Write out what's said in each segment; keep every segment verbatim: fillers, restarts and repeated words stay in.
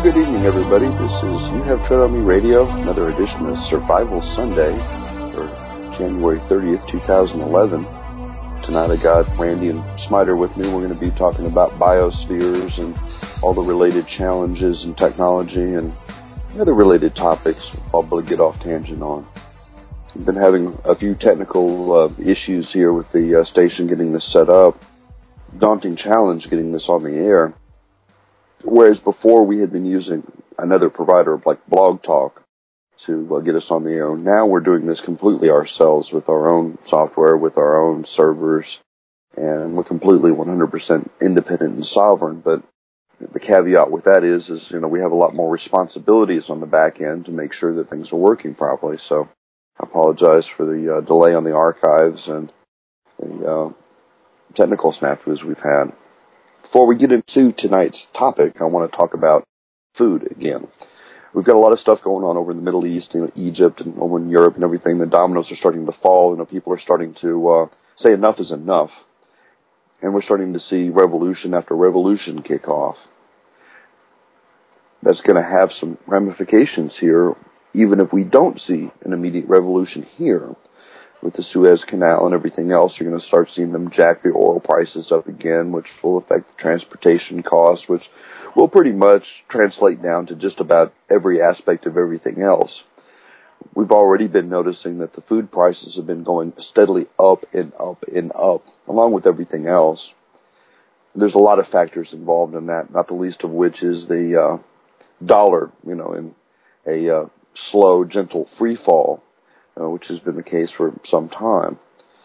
Well, good evening, everybody. This is You Have Tread on Me Radio, another edition of Survival Sunday for January thirtieth, twenty eleven. Tonight I got Randy and Smiter with me. We're going to be talking about biospheres and all the related challenges and technology and other related topics we'll probably get off tangent on. We've been having a few technical uh, issues here with the uh, station getting this set up. Daunting challenge getting this on the air. Whereas before we had been using another provider like Blog Talk to uh, get us on the air. Now we're doing this completely ourselves with our own software, with our own servers, and we're completely one hundred percent independent and sovereign. But the caveat with that is, is you know, we have a lot more responsibilities on the back end to make sure that things are working properly. So I apologize for the uh, delay on the archives and the uh, technical snafus we've had. Before we get into tonight's topic, I want to talk about food again. We've got a lot of stuff going on over in the Middle East, you know, Egypt and over in Europe and everything. The dominoes are starting to fall. You know, people are starting to uh, say enough is enough. And we're starting to see revolution after revolution kick off. That's going to have some ramifications here, even if we don't see an immediate revolution here. With the Suez Canal and everything else, you're going to start seeing them jack the oil prices up again, which will affect the transportation costs, which will pretty much translate down to just about every aspect of everything else. We've already been noticing that the food prices have been going steadily up and up and up, along with everything else. There's a lot of factors involved in that, not the least of which is the uh, dollar, you know, in a uh, slow, gentle free fall. Uh, which has been the case for some time.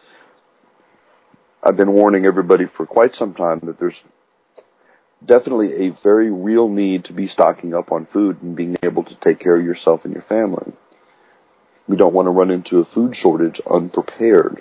I've been warning everybody for quite some time that there's definitely a very real need to be stocking up on food and being able to take care of yourself and your family. We don't want to run into a food shortage unprepared.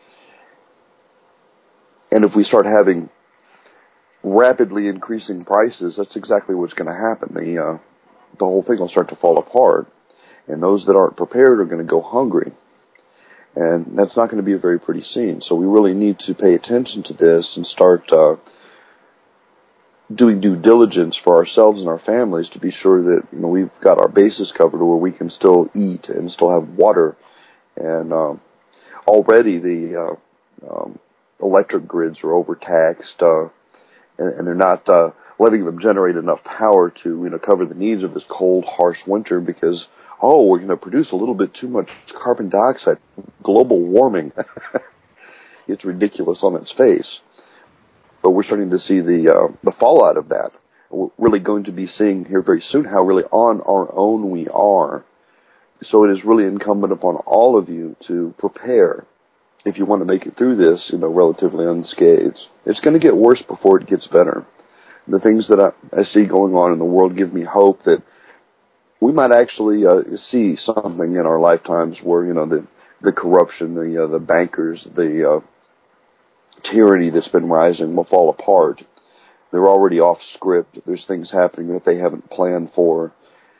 And if we start having rapidly increasing prices, that's exactly what's going to happen. The, uh, the whole thing will start to fall apart. And those that aren't prepared are going to go hungry. And that's not going to be a very pretty scene. So we really need to pay attention to this and start uh, doing due diligence for ourselves and our families to be sure that, you know, we've got our bases covered where we can still eat and still have water. And um, already the uh, um, electric grids are overtaxed, uh, and, and they're not uh, letting them generate enough power to, you know, cover the needs of this cold, harsh winter because oh, we're going to produce a little bit too much carbon dioxide. Global warming. It's ridiculous on its face. But we're starting to see the uh, the fallout of that. We're really going to be seeing here very soon how really on our own we are. So it is really incumbent upon all of you to prepare if you want to make it through this, you know, relatively unscathed. It's going to get worse before it gets better. The things that I, I see going on in the world give me hope that we might actually uh, see something in our lifetimes where, you know, the the corruption, the uh, the bankers, the uh, tyranny that's been rising will fall apart. They're already off script. There's things happening that they haven't planned for.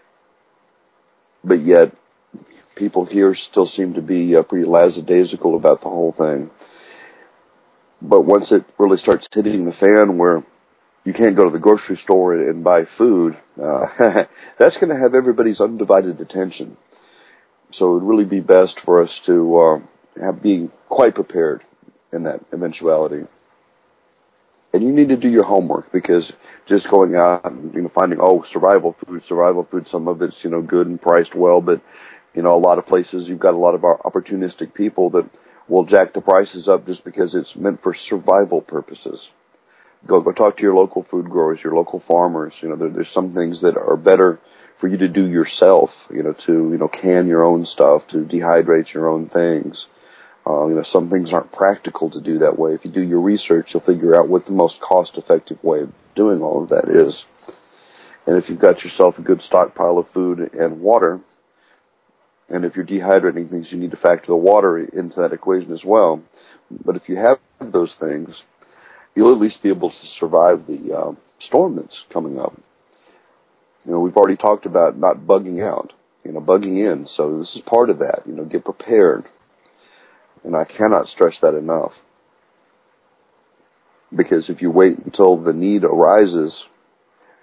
But yet, people here still seem to be uh, pretty lackadaisical about the whole thing. But once it really starts hitting the fan where you can't go to the grocery store and buy food, uh, that's going to have everybody's undivided attention. So it would really be best for us to uh, have, be quite prepared in that eventuality. And you need to do your homework because just going out and, you know, finding, oh, survival food, survival food, some of it's, you know, good and priced well, but, you know, a lot of places you've got a lot of opportunistic people that will jack the prices up just because it's meant for survival purposes. Go go talk to your local food growers, your local farmers. You know, there, there's some things that are better for you to do yourself. You know, to you know can your own stuff, to dehydrate your own things. Uh, you know, some things aren't practical to do that way. If you do your research, you'll figure out what the most cost-effective way of doing all of that is. And if you've got yourself a good stockpile of food and water, and if you're dehydrating things, you need to factor the water into that equation as well. But if you have those things, you'll at least be able to survive the uh, storm that's coming up. You know, we've already talked about not bugging out, you know, bugging in. So this is part of that. You know, get prepared. And I cannot stress that enough. Because if you wait until the need arises,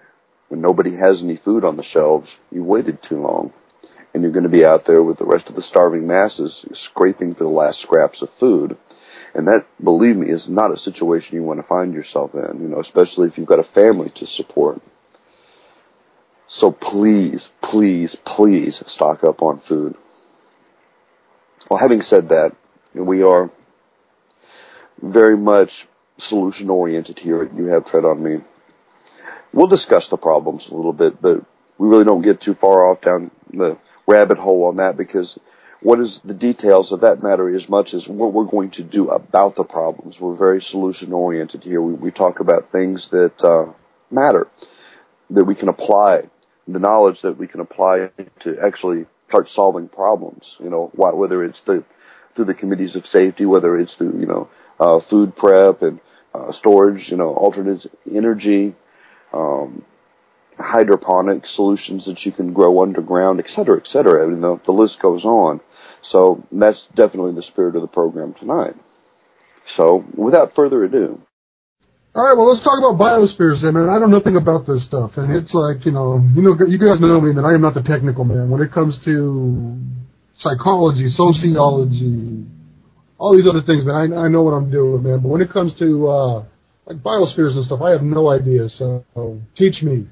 when nobody has any food on the shelves, you waited too long. And you're going to be out there with the rest of the starving masses scraping for the last scraps of food. And that, believe me, is not a situation you want to find yourself in, you know, especially if you've got a family to support. So please, please, please stock up on food. Well, having said that, we are very much solution-oriented here at You Have Tread on Me. We'll discuss the problems a little bit, but we really don't get too far off down the rabbit hole on that, because what is the details of that matter as much as what we're going to do about the problems. We're very solution-oriented here. We, we talk about things that uh, matter, that we can apply, the knowledge that we can apply to actually start solving problems. You know, whether it's the, through the committees of safety, whether it's through, you know, uh, food prep and uh, storage, you know, alternate energy, um, hydroponic solutions that you can grow underground, et cetera, et cetera. I mean, the, the list goes on. So that's definitely the spirit of the program tonight. So without further ado. All right, well, let's talk about biospheres then, man. I know nothing about this stuff, and it's like, you know, you know, you guys know me that I am not the technical man. When it comes to psychology, sociology, all these other things, man, I, I know what I'm doing, man. But when it comes to uh, like biospheres and stuff, I have no idea. So teach me.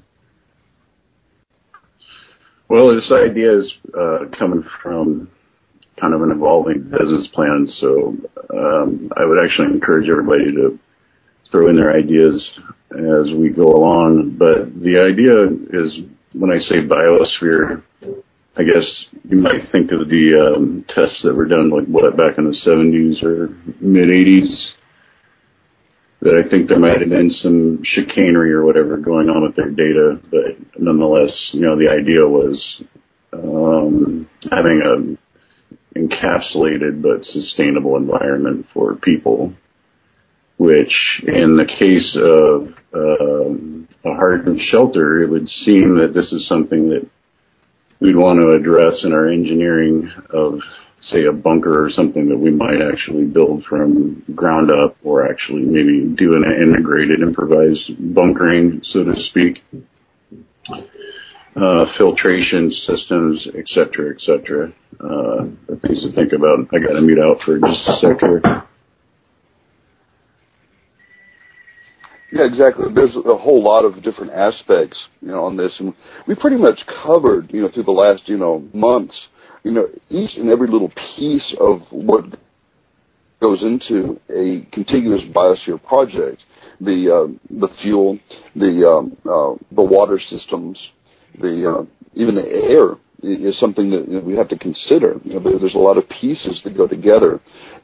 Well, this idea is uh, coming from kind of an evolving business plan, so um, I would actually encourage everybody to throw in their ideas as we go along. But the idea is, when I say biosphere, I guess you might think of the um, tests that were done, like what, back in the seventies or mid-eighties, that I think there might have been some chicanery or whatever going on with their data, but nonetheless, you know, the idea was um, having a encapsulated but sustainable environment for people, which in the case of um, a hardened shelter, it would seem that this is something that we'd want to address in our engineering of, say, a bunker or something that we might actually build from ground up, or actually maybe do an integrated improvised bunkering, so to speak, uh, filtration systems, et cetera, et cetera. Uh, the things to think about. I got to mute out for just a sec here. Yeah, exactly. There's a whole lot of different aspects, you know, on this, and we pretty much covered, you know, through the last, you know, months, you know, each and every little piece of what goes into a contiguous biosphere project. The uh, the fuel, the um, uh, the water systems, the uh, even the air is something that, you know, we have to consider. You know, there's a lot of pieces that go together,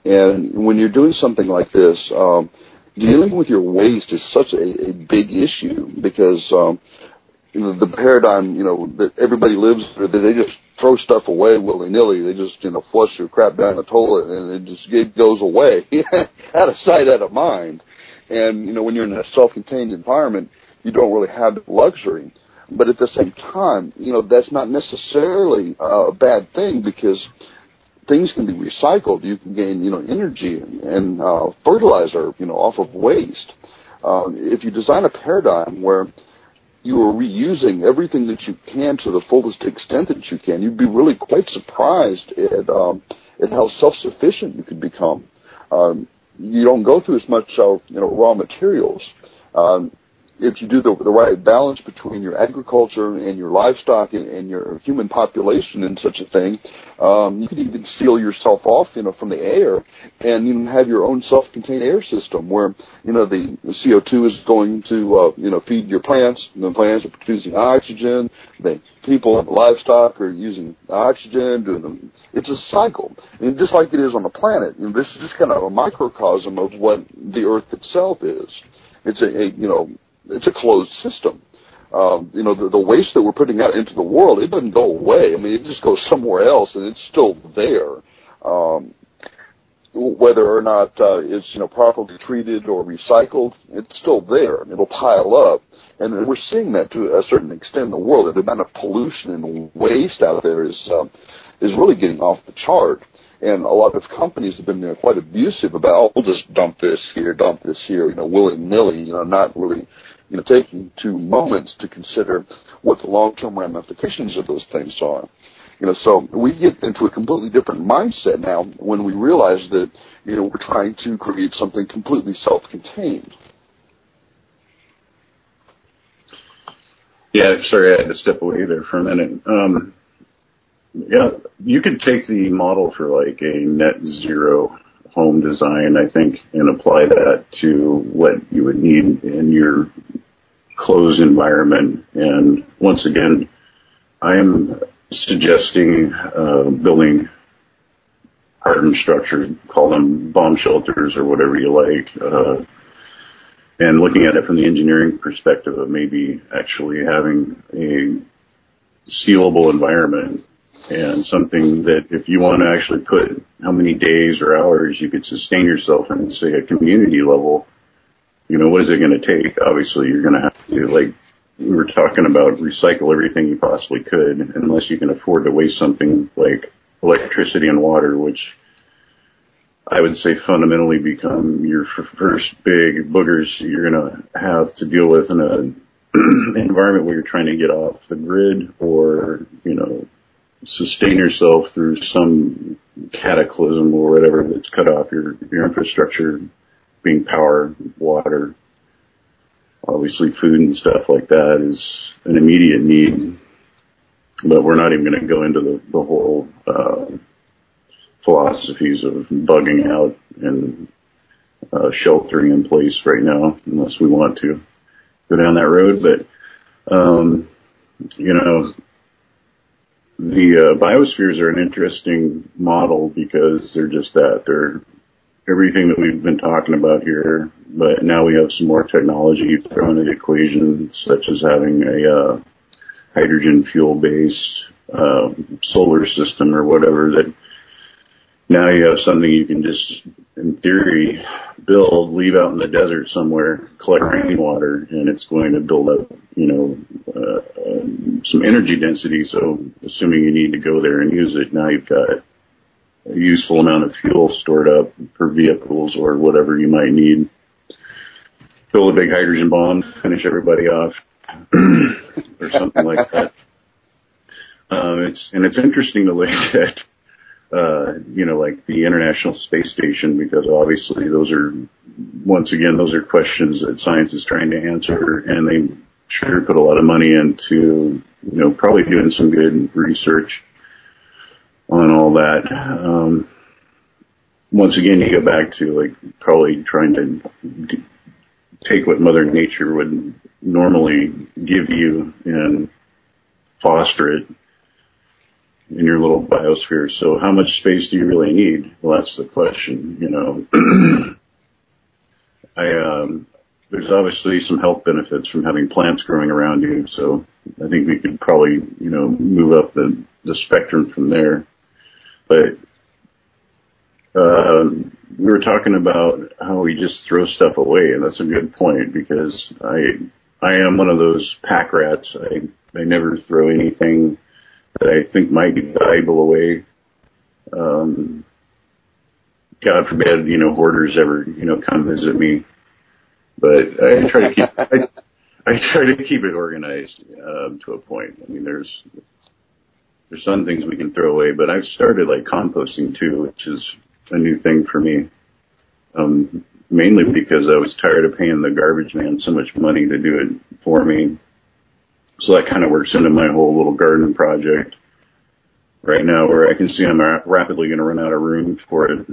and when you're doing something like this, um, dealing with your waste is such a, a big issue, because um, you know, the paradigm, you know, that everybody lives through, that they just throw stuff away willy-nilly. They just, you know, flush your crap down the toilet and it just it goes away. Out of sight, out of mind. And, you know, when you're in a self-contained environment, you don't really have the luxury. But at the same time, you know, that's not necessarily a bad thing, because things can be recycled. You can gain, you know, energy and uh, fertilizer, you know, off of waste. Um, if you design a paradigm where you are reusing everything that you can to the fullest extent that you can, you'd be really quite surprised at, um, at how self-sufficient you could become. Um, you don't go through as much, uh, you know, raw materials. Um, if you do the, the right balance between your agriculture and your livestock and, and your human population in such a thing, um, you could even seal yourself off, you know, from the air, and you know, have your own self-contained air system where, you know, the, the C O two is going to, uh, you know, feed your plants, and the plants are producing oxygen, the people and the livestock are using oxygen, doing them. It's a cycle, and just like it is on the planet, you know, this is just kind of a microcosm of what the Earth itself is. It's a, a you know, it's a closed system. Um, you know, the, the waste that we're putting out into the world, it doesn't go away. I mean, it just goes somewhere else, and it's still there. Um, whether or not uh, it's, you know, properly treated or recycled, it's still there. It'll pile up. And we're seeing that to a certain extent in the world. The amount of pollution and waste out there is um, is really getting off the chart. And a lot of companies have been, you know, quite abusive about, oh, we'll just dump this here, dump this here, you know, willy-nilly, you know, not really you know, taking two moments to consider what the long-term ramifications of those things are. You know, so we get into a completely different mindset now when we realize that, you know, we're trying to create something completely self-contained. Yeah, sorry, I had to step away there for a minute. Um, yeah, you could take the model for like a net zero home design, I think, and apply that to what you would need in your closed environment. And once again, I am suggesting uh, building hardened structures, call them bomb shelters or whatever you like, uh, and looking at it from the engineering perspective of maybe actually having a sealable environment and something that if you want to actually put how many days or hours you could sustain yourself in, say, a community level, you know, what is it going to take? Obviously, you're going to have to, like we were talking about, recycle everything you possibly could, unless you can afford to waste something like electricity and water, which I would say fundamentally become your first big boogers you're going to have to deal with in an environment where you're trying to get off the grid or, you know, sustain yourself through some cataclysm or whatever that's cut off your, your infrastructure, being power, water, obviously food and stuff like that is an immediate need. But we're not even going to go into the, the whole uh, philosophies of bugging out and uh, sheltering in place right now, unless we want to go down that road. But, um, you know, the uh, biospheres are an interesting model because they're just that. They're everything that we've been talking about here, but now we have some more technology thrown in the equation, such as having a uh, hydrogen fuel-based uh, solar system or whatever, that now you have something you can just, in theory, build, leave out in the desert somewhere, collect rainwater, and it's going to build up, you know, uh, um, some energy density. So assuming you need to go there and use it, now you've got a useful amount of fuel stored up for vehicles or whatever you might need. Fill a big hydrogen bomb, finish everybody off, or something like that. Um, it's and it's interesting to look at, uh, you know, like the International Space Station, because obviously those are, once again, those are questions that science is trying to answer, and they sure put a lot of money into, you know, probably doing some good research on all that. Um, once again, you go back to like probably trying to d- take what Mother Nature would normally give you and foster it in your little biosphere. So how much space do you really need? Well, that's the question, you know. I, um, there's obviously some health benefits from having plants growing around you, so I think we could probably, you know, move up the, the spectrum from there. But uh, we were talking about how we just throw stuff away, and that's a good point, because I I am one of those pack rats. I, I never throw anything that I think might be valuable away. Um, God forbid, you know, hoarders ever, you know, come visit me. But I try to keep I, I try to keep it organized um, to a point. I mean, there's there's some things we can throw away, but I've started like composting too, which is a new thing for me. Um, mainly because I was tired of paying the garbage man so much money to do it for me. So that kind of works into my whole little garden project right now, where I can see I'm rapidly going to run out of room for it.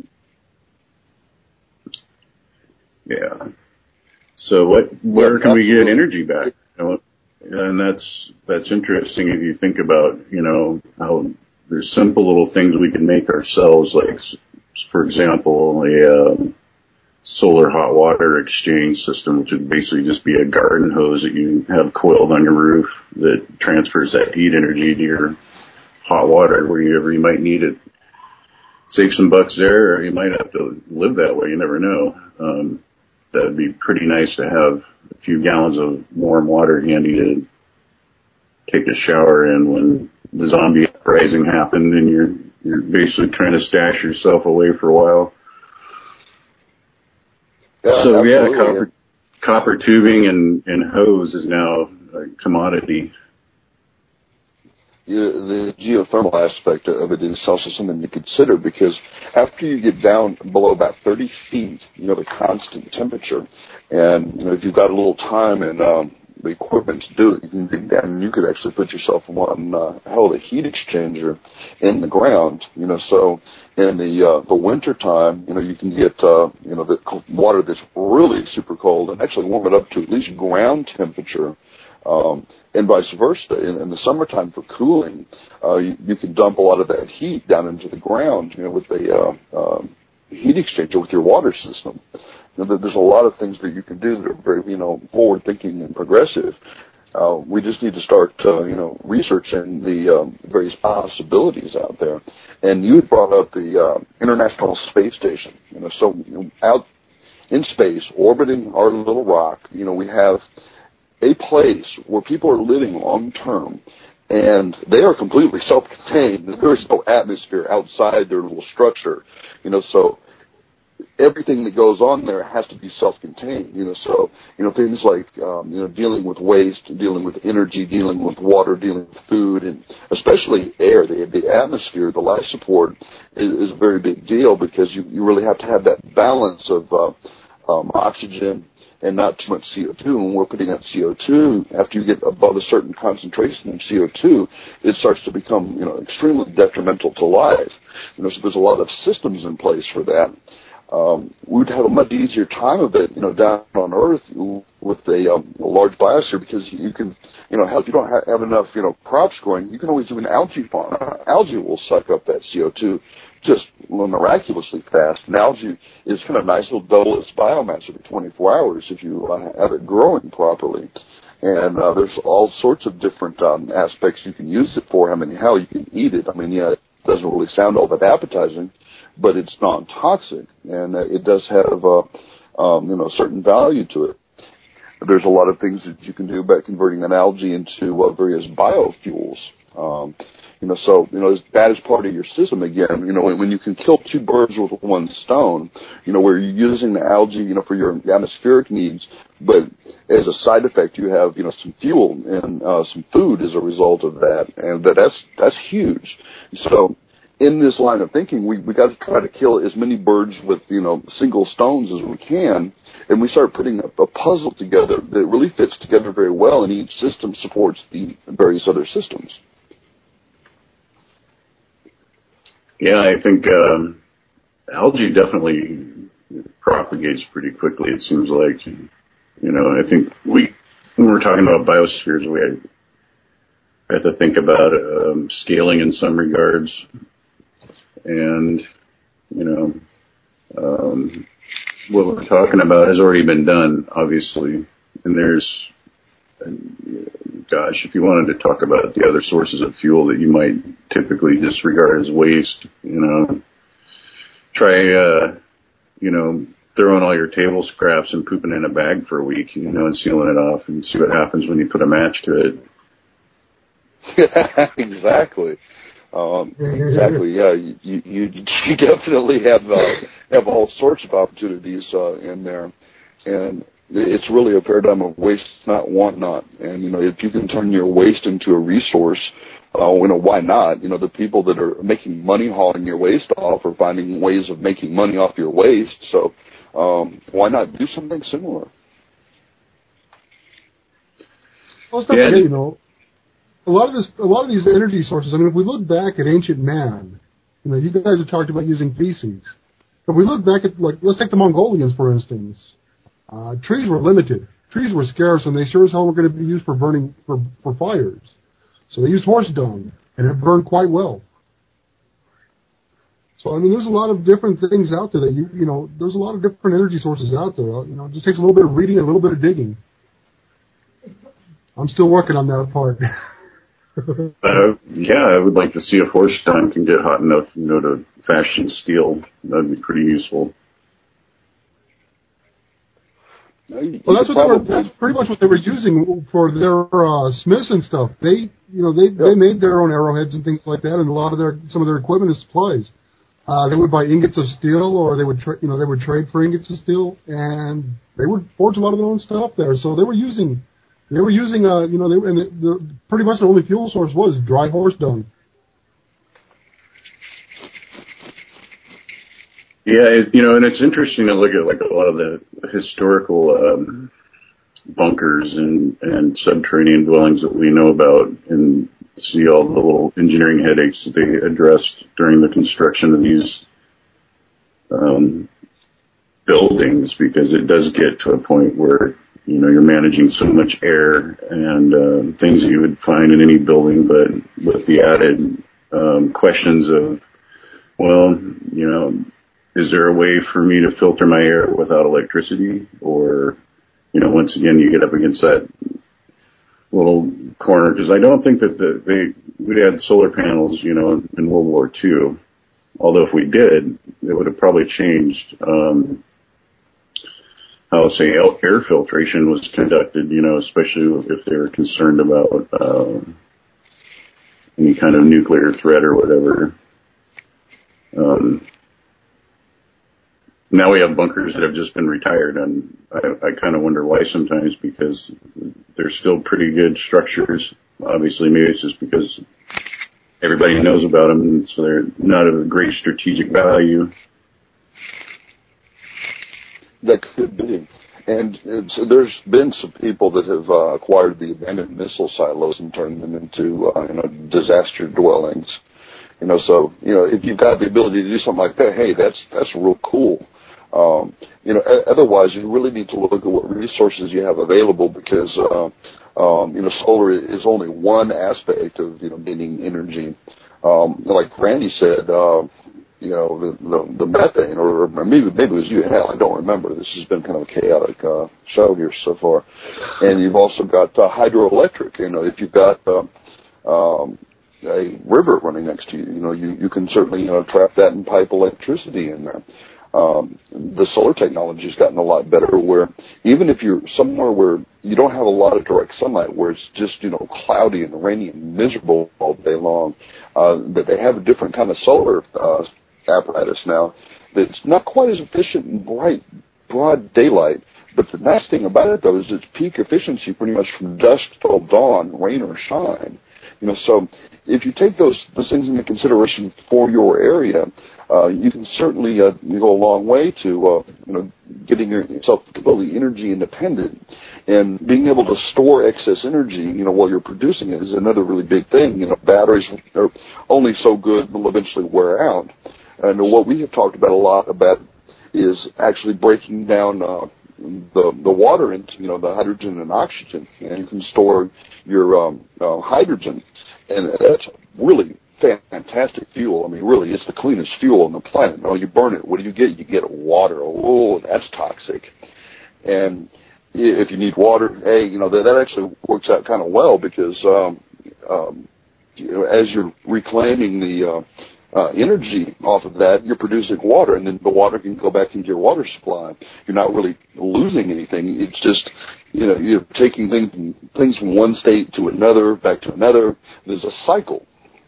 Yeah. So what? Where yeah, can we get energy back? You know, and that's that's interesting if you think about, you know, how there's simple little things we can make ourselves, like, for example, a um, solar hot water exchange system, which would basically just be a garden hose that you have coiled on your roof that transfers that heat energy to your hot water wherever you might need it. Save some bucks there, or you might have to live that way. You never know. Um, that would be pretty nice to have a few gallons of warm water handy to take a shower in when the zombie uprising happened and you're you're basically trying to stash yourself away for a while. Yeah, so absolutely. yeah, copper copper tubing and, and hose is now a commodity. You know, the geothermal aspect of it is also something to consider, because after you get down below about thirty feet, you have a constant temperature. And you know, if you've got a little time and um, the equipment to do it, you can dig down and you could actually put yourself on uh, hell of a heat exchanger in the ground. You know, so in the uh, the winter time, you know, you can get uh, you know the water that's really super cold and actually warm it up to at least ground temperature. Um, and vice versa. In, in the summertime for cooling, uh, you, you can dump a lot of that heat down into the ground, you know, with a uh, um, heat exchanger with your water system. You know, there's a lot of things that you can do that are very, you know, forward-thinking and progressive. Uh, we just need to start, uh, you know, researching the um, various possibilities out there. And you had brought up the uh, International Space Station. You know, so you know, out in space, orbiting our little rock, you know, we have a place where people are living long-term, and they are completely self-contained. There is no atmosphere outside their little structure, you know, so everything that goes on there has to be self-contained, you know, so, you know, things like, um, you know, dealing with waste, dealing with energy, dealing with water, dealing with food, and especially air. The, the atmosphere, the life support is, is a very big deal, because you, you really have to have that balance of uh, um, oxygen and not too much C O two. When we're putting out C O two, after you get above a certain concentration of C O two, it starts to become, you know, extremely detrimental to life. You know, so there's a lot of systems in place for that. Um, we'd have a much easier time of it, you know, down on Earth with a, um, a large biosphere, because you can, you know, if you don't have enough, you know, crops growing, you can always do an algae farm. Algae will suck up that C O two just miraculously fast. And algae is kind of nice. It'll double its biomass every twenty-four hours if you uh, have it growing properly. And uh, there's all sorts of different um, aspects you can use it for. I mean, how you can eat it. I mean, yeah, it doesn't really sound all that appetizing, but it's non-toxic, and uh, it does have uh, um, you know, certain value to it. There's a lot of things that you can do about converting that algae into uh, various biofuels. Um, you know, so, you know, that is part of your system again. You know, when, when you can kill two birds with one stone, you know, where you're using the algae, you know, for your atmospheric needs, but as a side effect, you have, you know, some fuel and uh, some food as a result of that, and that that's that's huge. So, in this line of thinking, we we got to try to kill as many birds with, you know, single stones as we can, and we start putting a, a puzzle together that really fits together very well, and each system supports the various other systems. Yeah, I think um, algae definitely propagates pretty quickly, it seems like. You know, I think we, when we're talking about biospheres, we have to think about um, scaling in some regards. And, you know, um, what we're talking about has already been done, obviously. And there's, gosh, if you wanted to talk about the other sources of fuel that you might typically disregard as waste, you know, try, uh, you know, throwing all your table scraps and pooping in a bag for a week, you know, and sealing it off, and see what happens when you put a match to it. Exactly. Um, exactly. Yeah, you, you, you definitely have uh, have all sorts of opportunities uh, in there, and it's really a paradigm of waste not, want not. And you know, if you can turn your waste into a resource, uh, you know, why not? You know, the people that are making money hauling your waste off are finding ways of making money off your waste. So um, why not do something similar? Well, it's not yeah. you know. A lot of this, a lot of these energy sources. I mean, if we look back at ancient man, you know, you guys have talked about using feces. If we look back at, like, let's take the Mongolians for instance. Uh, trees were limited. Trees were scarce, and they sure as hell were going to be used for burning for for fires. So they used horse dung, and it burned quite well. So I mean, there's a lot of different things out there that you you know. There's a lot of different energy sources out there. You know, it just takes a little bit of reading and a little bit of digging. I'm still working on that part. uh, yeah, I would like to see if horse dung can get hot enough, you know, to fashion steel. That'd be pretty useful. Well, that's what they were. That's pretty much what they were using for their uh, smiths and stuff. They, you know, they, they made their own arrowheads and things like that, and a lot of their some of their equipment and supplies. Uh, they would buy ingots of steel, or they would, tra- you know, they would trade for ingots of steel, and they would forge a lot of their own stuff there. So they were using, they were using, uh, you know, they, and the, the, pretty much the only fuel source was dry horse dung. Yeah, it, you know, and it's interesting to look at like a lot of the historical um, bunkers and, and subterranean dwellings that we know about, and see all the little engineering headaches that they addressed during the construction of these um, buildings, because it does get to a point where, you know, you're managing so much air and uh, things that you would find in any building, but with the added um, questions of, well, you know, is there a way for me to filter my air without electricity? Or, you know, once again, you get up against that little corner, because I don't think that the, they we had solar panels, you know, in World War Two. Although if we did, it would have probably changed um, how, say, air filtration was conducted, you know, especially if they were concerned about uh, any kind of nuclear threat or whatever. Um, now we have bunkers that have just been retired, and I, I kind of wonder why sometimes, because they're still pretty good structures. Obviously, maybe it's just because everybody knows about them, and so they're not of great strategic value. That could be. And it's, there's been some people that have uh, acquired the abandoned missile silos and turned them into uh, you know, disaster dwellings. You know, so, you know, if you've got the ability to do something like that, hey, that's that's real cool. Um, you know, otherwise, you really need to look at what resources you have available, because, uh, um, you know, solar is only one aspect of, you know, getting energy. Um, like Randy said, uh, you know, the, the, the methane, or maybe, maybe it was you, hell, I don't remember. This has been kind of a chaotic uh, show here so far. And you've also got uh, hydroelectric. You know, if you've got uh, um, a river running next to you, you know, you, you can certainly, you know, trap that and pipe electricity in there. Um, the solar technology has gotten a lot better, where even if you're somewhere where you don't have a lot of direct sunlight, where it's just, you know, cloudy and rainy and miserable all day long, uh, that they have a different kind of solar uh, apparatus now that's not quite as efficient in bright, broad daylight. But the nice thing about it, though, is it's peak efficiency pretty much from dusk till dawn, rain or shine. You know, so if you take those those things into consideration for your area, uh, you can certainly uh, go a long way to uh, you know, getting yourself completely energy independent, and being able to store excess energy, you know, while you're producing it is another really big thing. You know, batteries are only so good; they'll eventually wear out. And what we have talked about a lot about is actually breaking down uh, the the water into, you know, the hydrogen and oxygen, and you can store your um, uh, hydrogen, and that's really fantastic fuel. I mean, really, it's the cleanest fuel on the planet. No, you burn it, what do you get? You get water. Oh, that's toxic. And if you need water, hey, you know, that, that actually works out kind of well, because um, um, you know, as you're reclaiming the uh, Uh, energy off of that, you're producing water, and then the water can go back into your water supply. You're not really losing anything. It's just, you know, you're taking things from, things from one state to another, back to another. There's a cycle.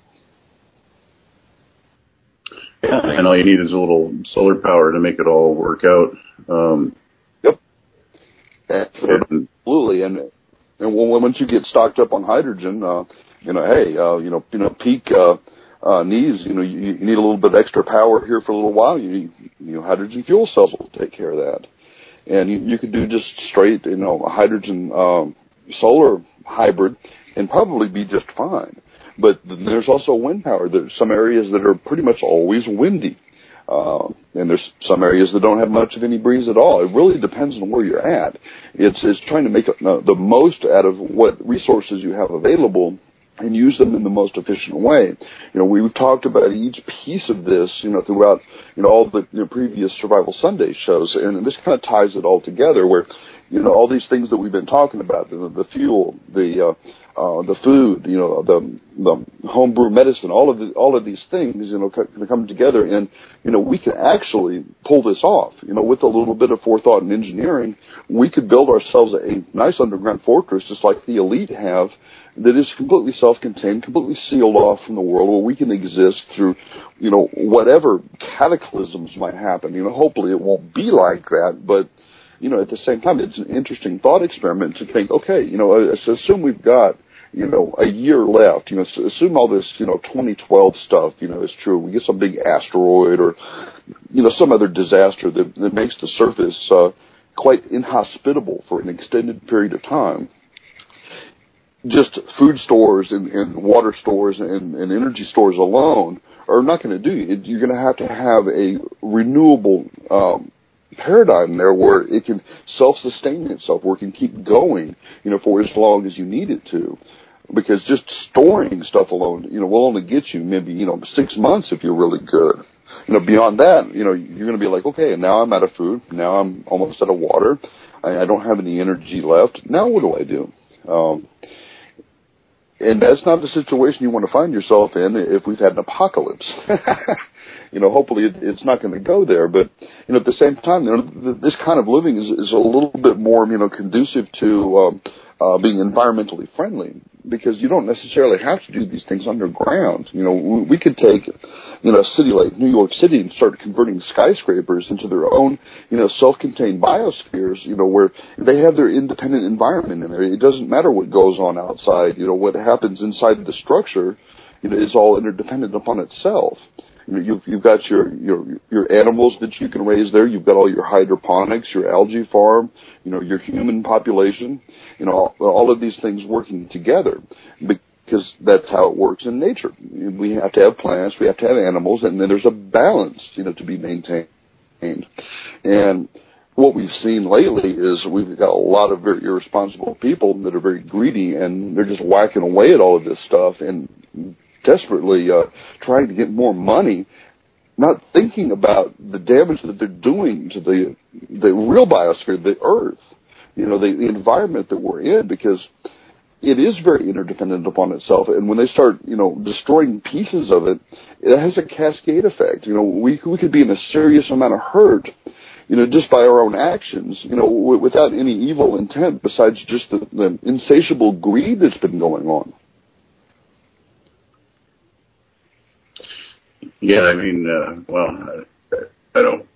Yeah, and all you need is a little solar power to make it all work out. Um, yep. Absolutely. And, and once you get stocked up on hydrogen, uh, you know, hey, uh, you know, you know, peak, uh, Uh, needs, you know, you, you need a little bit extra power here for a little while. You need, you know, hydrogen fuel cells will take care of that. And you, you could do just straight, you know, a hydrogen um, solar hybrid and probably be just fine. But there's also wind power. There's some areas that are pretty much always windy. Uh, and there's some areas that don't have much of any breeze at all. It really depends on where you're at. It's, it's trying to make uh, the most out of what resources you have available and use them in the most efficient way. You know, we've talked about each piece of this, you know, throughout, you know, all the you know, previous Survival Sunday shows, and this kind of ties it all together, where, you know, all these things that we've been talking about, the, the fuel, the uh, uh, the food, you know, the, the homebrew medicine, all of the, all of these things, you know, come together, and, you know, we can actually pull this off. You know, with a little bit of forethought and engineering, we could build ourselves a nice underground fortress, just like the elite have, that is completely self-contained, completely sealed off from the world, where we can exist through, you know, whatever cataclysms might happen. You know, hopefully it won't be like that, but, you know, at the same time, it's an interesting thought experiment to think, okay, you know, assume we've got, you know, a year left, you know, assume all this, you know, twenty twelve stuff, you know, is true. We get some big asteroid or, you know, some other disaster that, that makes the surface uh, quite inhospitable for an extended period of time. Just food stores and, and water stores and, and energy stores alone are not going to do it. You're going to have to have a renewable um, paradigm there where it can self-sustain itself, where it can keep going, you know, for as long as you need it to. Because just storing stuff alone, you know, will only get you maybe, you know, six months if you're really good. You know, beyond that, you know, you're going to be like, okay, now I'm out of food. Now I'm almost out of water. I, I don't have any energy left. Now what do I do? Um, and that's not the situation you want to find yourself in if we've had an apocalypse. You know, hopefully it, it's not going to go there. But, you know, at the same time, you know, this kind of living is, is a little bit more, you know, conducive to um, uh, being environmentally friendly, because you don't necessarily have to do these things underground. You know, we, we could take, you know, a city like New York City and start converting skyscrapers into their own, you know, self-contained biospheres, you know, where they have their independent environment in there. It doesn't matter what goes on outside. You know, what happens inside the structure, you know, is all interdependent upon itself. You know, you've, you've got your, your, your animals that you can raise there. You've got all your hydroponics, your algae farm, you know, your human population, you know, all, all of these things working together, because that's how it works in nature. We have to have plants, we have to have animals, and then there's a balance, you know, to be maintained. And what we've seen lately is we've got a lot of very irresponsible people that are very greedy, and they're just whacking away at all of this stuff and desperately uh, trying to get more money, not thinking about the damage that they're doing to the the real biosphere, the Earth, you know, the, the environment that we're in, because it is very interdependent upon itself. And when they start, you know, destroying pieces of it, it has a cascade effect. You know, we we could be in a serious amount of hurt, you know, just by our own actions, you know, w- without any evil intent besides just the, the insatiable greed that's been going on. Yeah, I mean, uh, well, I, I don't,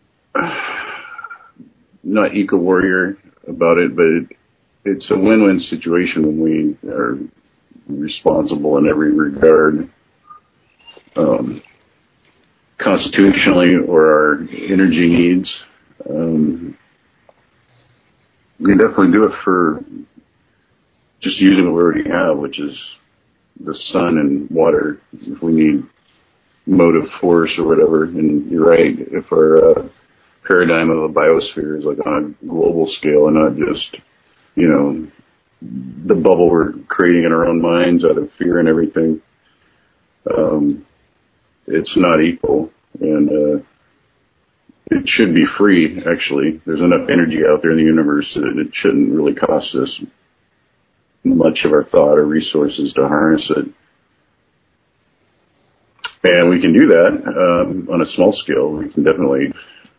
not eco-warrior about it, but it, it's a win-win situation when we are responsible in every regard, um, constitutionally or our energy needs. Um, we can definitely do it for just using what we already have, which is the sun and water. If we need motive force or whatever, and you're right, if our uh, paradigm of a biosphere is like on a global scale and not just, you know, the bubble we're creating in our own minds out of fear and everything, um, it's not equal, and uh, it should be free, actually. There's enough energy out there in the universe that it shouldn't really cost us much of our thought or resources to harness it. And we can do that um, on a small scale. We can definitely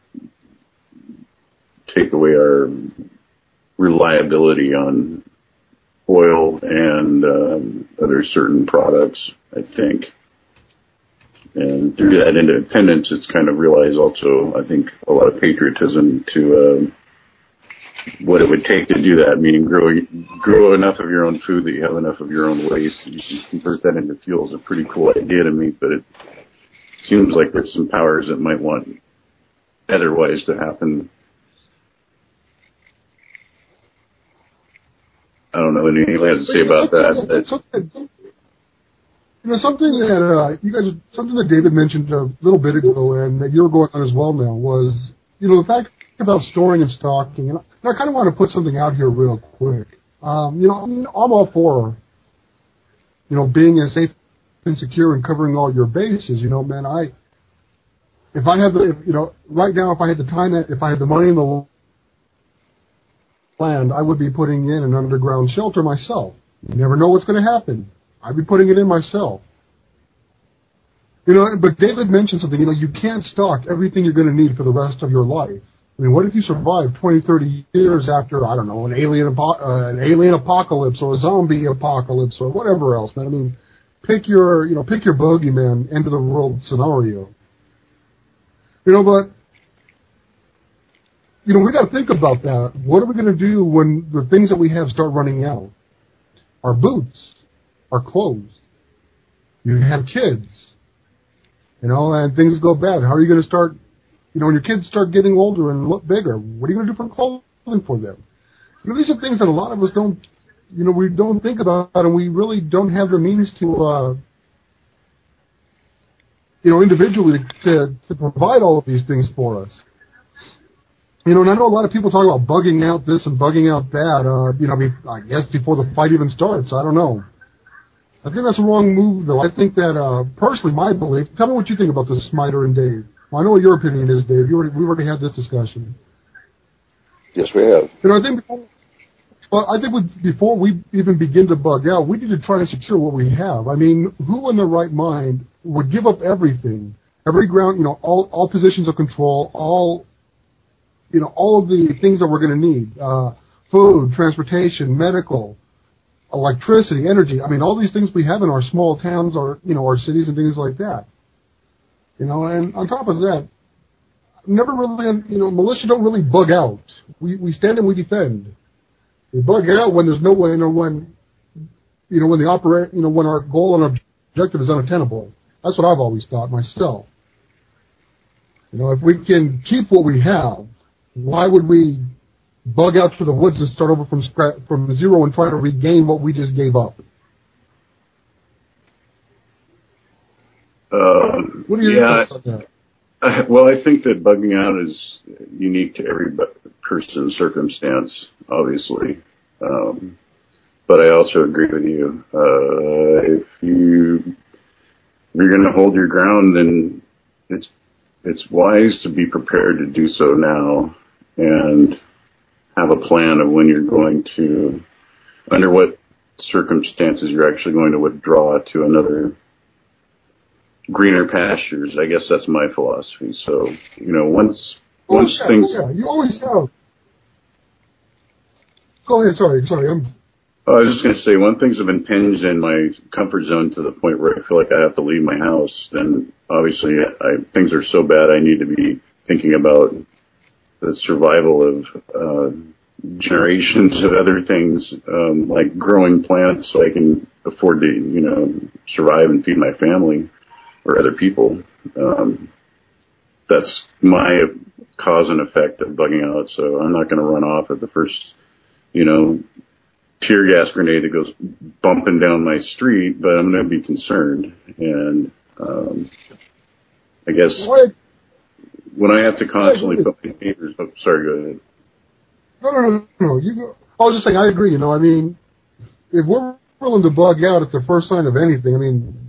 take away our reliability on oil and um, other certain products, I think. And through that independence, it's kind of realized also, I think, a lot of patriotism to uh, what it would take to do that, meaning grow grow enough of your own food that you have enough of your own waste, and you can convert that into fuel. Is a pretty cool idea to me, but it seems like there's some powers that might want otherwise to happen. I don't know what anything has to say about that. Something, you know, something that uh, you guys, something that David mentioned a little bit ago, and that you were going on as well now, was, you know, the fact about storing and stocking, and I kind of want to put something out here real quick. Um, you know, I'm, I'm all for, you know, being as safe and secure and covering all your bases. You know, man, I, if I have the, if, you know, right now, if I had the time, if I had the money in the land, I would be putting in an underground shelter myself. You never know what's going to happen. I'd be putting it in myself. You know, but David mentioned something, you know, you can't stock everything you're going to need for the rest of your life. I mean, what if you survive twenty, thirty years after, I don't know, an alien, apo- uh, an alien apocalypse or a zombie apocalypse or whatever else, man? I mean, pick your, you know, pick your bogeyman, end of the world scenario. You know, but, you know, we got to think about that. What are we going to do when the things that we have start running out? Our boots, our clothes. You have kids, you know, and things go bad. How are you going to start? You know, when your kids start getting older and look bigger, what are you going to do for clothing for them? You know, these are things that a lot of us don't, you know, we don't think about, and we really don't have the means to, uh, you know, individually to, to provide all of these things for us. You know, and I know a lot of people talk about bugging out this and bugging out that, uh, you know, I mean, I guess before the fight even starts. I don't know. I think that's a wrong move, though. I think that, uh, personally, my belief, tell me what you think about this, Smiter and Dave. Well, I know what your opinion is, Dave. You already, we've already had this discussion. Yes, we have. You know, I think before, well, I think we, before we even begin to bug out, we need to try to secure what we have. I mean, who in their right mind would give up everything, every ground, you know, all, all positions of control, all, you know, all of the things that we're going to need, uh, food, transportation, medical, electricity, energy. I mean, all these things we have in our small towns or, you know, our cities and things like that. You know, and on top of that, never really, you know, militia don't really bug out. We we stand and we defend. We bug out when there's no way, you know, when, you know, when the operate, you know, when our goal and objective is unattainable. That's what I've always thought myself. You know, if we can keep what we have, why would we bug out to the woods and start over from scratch, from zero and try to regain what we just gave up? Um, what are your yeah, thoughts on that? I, well, I think that bugging out is unique to every person's circumstance, obviously. Um, but I also agree with you. Uh, if you you're going to hold your ground, then it's it's wise to be prepared to do so now and have a plan of when you're going to, under what circumstances you're actually going to withdraw to another greener pastures. I guess that's my philosophy. So, you know, once once oh, yeah, things, yeah, you always have. Go ahead. Sorry, sorry. I'm. I was just going to say, when things have impinged in my comfort zone to the point where I feel like I have to leave my house, then obviously I, things are so bad I need to be thinking about the survival of uh, generations of other things, um, like growing plants so I can afford to, you know, survive and feed my family or other people. Um, that's my cause and effect of bugging out. So I'm not going to run off at the first, you know, tear gas grenade that goes bumping down my street, but I'm going to be concerned. And um, I guess What? when I have to constantly put my neighbors, oh, sorry, go ahead. No, no, no, no. You go. I was just saying, I agree. You know, I mean, if we're willing to bug out at the first sign of anything, I mean,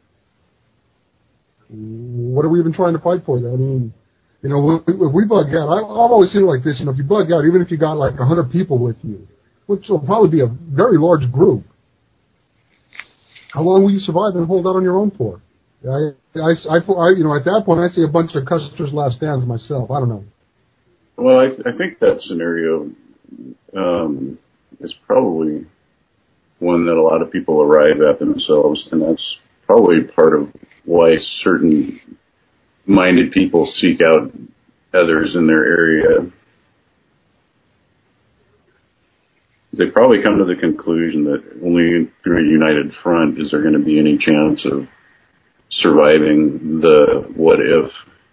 what are we even trying to fight for then? I mean, you know, if we bug out, I, I've always seen it like this, you know, if you bug out, even if you got like a hundred people with you, which will probably be a very large group, how long will you survive and hold out on your own for? I, I, I, I you know, at that point, I see a bunch of Custer's last stands myself. I don't know. Well, I, I think that scenario um, is probably one that a lot of people arrive at themselves, and that's probably part of why certain minded people seek out others in their area. They probably come to the conclusion that only through a united front is there going to be any chance of surviving the what if.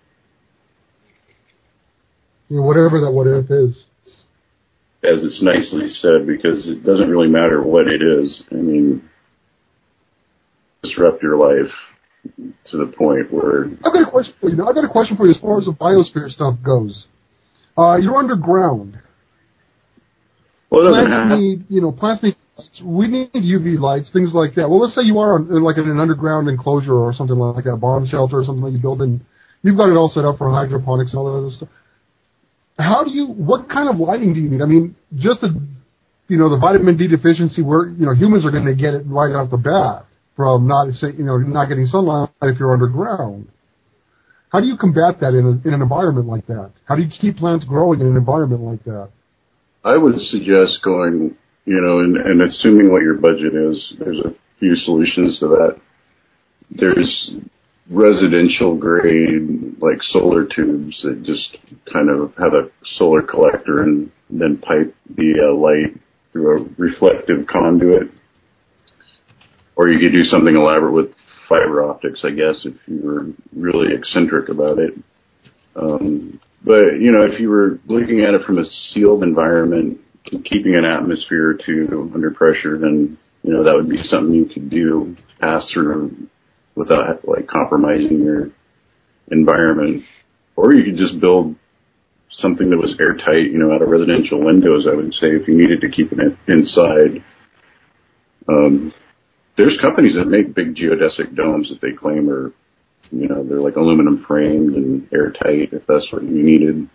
You know, whatever that what if is. As it's nicely said, because it doesn't really matter what it is. I mean, disrupt your life to the point where... I've got a question for you. Now, I've got a question for you as far as the biosphere stuff goes. Uh, you're underground. Well, plants have... need, you know, plants need, we need U V lights, things like that. Well, let's say you are on, like in an underground enclosure or something like that, a bomb shelter or something that you build in. You've got it all set up for hydroponics and all that other stuff. How do you, what kind of lighting do you need? I mean, just the, you know, the vitamin D deficiency where, you know, humans are going to get it right off the bat from not, say, you know, not getting sunlight if you're underground. how do you combat that in, a, in an environment like that? How do you keep plants growing in an environment like that? I would suggest going, you know, and, and assuming what your budget is, there's a few solutions to that. There's residential grade, like solar tubes that just kind of have a solar collector and then pipe the uh, light through a reflective conduit. Or you could do something elaborate with fiber optics, I guess, if you were really eccentric about it. Um, but, you know, if you were looking at it from a sealed environment, keeping an atmosphere or two under pressure, then, you know, that would be something you could do, pass through without, like, compromising your environment. Or you could just build something that was airtight, you know, out of residential windows, I would say, if you needed to keep it inside. Um, there's companies that make big geodesic domes that they claim are, you know, they're like aluminum framed and airtight, if that's what you needed.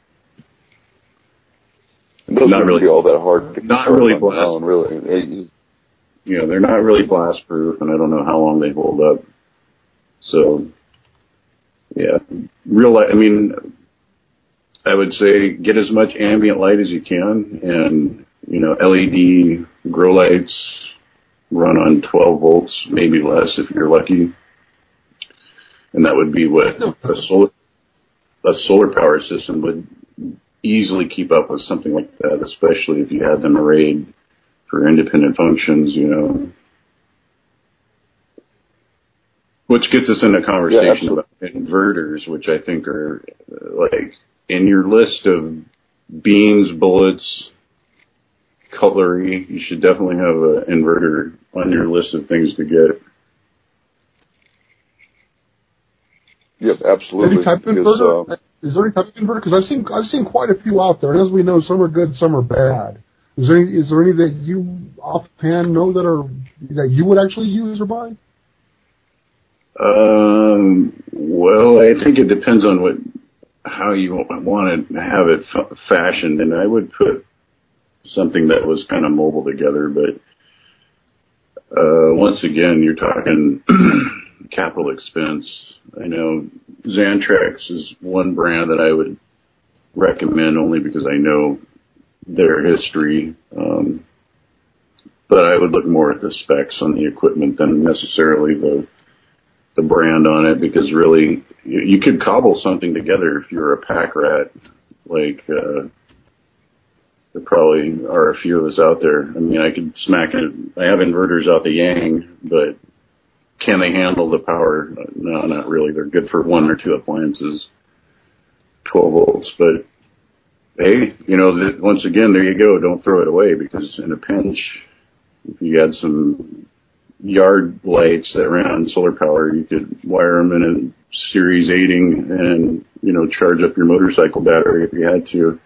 And those not really be all that hard to not really blast own, really. It, you know, they're not really blast proof, and I don't know how long they hold up. So, yeah, real light. I mean, I would say get as much ambient light as you can, and you know, L E D grow lights run on twelve volts, maybe less if you're lucky, and that would be what a solar a solar power system would easily keep up with something like that, especially if you had them arrayed for independent functions, you know. Which gets us into a conversation yeah, about inverters, which I think are uh, like in your list of beans, bullets, cutlery, you should definitely have an inverter on your list of things to get. Yep, absolutely. Any type of inverter? Uh, Is there any type of inverter? Because I've seen I've seen quite a few out there, and as we know, some are good, some are bad. Is there any, is there any that you offhand know that are that you would actually use or buy? Um. Well, I think it depends on what how you want to have it f- fashioned, and I would put something that was kind of mobile together. But uh, once again, you're talking capital expense. I know Xantrex is one brand that I would recommend only because I know their history. Um, but I would look more at the specs on the equipment than necessarily the the brand on it, because really you, you could cobble something together if you're a pack rat. Like uh, there probably are a few of us out there. I mean, I could smack it. I have inverters out the yang, but can they handle the power? No, not really. They're good for one or two appliances, twelve volts. But hey, you know, th- once again, there you go. Don't throw it away, because in a pinch, if you had some yard lights that ran on solar power, you could wire them in a series eighting and, you know, charge up your motorcycle battery if you had to.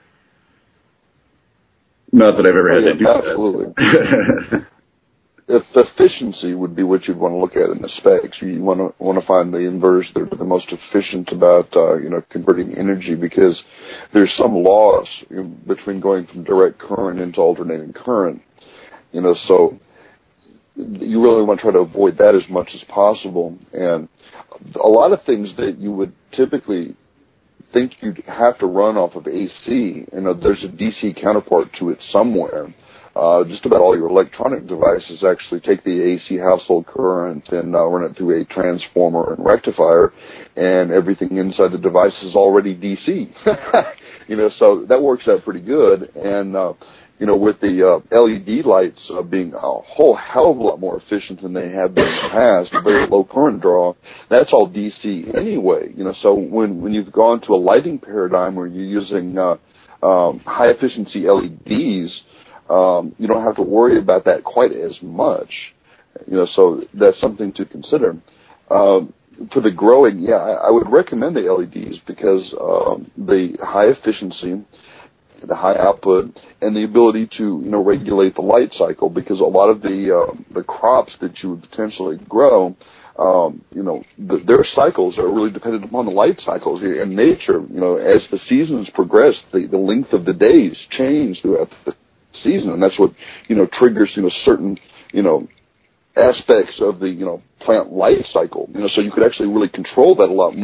Not that I've ever had yeah, to do absolutely. that. If efficiency would be what you'd want to look at in the specs. You want to want to find the inverters that are the most efficient about uh, you know converting energy, because there's some loss between going from direct current into alternating current. You know, so you really want to try to avoid that as much as possible. And a lot of things that you would typically think you'd have to run off of A C, you know, there's a D C counterpart to it somewhere. Uh, just about all your electronic devices actually take the A C household current and uh, run it through a transformer and rectifier, and everything inside the device is already D C. You know, so that works out pretty good. And, uh, you know, with the uh, L E D lights uh, being a whole hell of a lot more efficient than they have been in the past, very low current draw, that's all D C anyway. You know, so when, when you've gone to a lighting paradigm where you're using uh, um, high-efficiency L E Ds, Um, you don't have to worry about that quite as much, you know, so that's something to consider. Um, for the growing, yeah, I, I would recommend the L E Ds, because um, the high efficiency, the high output, and the ability to, you know, regulate the light cycle, because a lot of the uh, the crops that you would potentially grow, um, you know, the, their cycles are really dependent upon the light cycles. In nature, you know, as the seasons progress, the, the length of the days change throughout the season, and that's what, you know, triggers, you know, certain, you know, aspects of the, you know, plant life cycle. You know, so you could actually really control that a lot more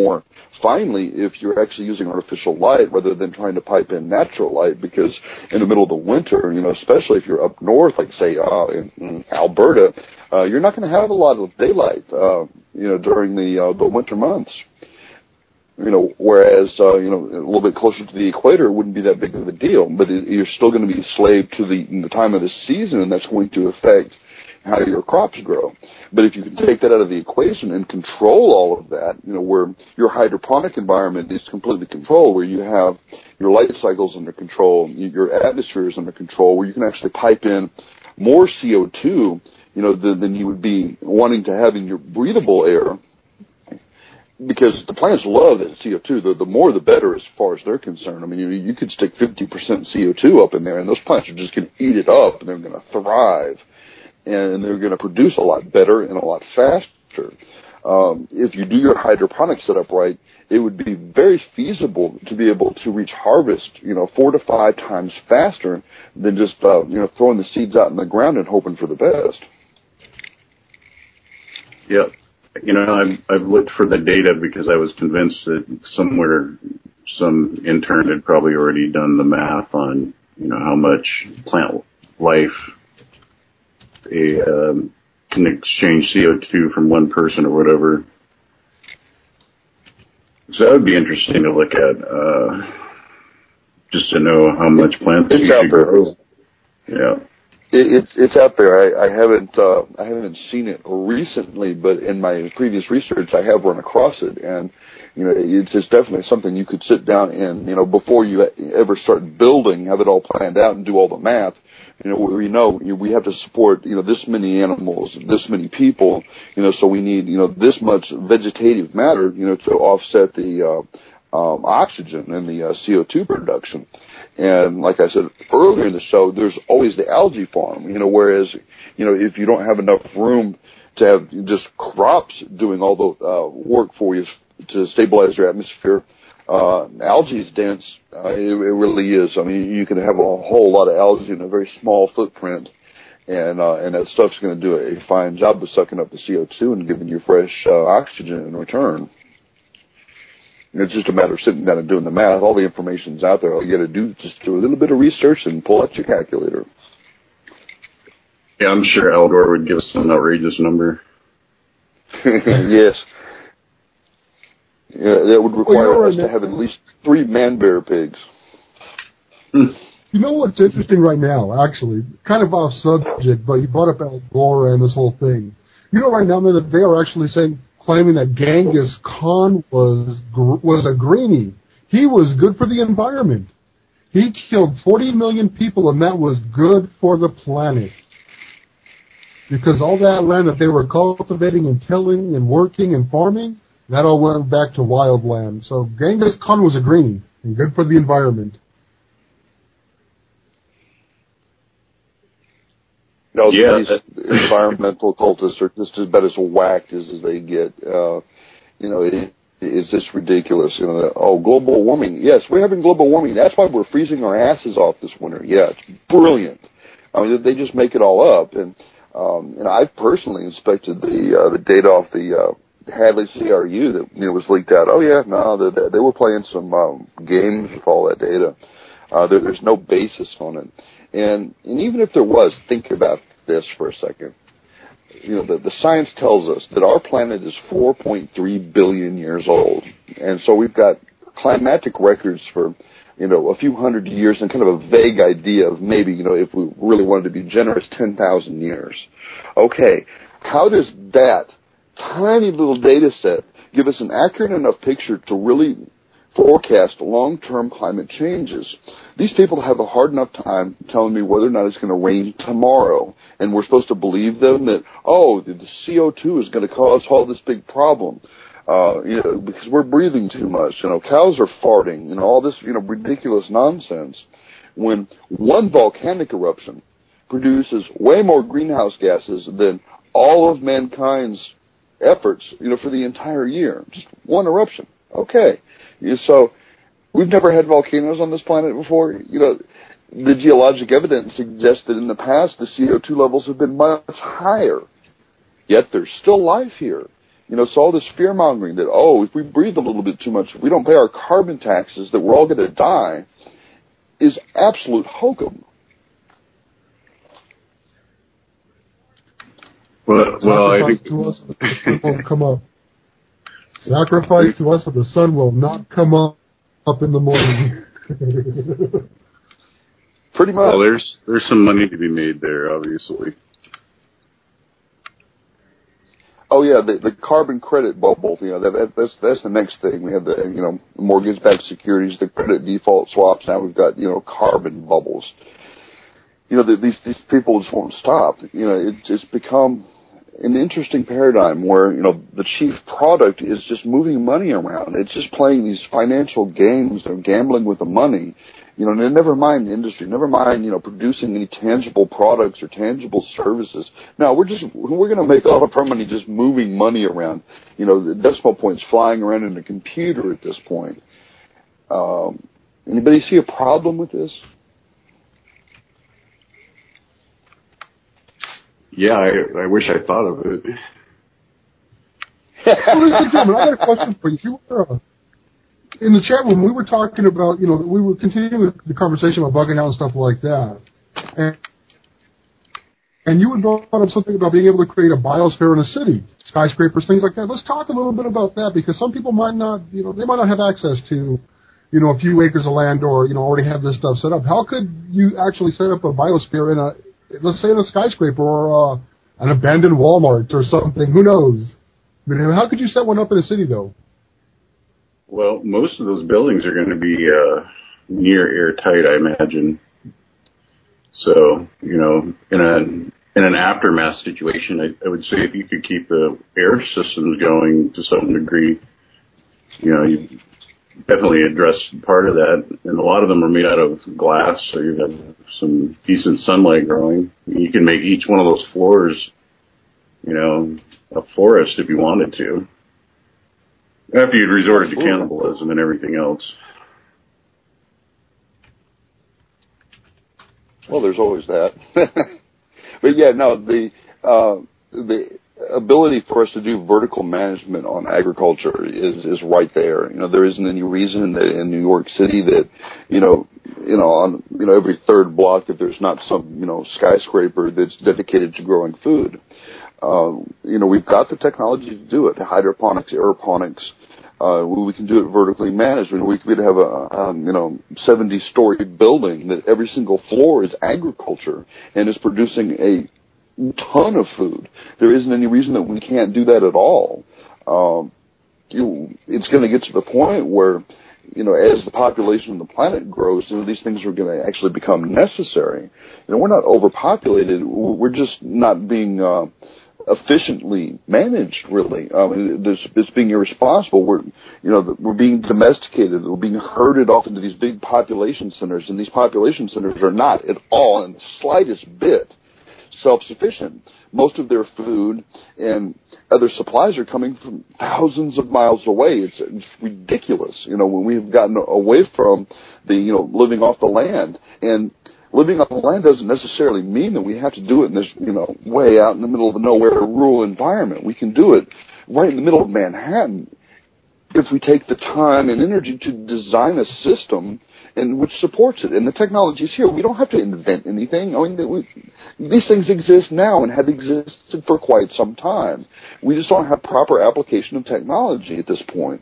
finally, if you're actually using artificial light rather than trying to pipe in natural light, because in the middle of the winter, you know, especially if you're up north, like say uh, in, in Alberta, uh, you're not going to have a lot of daylight, uh, you know, during the uh, the winter months. You know, whereas, uh, you know, a little bit closer to the equator, it wouldn't be that big of a deal. But it, you're still going to be a slave to the, the time of the season, and that's going to affect how your crops grow. But if you can take that out of the equation and control all of that, you know, where your hydroponic environment is completely controlled, where you have your light cycles under control, your atmosphere is under control, where you can actually pipe in more C O two, you know, than, than you would be wanting to have in your breathable air. Because the plants love that C O two. The, the more the better as far as they're concerned. I mean, you, you could stick fifty percent C O two up in there, and those plants are just going to eat it up, and they're going to thrive. And they're going to produce a lot better and a lot faster. Um, if you do your hydroponic setup right, it would be very feasible to be able to reach harvest, you know, four to five times faster than just, uh, you know, throwing the seeds out in the ground and hoping for the best. Yeah. You know, I've, I've looked for the data because I was convinced that somewhere some intern had probably already done the math on, you know, how much plant life a, um, can exchange C O two from one person or whatever. So that would be interesting to look at, uh, just to know how much plants it's you out should there. grow. Yeah. It, it's it's out there. I, I haven't uh, I haven't seen it recently, but in my previous research, I have run across it, and you know, it's, it's definitely something you could sit down and, you know, before you ever start building, have it all planned out and do all the math. You know, we know we have to support, you know, this many animals, this many people, you know, so we need, you know, this much vegetative matter, you know, to offset the uh, um, oxygen and the uh, C O two production. And like I said earlier in the show, there's always the algae farm, you know, whereas, you know, if you don't have enough room to have just crops doing all the uh, work for you to stabilize your atmosphere, uh, algae is dense. Uh, it, it really is. I mean, you can have a whole lot of algae in a very small footprint, and uh, and that stuff's going to do a fine job of sucking up the C O two and giving you fresh uh, oxygen in return. And it's just a matter of sitting down and doing the math. All the information's out there. All you got to do is just do a little bit of research and pull out your calculator. Yeah, I'm sure Al Gore would give us an outrageous number. Yes. Yeah, that would require well, us to have at least three man-bear pigs. You know what's interesting right now, actually? Kind of off subject, but you brought up Al Gore and this whole thing. You know right now that they are actually saying, claiming that Genghis Khan was was a greenie. He was good for the environment. He killed forty million people, and that was good for the planet. Because all that land that they were cultivating and tilling and working and farming, that all went back to wild land. So Genghis Khan was a greenie and good for the environment. No, yeah, these environmental cultists are just about as whacked as, as they get. Uh, you know, it, it's just ridiculous. You know, oh, global warming. Yes, we're having global warming. That's why we're freezing our asses off this winter. Yeah, it's brilliant. I mean, they just make it all up. And, um, you know, I've personally inspected the uh, the data off the uh, Hadley C R U that, you know, was leaked out. Oh, yeah, no, they, they were playing some um, games with all that data. Uh, there, there's no basis on it. And, and even if there was, think about this for a second. You know, the, the science tells us that our planet is four point three billion years old. And so we've got climatic records for, you know, a few hundred years and kind of a vague idea of maybe, you know, if we really wanted to be generous, ten thousand years. Okay, how does that tiny little data set give us an accurate enough picture to really forecast long-term climate changes? These people have a hard enough time telling me whether or not it's going to rain tomorrow, and we're supposed to believe them that, oh, the C O two is going to cause all this big problem, uh, you know, because we're breathing too much. You know, cows are farting, you know, all this, you know, ridiculous nonsense. When one volcanic eruption produces way more greenhouse gases than all of mankind's efforts, you know, for the entire year, just one eruption. Okay. So we've never had volcanoes on this planet before. You know, the geologic evidence suggests that in the past the C O two levels have been much higher, yet there's still life here. You know, so all this fear-mongering that, oh, if we breathe a little bit too much, if we don't pay our carbon taxes, that we're all going to die, is absolute hokum. Well, well I think... to us that the sun won't come up. Sacrifice to us that the sun will not come up, up in the morning. Pretty much. Well, there's, there's some money to be made there, obviously. Oh yeah, the, the carbon credit bubble. You know, that, that, that's that's the next thing. We have the you know mortgage-backed securities, the credit default swaps. Now we've got you know carbon bubbles. You know, the, these these people just won't stop. You know, it, it's become an interesting paradigm where you know the chief product is just moving money around. It's just playing these financial games. They're gambling with the money. You know, and never mind industry, never mind, you know, producing any tangible products or tangible services. No, we're just, we're going to make all of our money just moving money around. You know, the decimal points flying around in a computer at this point. Um, anybody see a problem with this? Yeah, I, I wish I thought of it. Well, ladies and gentlemen, I got a question for you. If you were, uh, in the chat room, we were talking about, you know, we were continuing the conversation about bugging out and stuff like that. And, and you had brought up something about being able to create a biosphere in a city, skyscrapers, things like that. Let's talk a little bit about that, because some people might not, you know, they might not have access to, you know, a few acres of land or, you know, already have this stuff set up. How could you actually set up a biosphere in a, let's say in a skyscraper or uh, an abandoned Walmart or something? Who knows? I mean, how could you set one up in a city, though? Well, most of those buildings are going to be uh, near airtight, I imagine. So, you know, in a in an aftermath situation, I, I would say if you could keep the air systems going to some degree, you know, you definitely address part of that. And a lot of them are made out of glass, so you have some decent sunlight growing. You can make each one of those floors, you know, a forest if you wanted to. After you'd resorted to cannibalism and everything else. Well, there's always that. But yeah, no, the uh, the ability for us to do vertical management on agriculture is is right there. You know, there isn't any reason that in New York City that you know you know on you know every third block that there's not some you know skyscraper that's dedicated to growing food. Uh, you know, we've got the technology to do it. Hydroponics, aeroponics. Uh, we can do it vertically managed. We could have a, um, you know, seventy-story building that every single floor is agriculture and is producing a ton of food. There isn't any reason that we can't do that at all. Um, you, it's going to get to the point where, you know, as the population of the planet grows, you know, these things are going to actually become necessary. You know, we're not overpopulated. We're just not being uh, efficiently managed, really. Um, it's, it's being irresponsible. We're, you know, we're being domesticated. We're being herded off into these big population centers, and these population centers are not at all, in the slightest bit, self-sufficient. Most of their food and other supplies are coming from thousands of miles away. It's, it's ridiculous, you know, when we've gotten away from the, you know, living off the land. And living off the land doesn't necessarily mean that we have to do it in this, you know, way out in the middle of a nowhere rural environment. We can do it right in the middle of Manhattan if we take the time and energy to design a system and which supports it. And the technology is here. We don't have to invent anything. I mean, we, these things exist now and have existed for quite some time. We just don't have proper application of technology at this point.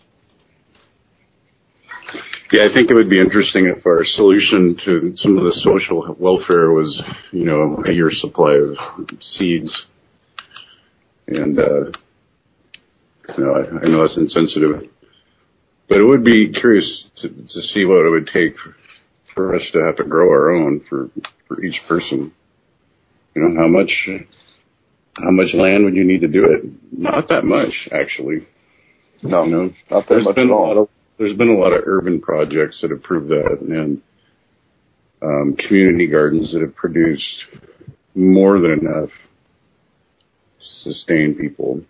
Yeah, I think it would be interesting if our solution to some of the social welfare was, you know, a year's supply of seeds. And, uh, you know, I, I know that's insensitive, but it would be curious to, to see what it would take for, for us to have to grow our own for, for each person. You know, how much, how much land would you need to do it? Not that much, actually. No, you know, not that much at all. There's been a lot of urban projects that have proved that, and um, community gardens that have produced more than enough to sustain people.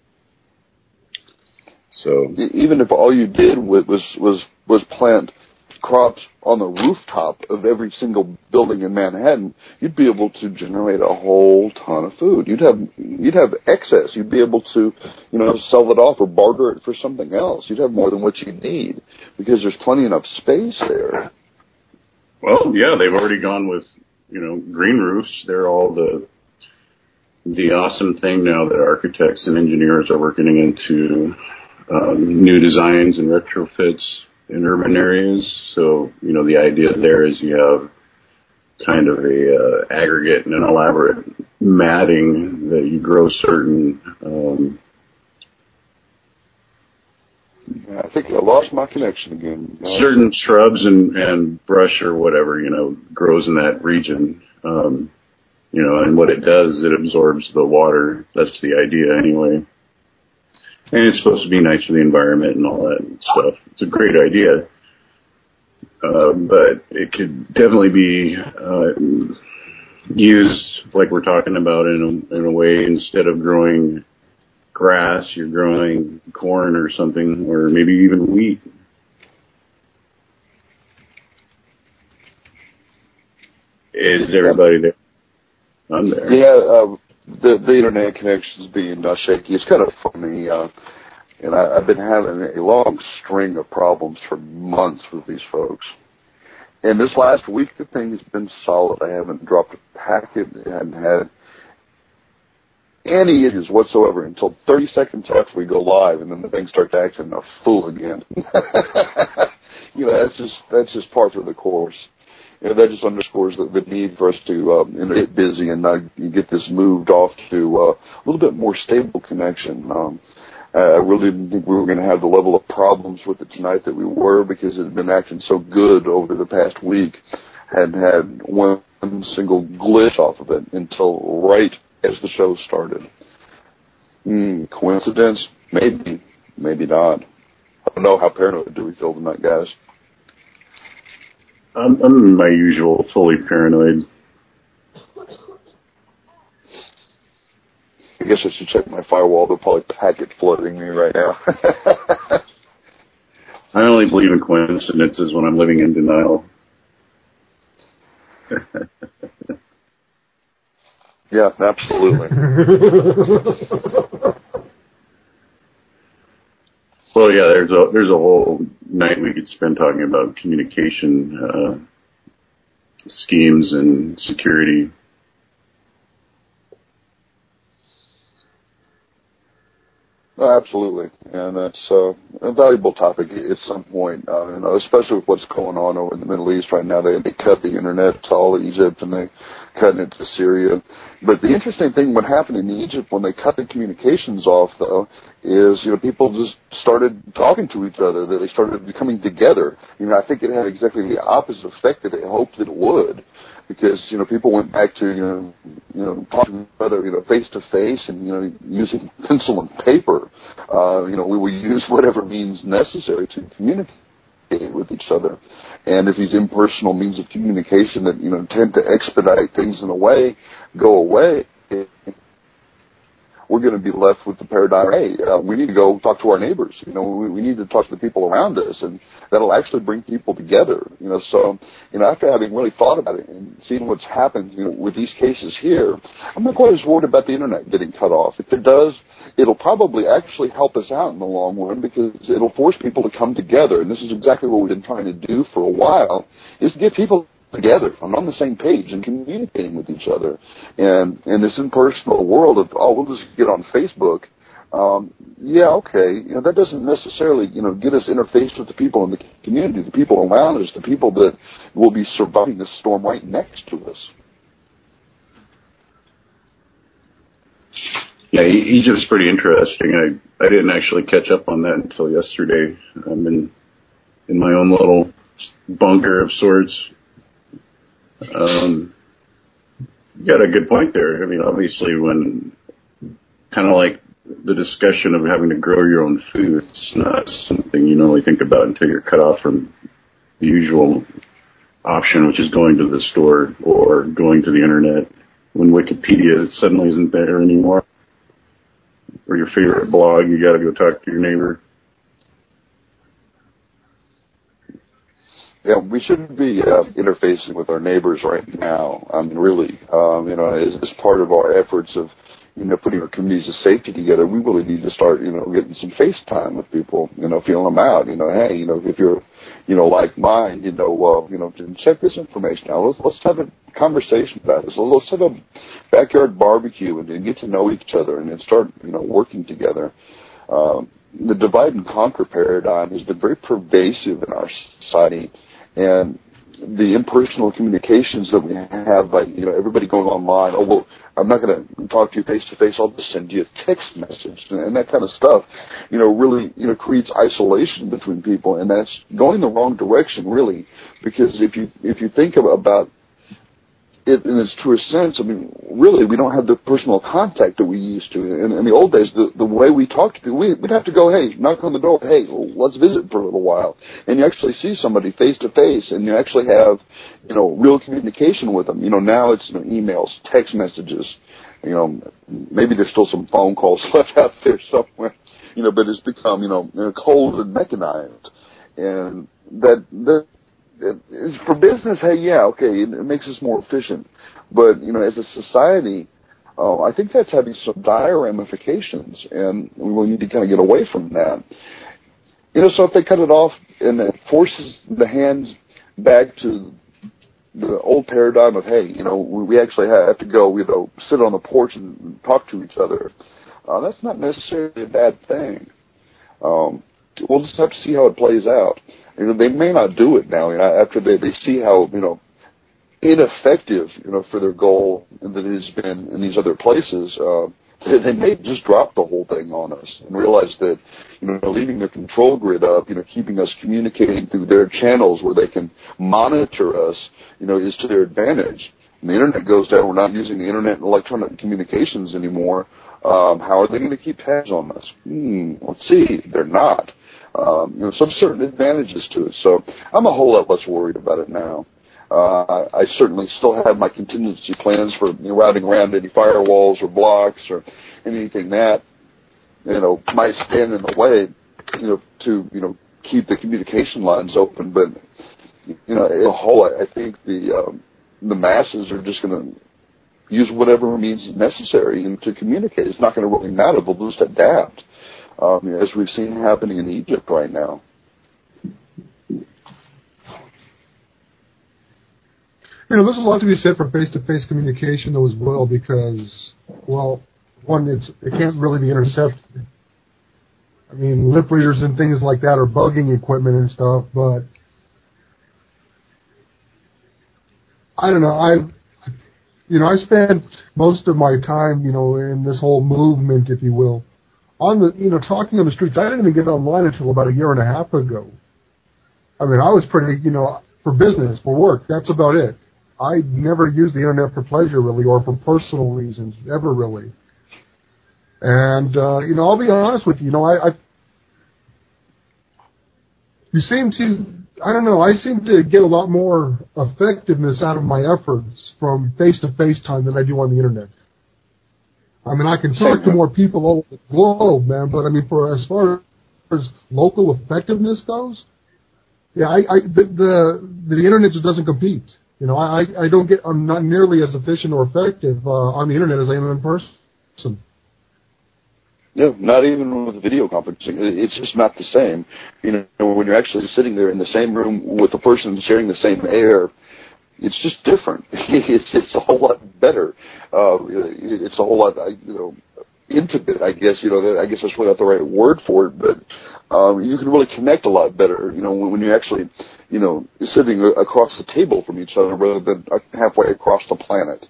So even if all you did was was was plant crops on the rooftop of every single building in Manhattan, you'd be able to generate a whole ton of food. You'd have you'd have excess. You'd be able to, you know, sell it off or barter it for something else. You'd have more than what you need because there's plenty enough space there. Well, yeah, they've already gone with, you know, green roofs. They're all the the awesome thing now that architects and engineers are working into um, new designs and retrofits in urban areas. So, you know, the idea there is you have kind of a uh, aggregate and an elaborate matting that you grow certain. Um, I think I lost my connection again. Certain shrubs and, and brush or whatever, you know, grows in that region. Um, you know, and what it does is it absorbs the water. That's the idea anyway. And it's supposed to be nice for the environment and all that stuff. It's a great idea. Uh, but it could definitely be uh, used, like we're talking about, in a, in a way, instead of growing grass, you're growing corn or something, or maybe even wheat. Is everybody there? I'm there. Yeah, uh, the the internet connection's being uh, shaky. It's kind of funny, uh, and I, I've been having a long string of problems for months with these folks. And this last week, the thing has been solid. I haven't dropped a packet. I haven't had any issues whatsoever until thirty seconds after we go live, and then the thing starts acting a fool again. You know, that's just that's just part of the course. You know, that just underscores the, the need for us to um, you know, get busy and uh, get this moved off to uh, a little bit more stable connection. Um, I really didn't think we were going to have the level of problems with it tonight that we were, because it had been acting so good over the past week. Hadn't had one single glitch off of it until right as the show started. Mm, coincidence? Maybe. Maybe not. I don't know. How paranoid do we feel tonight, guys? I'm, I'm my usual, fully paranoid. I guess I should check my firewall. They're probably packet flooding me right now. I only believe in coincidences when I'm living in denial. Yeah, absolutely. Well, yeah, there's a there's a whole night we could spend talking about communication uh, schemes and security. Oh, absolutely, and that's uh, a valuable topic at some point. Uh, you know, especially with what's going on over in the Middle East right now. They, they cut the internet to all of Egypt, and they cut it to Syria. But the interesting thing, what happened in Egypt when they cut the communications off, though, is you know people just started talking to each other. They started coming together. You know, I think it had exactly the opposite effect that they hoped that it would. Because, you know, people went back to, you know, you know, talking to each other, you know, face to face and, you know, using pencil and paper. Uh, you know, we will use whatever means necessary to communicate with each other. And if these impersonal means of communication that, you know, tend to expedite things in a way go away, we're going to be left with the paradigm, hey, uh, we need to go talk to our neighbors. You know, we, we need to talk to the people around us, and that'll actually bring people together. You know, so, you know, after having really thought about it and seeing what's happened, you know, with these cases here, I'm not quite as worried about the internet getting cut off. If it does, it'll probably actually help us out in the long run, because it'll force people to come together. And this is exactly what we've been trying to do for a while, is to get people together and on the same page and communicating with each other. And in this impersonal world of, oh, we'll just get on Facebook, um, yeah, okay, you know, that doesn't necessarily, you know, get us interfaced with the people in the community, the people around us, the people that will be surviving this storm right next to us. Yeah, Egypt's pretty interesting. I, I didn't actually catch up on that until yesterday. I'm in, in my own little bunker of sorts. Um, you got a good point there. I mean, obviously, when kind of like the discussion of having to grow your own food, it's not something you normally think about until you're cut off from the usual option, which is going to the store or going to the internet. When Wikipedia suddenly isn't there anymore, or your favorite blog, you got to go talk to your neighbor. Yeah, we shouldn't be uh, interfacing with our neighbors right now. I mean, really, um, you know, as, as part of our efforts of, you know, putting our communities of safety together, we really need to start, you know, getting some FaceTime with people, you know, feeling them out. You know, hey, you know, if you're, you know, like mine, you know, well, you know, check this information out. Let's let's have a conversation about this. Let's have a backyard barbecue and, and get to know each other and then start, you know, working together. Um, the divide and conquer paradigm has been very pervasive in our society. And the impersonal communications that we have by, you know, everybody going online, oh, well, I'm not going to talk to you face-to-face, I'll just send you a text message, and that kind of stuff, you know, really, you know, creates isolation between people, and that's going the wrong direction, really, because if you if you think about it in its truest sense, I mean, really, we don't have the personal contact that we used to. In, in the old days, the, the way we talked to people, we, we'd have to go, hey, knock on the door, hey, well, let's visit for a little while. And you actually see somebody face-to-face, and you actually have, you know, real communication with them. You know, now it's, you know, emails, text messages, you know, maybe there's still some phone calls left out there somewhere, you know, but it's become, you know, cold and mechanized. And that, that It's for business, hey, yeah, okay, it, it makes us more efficient. But, you know, as a society, uh, I think that's having some dire ramifications, and we really need to kind of get away from that. You know, so if they cut it off and it forces the hands back to the old paradigm of, hey, you know, we actually have to go, you know, sit on the porch and talk to each other, uh, that's not necessarily a bad thing. Um, we'll just have to see how it plays out. You know, they may not do it now, you know, after they, they see how, you know, ineffective, you know, for their goal that it has been in these other places. Uh, they, they may just drop the whole thing on us and realize that, you know, leaving their control grid up, you know, keeping us communicating through their channels where they can monitor us, you know, is to their advantage. When the internet goes down, we're not using the internet and electronic communications anymore. Um, how are they going to keep tabs on us? Hmm, let's see. They're not. Um, you know, some certain advantages to it. So I'm a whole lot less worried about it now. Uh, I certainly still have my contingency plans for, you know, routing around any firewalls or blocks or anything that, you know, might stand in the way, you know, to, you know, keep the communication lines open. But, you know, as a whole, I think the um, the masses are just going to use whatever means necessary to communicate. It's not going to really matter. They'll just adapt. Um, as we've seen happening in Egypt right now. You know, there's a lot to be said for face-to-face communication, though, as well, because, well, one, it's it can't really be intercepted. I mean, lip readers and things like that are bugging equipment and stuff, but I don't know. I, you know, I spent most of my time, you know, in this whole movement, if you will, on the, you know, talking on the streets. I didn't even get online until about a year and a half ago. I mean, I was pretty, you know, for business, for work, that's about it. I never used the internet for pleasure, really, or for personal reasons, ever really. And, uh, you know, I'll be honest with you, you know, I, I, you seem to, I don't know, I seem to get a lot more effectiveness out of my efforts from face-to-face time than I do on the internet. I mean, I can talk to more people all over the globe, man, but I mean, for as far as local effectiveness goes, yeah, I, I the, the the internet just doesn't compete. You know, I I don't get, I'm not nearly as efficient or effective uh, on the internet as I am in person. Yeah, not even with video conferencing. It's just not the same. You know, when you're actually sitting there in the same room with a person sharing the same air, it's just different. It's it's a whole lot better. Uh, it's a whole lot, you know, intimate, I guess. You know, I guess that's really not the right word for it, but um, you can really connect a lot better. You know, when, when you're actually, you know, sitting across the table from each other rather than halfway across the planet.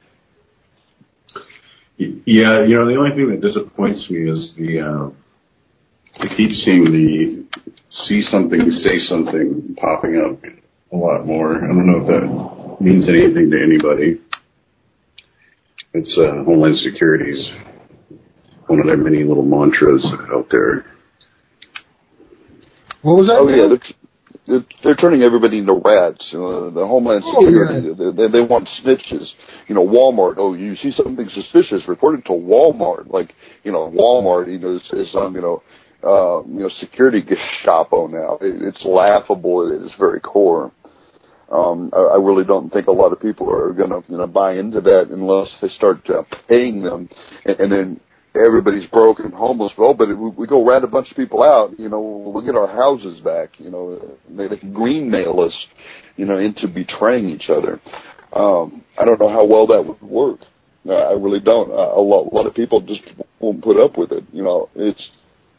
Yeah, you know, the only thing that disappoints me is the uh, I keep seeing the see something, say something popping up a lot more. I don't know if that means anything to anybody. It's uh, Homeland Security's one of their many little mantras out there. What was that? Oh, yeah, they're, they're, they're turning everybody into rats. Uh, the Homeland Security, oh, yeah. they, they want snitches. You know, Walmart, oh, you see something suspicious, report it to Walmart. Like, you know, Walmart, you know, is, is some, you know, uh, you know, security Gestapo now. It, it's laughable at its very core. Um, I, I really don't think a lot of people are going to, you know, buy into that unless they start uh, paying them, and, and then everybody's broke and homeless. Well, but it, we go rat a bunch of people out, you know, we'll get our houses back. You know, they, they can green mail us, you know, into betraying each other. Um, I don't know how well that would work. Uh, I really don't. Uh, a lot, a lot of people just won't put up with it. You know, it's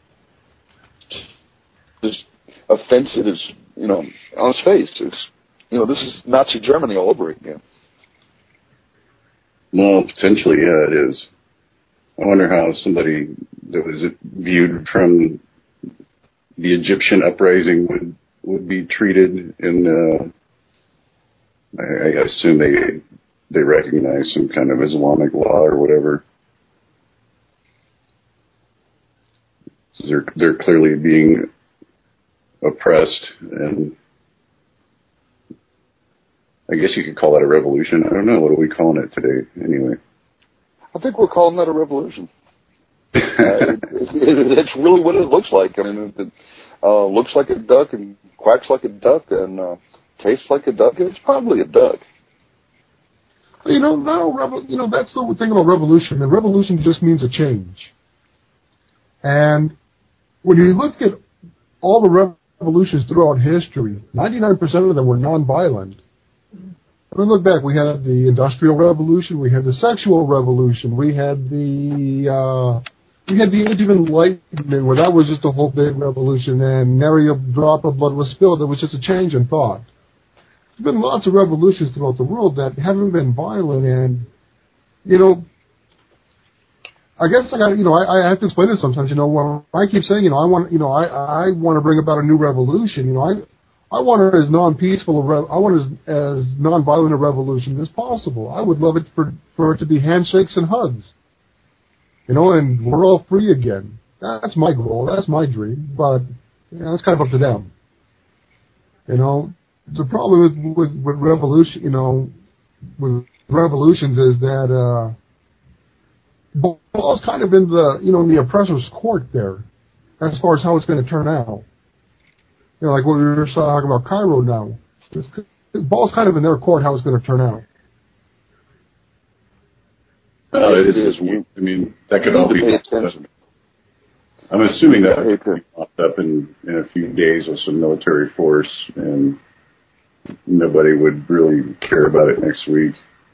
just offensive as, you know, on its face. It's, you know, this is Nazi Germany all over again. Well, potentially, yeah, it is. I wonder how somebody that was viewed from the Egyptian uprising would would be treated. In uh, I, I assume they they recognize some kind of Islamic law or whatever. They're they're clearly being oppressed, and I guess you could call that a revolution. I don't know. What are we calling it today, anyway? I think we're calling that a revolution. uh, it, it, it's really what it looks like. I mean, it, it uh, looks like a duck and quacks like a duck and uh, tastes like a duck. It's probably a duck. You know, now, you know, that's the thing about revolution. The revolution just means a change. And when you look at all the revolutions throughout history, ninety-nine percent of them were nonviolent. I mean, look back. We had the Industrial Revolution. We had the Sexual Revolution. We had the uh, we had the Age of Enlightenment, where that was just a whole big revolution, and nary a drop of blood was spilled. It was just a change in thought. There's been lots of revolutions throughout the world that haven't been violent, and you know, I guess I got you know I, I have to explain it sometimes. You know, when I keep saying you know I want you know I I want to bring about a new revolution. You know, I. I want it as non-peaceful, a re- I want it as, as non-violent a revolution as possible. I would love it for, for it to be handshakes and hugs. You know, and we're all free again. That's my goal. That's my dream. But, you know, it's kind of up to them. You know, the problem with, with, with revolution, you know, with revolutions is that, uh, ball's kind of in the, you know, in the oppressor's court there, as far as how it's going to turn out. You know, like what we were talking about Cairo now. The ball's kind of in their court how it's going to turn out. Well, it is. I mean, that could all be. I'm assuming that could be popped up in, in a few days with some military force, and nobody would really care about it next week.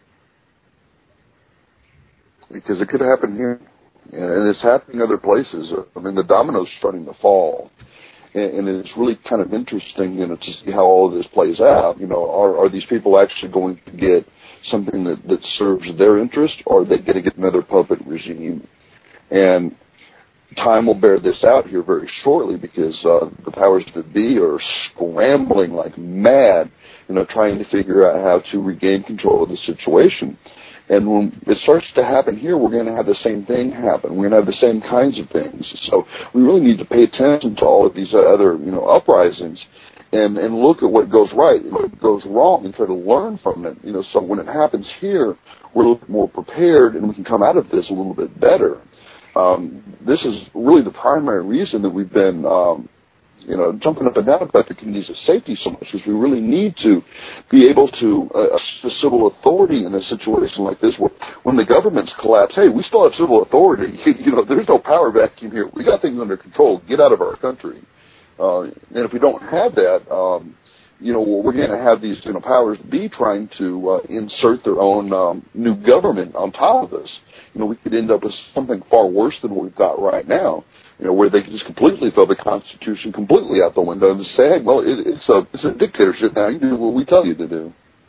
Because it could happen here, and it's happening other places. I mean, the domino's starting to fall. And it's really kind of interesting, you know, to see how all of this plays out. You know, are, are these people actually going to get something that, that serves their interest, or are they going to get another puppet regime? And time will bear this out here very shortly, because uh, the powers that be are scrambling like mad, you know, trying to figure out how to regain control of the situation. And when it starts to happen here, we're going to have the same thing happen. We're going to have the same kinds of things. So we really need to pay attention to all of these other, you know, uprisings, and, and look at what goes right and what goes wrong, and try to learn from it. You know, so when it happens here, we're a little bit more prepared, and we can come out of this a little bit better. Um, this is really the primary reason that we've been, um, you know, jumping up and down about the communities of safety so much, because we really need to be able to uh, assist civil authority in a situation like this, where when the governments collapse, hey, we still have civil authority. You know, there's no power vacuum here. We got things under control. Get out of our country. Uh, and if we don't have that, um, you know, we're going to have these, you know, powers that be trying to uh, insert their own um, new government on top of us. You know, we could end up with something far worse than what we've got right now. You know, where they can just completely throw the Constitution completely out the window and say, hey, well, it, it's a it's a dictatorship now. You do what we tell you to do.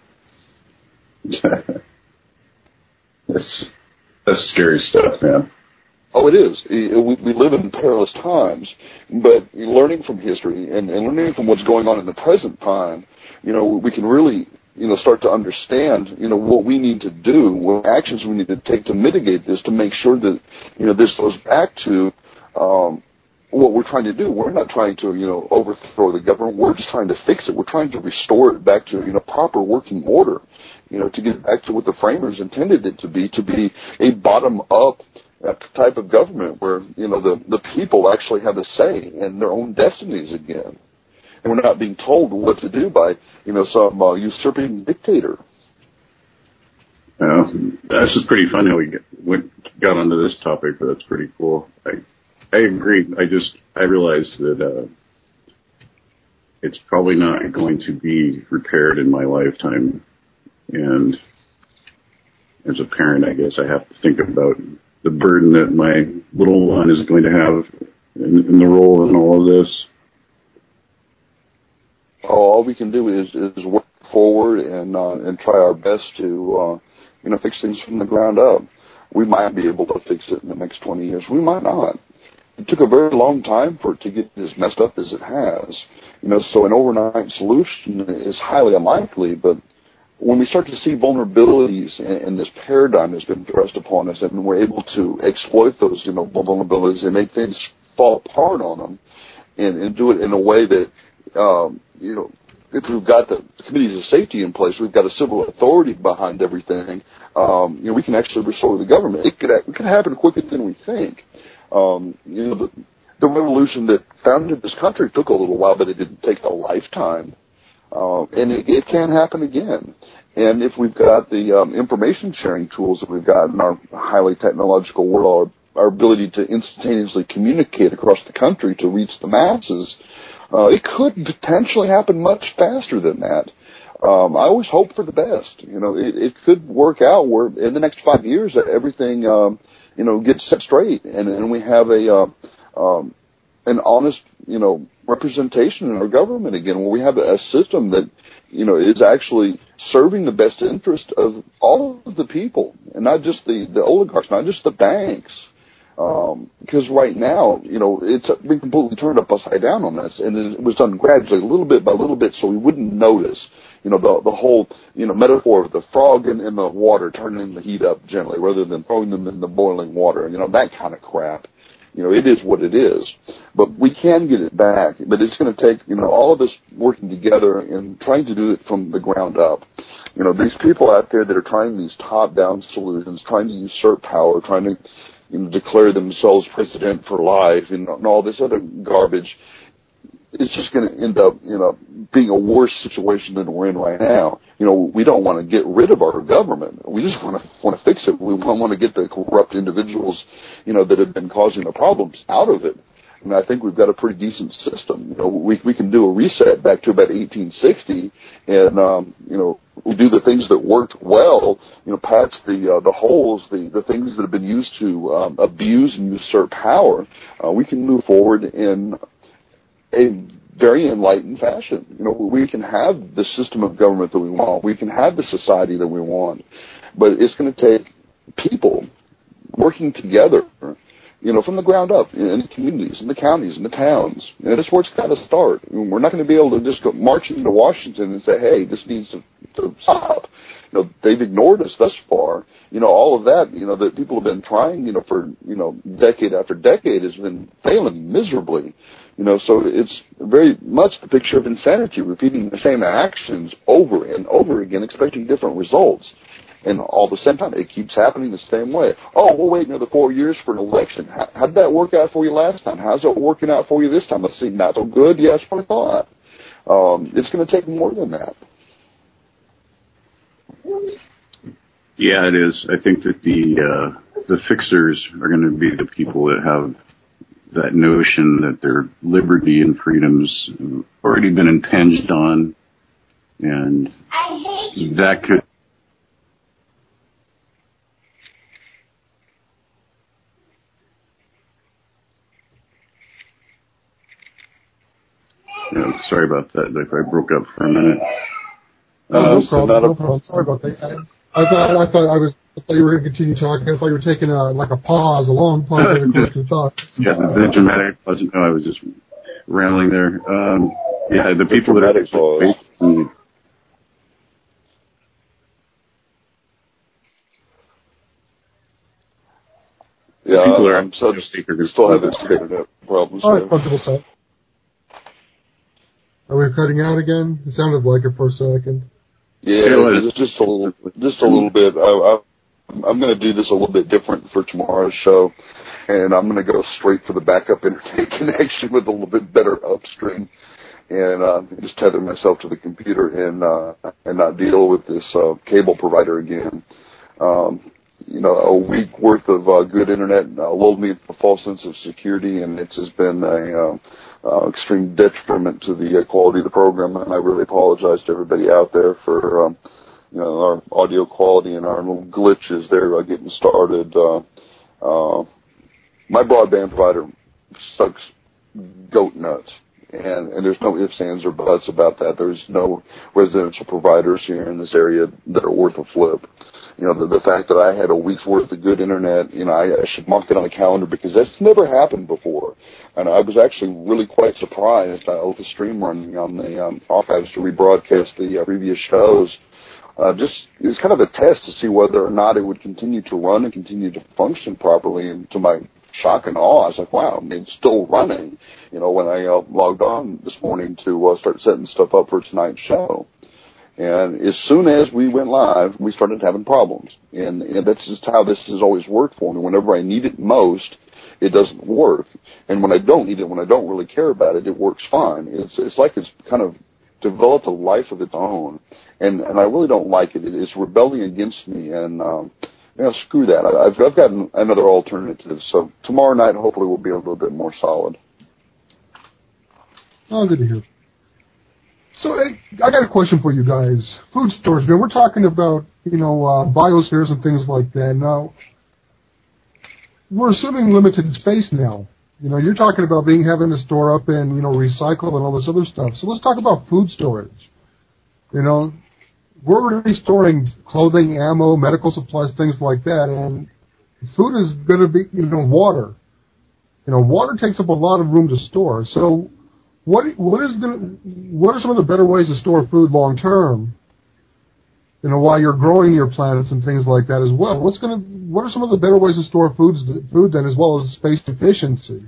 that's that's scary stuff, man. Oh, it is. We, we live in perilous times, but learning from history and, and learning from what's going on in the present time, you know, we can really, you know, start to understand, you know, what we need to do, what actions we need to take to mitigate this, to make sure that, you know, this goes back to Um, what we're trying to do. We're not trying to, you know, overthrow the government. We're just trying to fix it. We're trying to restore it back to, you know, proper working order, you know, to get back to what the framers intended it to be, to be a bottom-up a type of government where, you know, the, the people actually have a say in their own destinies again. And we're not being told what to do by, you know, some uh, usurping dictator. Well, this is pretty funny how we get, went, got onto this topic, but that's pretty cool. I I agree. I just, I realized that uh, it's probably not going to be repaired in my lifetime. And as a parent, I guess I have to think about the burden that my little one is going to have in, in the role in all of this. Oh, all we can do is, is work forward and uh, and try our best to uh, you know fix things from the ground up. We might be able to fix it in the next twenty years. We might not. It took a very long time for it to get as messed up as it has. You know, so an overnight solution is highly unlikely. But when we start to see vulnerabilities in, in this paradigm that's been thrust upon us, and we're able to exploit those you know vulnerabilities and make things fall apart on them, and, and do it in a way that um, you know. If we've got the committees of safety in place, we've got a civil authority behind everything, um, you know, we can actually restore the government. It could, it could happen quicker than we think. Um, you know, the, the revolution that founded this country took a little while, but it didn't take a lifetime. Uh, and it, it can happen again. And if we've got the um, information sharing tools that we've got in our highly technological world, our, our ability to instantaneously communicate across the country to reach the masses, Uh, it could potentially happen much faster than that. Um, I always hope for the best. You know, it, it could work out where in the next five years that everything, um, you know, gets set straight, and, and we have a uh, um, an honest, you know, representation in our government again, where we have a system that, you know, is actually serving the best interest of all of the people, and not just the, the oligarchs, not just the banks. Um, because right now, you know, it's been completely turned upside down on us, and it was done gradually, little bit by little bit, so we wouldn't notice. You know, the the whole, you know, metaphor of the frog in, in the water turning the heat up gently, rather than throwing them in the boiling water. You know, that kind of crap. You know, it is what it is. But we can get it back. But it's going to take, you know, all of us working together and trying to do it from the ground up. You know, these people out there that are trying these top-down solutions, trying to usurp power, trying to, you know, declare themselves president for life and, and all this other garbage, it's just going to end up, you know, being a worse situation than we're in right now. You know, we don't want to get rid of our government. We just want to want to fix it. We want to get the corrupt individuals, you know, that have been causing the problems out of it. And I think we've got a pretty decent system. You know, we we can do a reset back to about eighteen sixty, and um, you know, we do the things that worked well. You know, patch the uh, the holes, the the things that have been used to um, abuse and usurp power. Uh, we can move forward in a very enlightened fashion. You know, we can have the system of government that we want. We can have the society that we want, but it's going to take people working together, you know, from the ground up in the communities, in the counties, in the towns. You know, that's where it's got to start. I mean, we're not going to be able to just go march into Washington and say, hey, this needs to, to stop. You know, they've ignored us thus far. You know, all of that, you know, that people have been trying, you know, for, you know, decade after decade has been failing miserably. You know, so it's very much the picture of insanity, repeating the same actions over and over again, expecting different results. And all at the same time, it keeps happening the same way. Oh, we'll wait another four years for an election. How, how did that work out for you last time? How's it working out for you this time? Let's see, not so good? Yeah, that's what I thought. Um, it's going to take more than that. Yeah, it is. I think that the uh, the fixers are going to be the people that have that notion that their liberty and freedoms have already been impinged on, and that could you know, sorry about that. If I broke up for a minute. No, Uh, no problem. No problem. Sorry about that. I, I thought I thought I was. I thought you were going to continue talking. I thought you were taking a like a pause, a long pause, to collect your thoughts. Yeah, the dramatic pause. No, I was just rambling there. Um, yeah, the people that are basically, yeah, people are I'm so still having internet problems. All right, comfortable set. Are we cutting out again? It sounded like it for a second. Yeah, it's just a little, just a little bit. I, I I'm going to do this a little bit different for tomorrow's show, and I'm going to go straight for the backup internet connection with a little bit better upstream, and uh, just tether myself to the computer and uh, and not deal with this uh, cable provider again. Um, you know, a week worth of uh, good internet uh, lulled me into a false sense of security, and it's just been a uh, uh, extreme detriment to the uh, quality of the program. And I really apologize to everybody out there for um, you know our audio quality and our little glitches there uh, getting started. Uh, uh, my broadband provider sucks goat nuts. And, and there's no ifs, ands, or buts about that. There's no residential providers here in this area that are worth a flip. You know, the, the fact that I had a week's worth of good internet, you know, I, I should mark it on the calendar because that's never happened before. And I was actually really quite surprised. I let the stream running on the um, archives to rebroadcast the uh, previous shows. Uh, just, it was kind of a test to see whether or not it would continue to run and continue to function properly. And to my shock and awe, I was like, wow, it's still running. You know, when I uh, logged on this morning to uh, start setting stuff up for tonight's show. And as soon as we went live, we started having problems. And, and that's just how this has always worked for me. Whenever I need it most, it doesn't work. And when I don't need it, when I don't really care about it, it works fine. It's, it's like it's kind of developed a life of its own. And, and I really don't like it. It's rebelling against me. And, um, you know, screw that. I've, I've got another alternative. So tomorrow night, hopefully, we'll be a little bit more solid. Oh, good to hear. So, hey, I got a question for you guys. Food storage, man. We're talking about, you know, uh, biospheres and things like that. Now, we're assuming limited space now. You know, you're talking about being having to store up and, you know, recycle and all this other stuff. So let's talk about food storage. You know, we're already storing clothing, ammo, medical supplies, things like that, and food is going to be, you know, water. You know, water takes up a lot of room to store. So, what what is going what are some of the better ways to store food long term? You know, while you're growing your plants and things like that as well. What's going to what are some of the better ways to store foods food then, as well as space efficiency?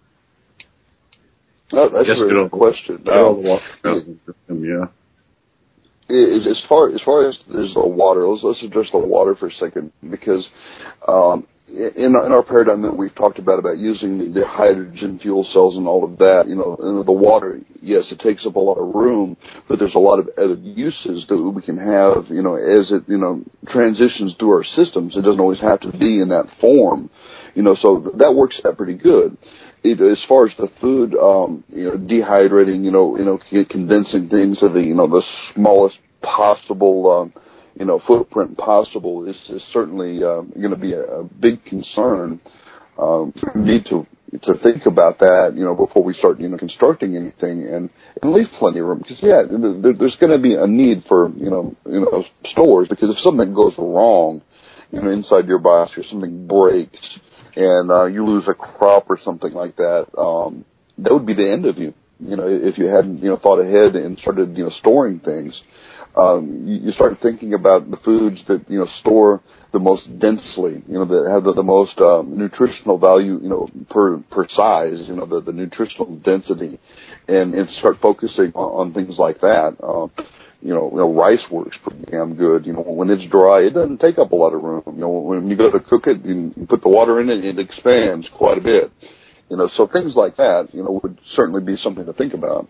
Oh, that's yes, a really good question. Um, yeah. As far as far as, as the water, let's, let's address the water for a second, because um, in, in our paradigm that we've talked about about using the, the hydrogen fuel cells and all of that, you know, the water, yes, it takes up a lot of room, but there's a lot of other uses that we can have, you know, as it, you know, transitions through our systems. It doesn't always have to be in that form, you know, so that works out pretty good. It, as far as the food, um, you know, dehydrating, you know, you know, condensing things to the, you know, the smallest possible, um, you know, footprint possible is, is certainly um, going to be a, a big concern. Um, we need to to think about that, you know, before we start, you know, constructing anything, and, and leave plenty of room, because yeah, there, there's going to be a need for, you know, you know, stores, because if something goes wrong, you know, inside your biosphere, something breaks, and uh, you lose a crop or something like that, um, that would be the end of you. You know, if you hadn't, you know, thought ahead and started, you know, storing things. Um, you, you start thinking about the foods that, you know, store the most densely, you know, that have the, the most um, nutritional value, you know, per per size, you know, the, the nutritional density, and, and start focusing on, on things like that. Um, you know, you know, rice works pretty damn good. You know, when it's dry, it doesn't take up a lot of room. You know, when you go to cook it, you put the water in it, it expands quite a bit. You know, so things like that, you know, would certainly be something to think about.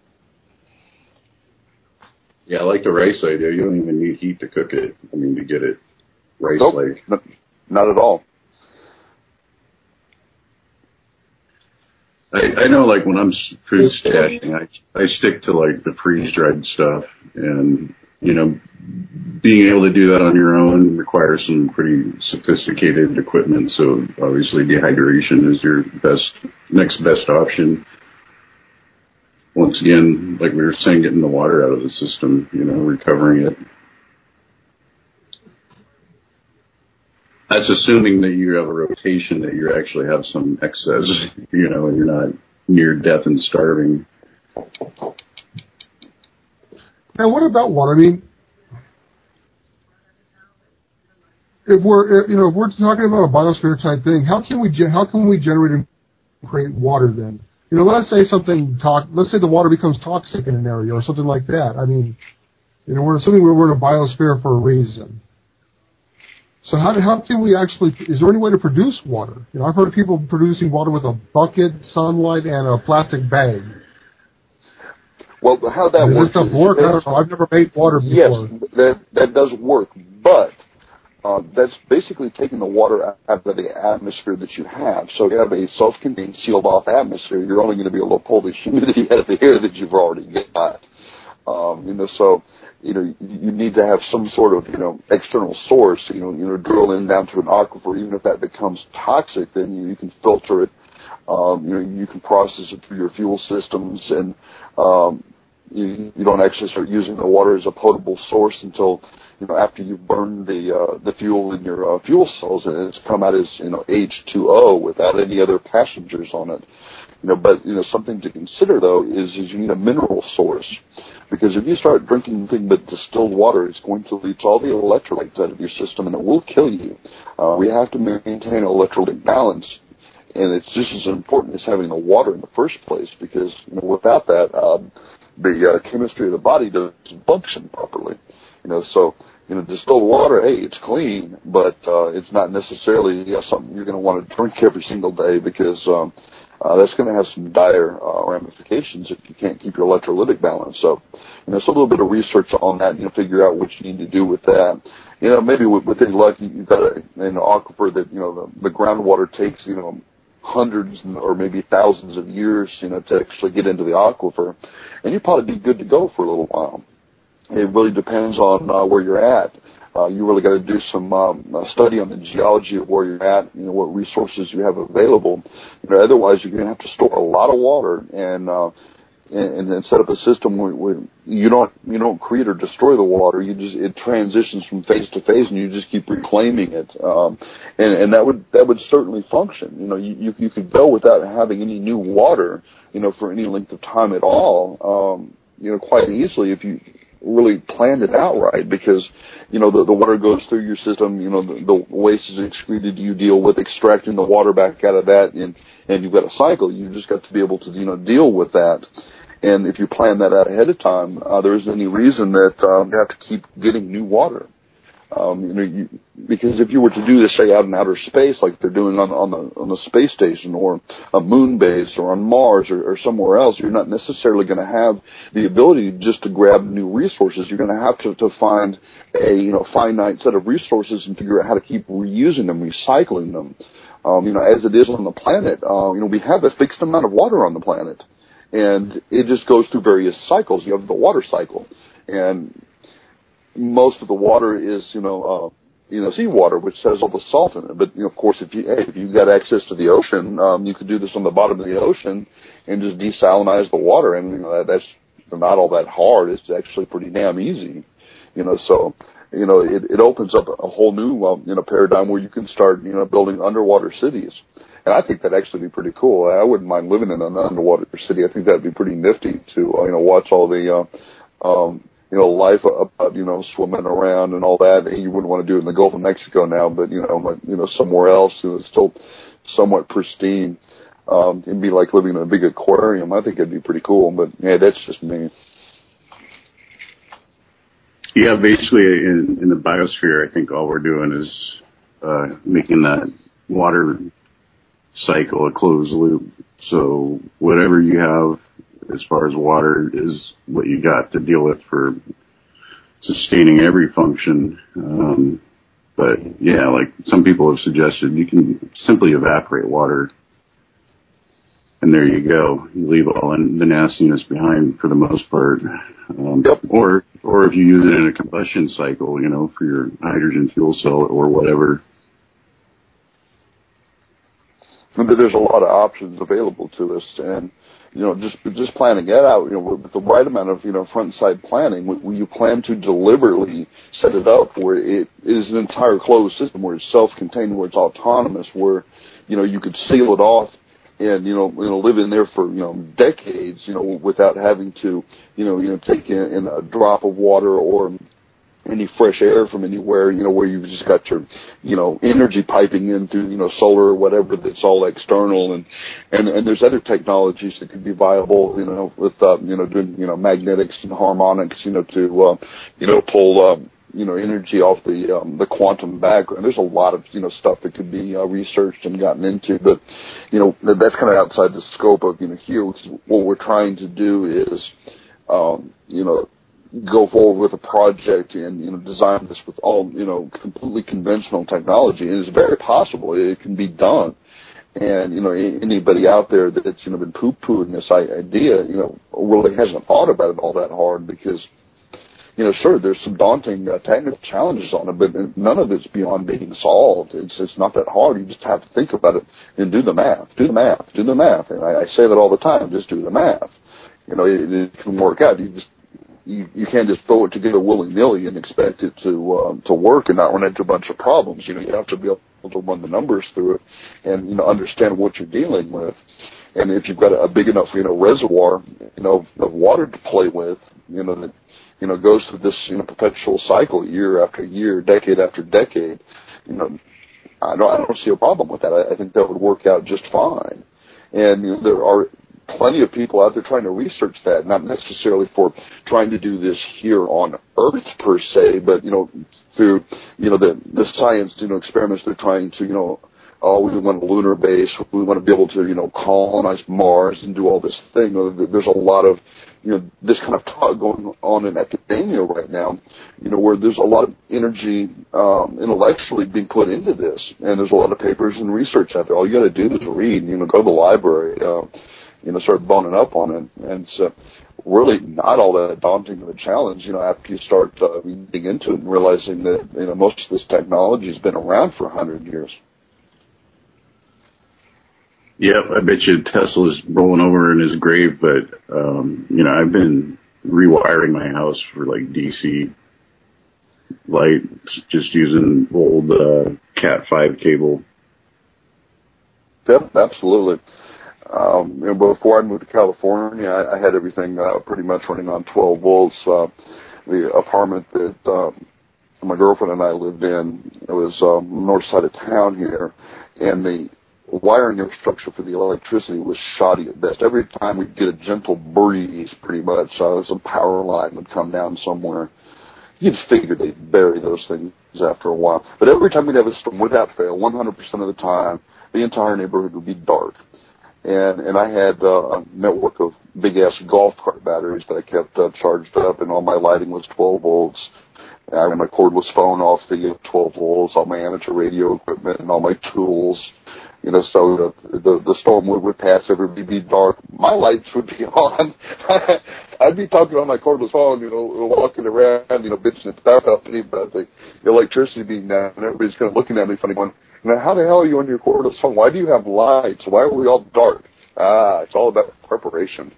Yeah, I like the rice idea. You don't even need heat to cook it. I mean, to get it rice nope, like. Not, not at all. I, I know, like, when I'm food stashing, I, I stick to, like, the freeze-dried stuff. And, you know, being able to do that on your own requires some pretty sophisticated equipment. So, obviously, dehydration is your best, next best option. Once again, like we were saying, getting the water out of the system, you know, recovering it. That's assuming that you have a rotation, that you actually have some excess, you know, and you're not near death and starving. Now, what about water? I mean, if we're, you know, if we're talking about a biosphere type thing, how can we, how can we generate and create water then? You know, let's say something, to- let's say the water becomes toxic in an area or something like that. I mean, you know, we're assuming we're in a biosphere for a reason. So how, how can we actually, is there any way to produce water? You know, I've heard of people producing water with a bucket, sunlight, and a plastic bag. Well, how that does works this stuff is, work? I don't know. I've never made water before. Yes, that, that does work, but uh, that's basically taking the water out of the atmosphere that you have. So you have a self-contained, sealed-off atmosphere. You're only going to be able to pull the humidity out of the air that you've already got. Um, you know, so you know you need to have some sort of you know external source. You know, you know, drill in down to an aquifer. Even if that becomes toxic, then you, you can filter it. Um, you know, you can process it through your fuel systems, and um, you, you don't actually start using the water as a potable source until you know after you've burned the uh, the fuel in your uh, fuel cells, and it's come out as you know H two O without any other passengers on it. You know, but you know something to consider though is is you need a mineral source, because if you start drinking nothing but distilled water, it's going to leach all the electrolytes out of your system, and it will kill you. Uh, we have to maintain electrolyte balance, and it's just as important as having the water in the first place, because you know without that, uh, the uh, chemistry of the body doesn't function properly. You know, so you know distilled water, hey, it's clean, but uh, it's not necessarily you know, something you're going to want to drink every single day, because um, Uh, that's going to have some dire uh, ramifications if you can't keep your electrolytic balance. So, you know, it's a little bit of research on that, you know, figure out what you need to do with that. You know, maybe with, with any luck, you've got a, an aquifer that, you know, the, the groundwater takes, you know, hundreds or maybe thousands of years, you know, to actually get into the aquifer. And you'd probably be good to go for a little while. It really depends on uh, where you're at. Uh, you really got to do some um, uh, study on the geology of where you're at, you know, what resources you have available. You know, otherwise, you're going to have to store a lot of water and uh, and, and set up a system where, where you don't you don't create or destroy the water. You just it transitions from phase to phase, and you just keep reclaiming it. Um, and and that would that would certainly function. You know, you, you you could go without having any new water, you know, for any length of time at all. Um, you know, quite easily if you really planned it out right, because you know the, the water goes through your system, you know the, the waste is excreted, you deal with extracting the water back out of that, and and you've got a cycle. You just got to be able to you know deal with that, and if you plan that out ahead of time, uh, there isn't any reason that um, you have to keep getting new water. Um, you know, you, because if you were to do this, say, out in outer space, like they're doing on, on the on the space station or a moon base or on Mars or, or somewhere else, you're not necessarily going to have the ability just to grab new resources. You're going to have to, to find a you know finite set of resources and figure out how to keep reusing them, recycling them. Um, you know, as it is on the planet, uh, you know, we have a fixed amount of water on the planet, and it just goes through various cycles. You have the water cycle, and most of the water is, you know, uh, you know, seawater, which has all the salt in it. But, you know, of course, if you, hey, if you've got access to the ocean, um, you could do this on the bottom of the ocean and just desalinize the water. And, you know, that, that's not all that hard. It's actually pretty damn easy, you know, so, you know, it, it opens up a whole new, um, you know, paradigm where you can start, you know, building underwater cities. And I think that'd actually be pretty cool. I wouldn't mind living in an underwater city. I think that'd be pretty nifty to, uh, you know, watch all the, uh, um, you know, life about, you know, swimming around and all that. You wouldn't want to do it in the Gulf of Mexico now, but, you know, like, you know, somewhere else, you know, it's still somewhat pristine. Um, it'd be like living in a big aquarium. I think it'd be pretty cool, but, yeah, that's just me. Yeah, basically in, in the biosphere, I think all we're doing is uh, making that water cycle a closed loop. So whatever you have as far as water is what you got to deal with for sustaining every function. Um, but yeah, like some people have suggested, you can simply evaporate water, and there you go. You leave all the nastiness behind for the most part. Um, yep. Or, or if you use it in a combustion cycle, you know, for your hydrogen fuel cell or whatever. And there's a lot of options available to us, and you know, just just planning that out, you know, with the right amount of, you know, front side planning, where you plan to deliberately set it up where it is an entire closed system, where it's self-contained, where it's autonomous, where, you know, you could seal it off and, you know, you know, live in there for, you know, decades, you know, without having to, you know, you know, take in, in a drop of water or any fresh air from anywhere, you know, where you've just got your, you know, energy piping in through, you know, solar or whatever that's all external. And, and, and there's other technologies that could be viable, you know, with, uh, you know, doing, you know, magnetics and harmonics, you know, to, uh, you know, pull, um, you know, energy off the um, the quantum background. There's a lot of, you know, stuff that could be uh, researched and gotten into, but, you know, that's kind of outside the scope of, you know, here. What we're trying to do is, um, you know, go forward with a project and, you know, design this with all, you know, completely conventional technology. And it's very possible. It can be done. And, you know, anybody out there that's, you know, been poo-pooing this idea, you know, really hasn't thought about it all that hard because, you know, sure, there's some daunting uh, technical challenges on it, but none of it's beyond being solved. It's it's not that hard. You just have to think about it and do the math, do the math, do the math. And I, I say that all the time, just do the math. You know, it, it can work out. You just you, you can't just throw it together willy-nilly and expect it to um, to work and not run into a bunch of problems. You know, you have to be able to run the numbers through it and, you know, understand what you're dealing with. And if you've got a, a big enough, you know, reservoir, you know, of water to play with, you know, that, you know, goes through this, you know, perpetual cycle year after year, decade after decade, you know, I don't, I don't see a problem with that. I, I think that would work out just fine. And, you know, there are plenty of people out there trying to research that, not necessarily for trying to do this here on Earth per se, but, you know, through, you know, the, the science, you know, experiments they're trying to, you know, oh, we want a lunar base, we want to be able to, you know, colonize Mars and do all this thing. There's a lot of, you know, this kind of talk going on in academia right now, you know, where there's a lot of energy um, intellectually being put into this, and there's a lot of papers and research out there. All you got to do is read, you know, go to the library, uh, you know, start boning up on it, and so really not all that daunting of a challenge, you know, after you start uh, reading into it and realizing that, you know, most of this technology has been around for a hundred years. Yep, I bet you Tesla's rolling over in his grave, but, um, you know, I've been rewiring my house for, like, D C light, just using old uh, Cat five cable. Yep, absolutely. Um, you know, before I moved to California, I, I had everything uh, pretty much running on twelve volts. Uh, the apartment that um, my girlfriend and I lived in, it was um, north side of town here, and the wiring infrastructure for the electricity was shoddy at best. Every time we'd get a gentle breeze, pretty much, uh, some power line would come down somewhere. You'd figure they'd bury those things after a while. But every time we'd have a storm, without fail, one hundred percent of the time, the entire neighborhood would be dark. And and I had uh, a network of big-ass golf cart batteries that I kept uh, charged up, and all my lighting was twelve volts. I had my cordless phone off the twelve volts, all my amateur radio equipment, and all my tools. You know, so the the, the storm would, would pass, everybody would be dark. My lights would be on. I'd be talking on my cordless phone, you know, walking around, you know, bitching at the power company about the electricity being down, and everybody's kind of looking at me funny, going, now, how the hell are you on your cordless phone? Why do you have lights? Why are we all dark? Ah, it's all about preparation.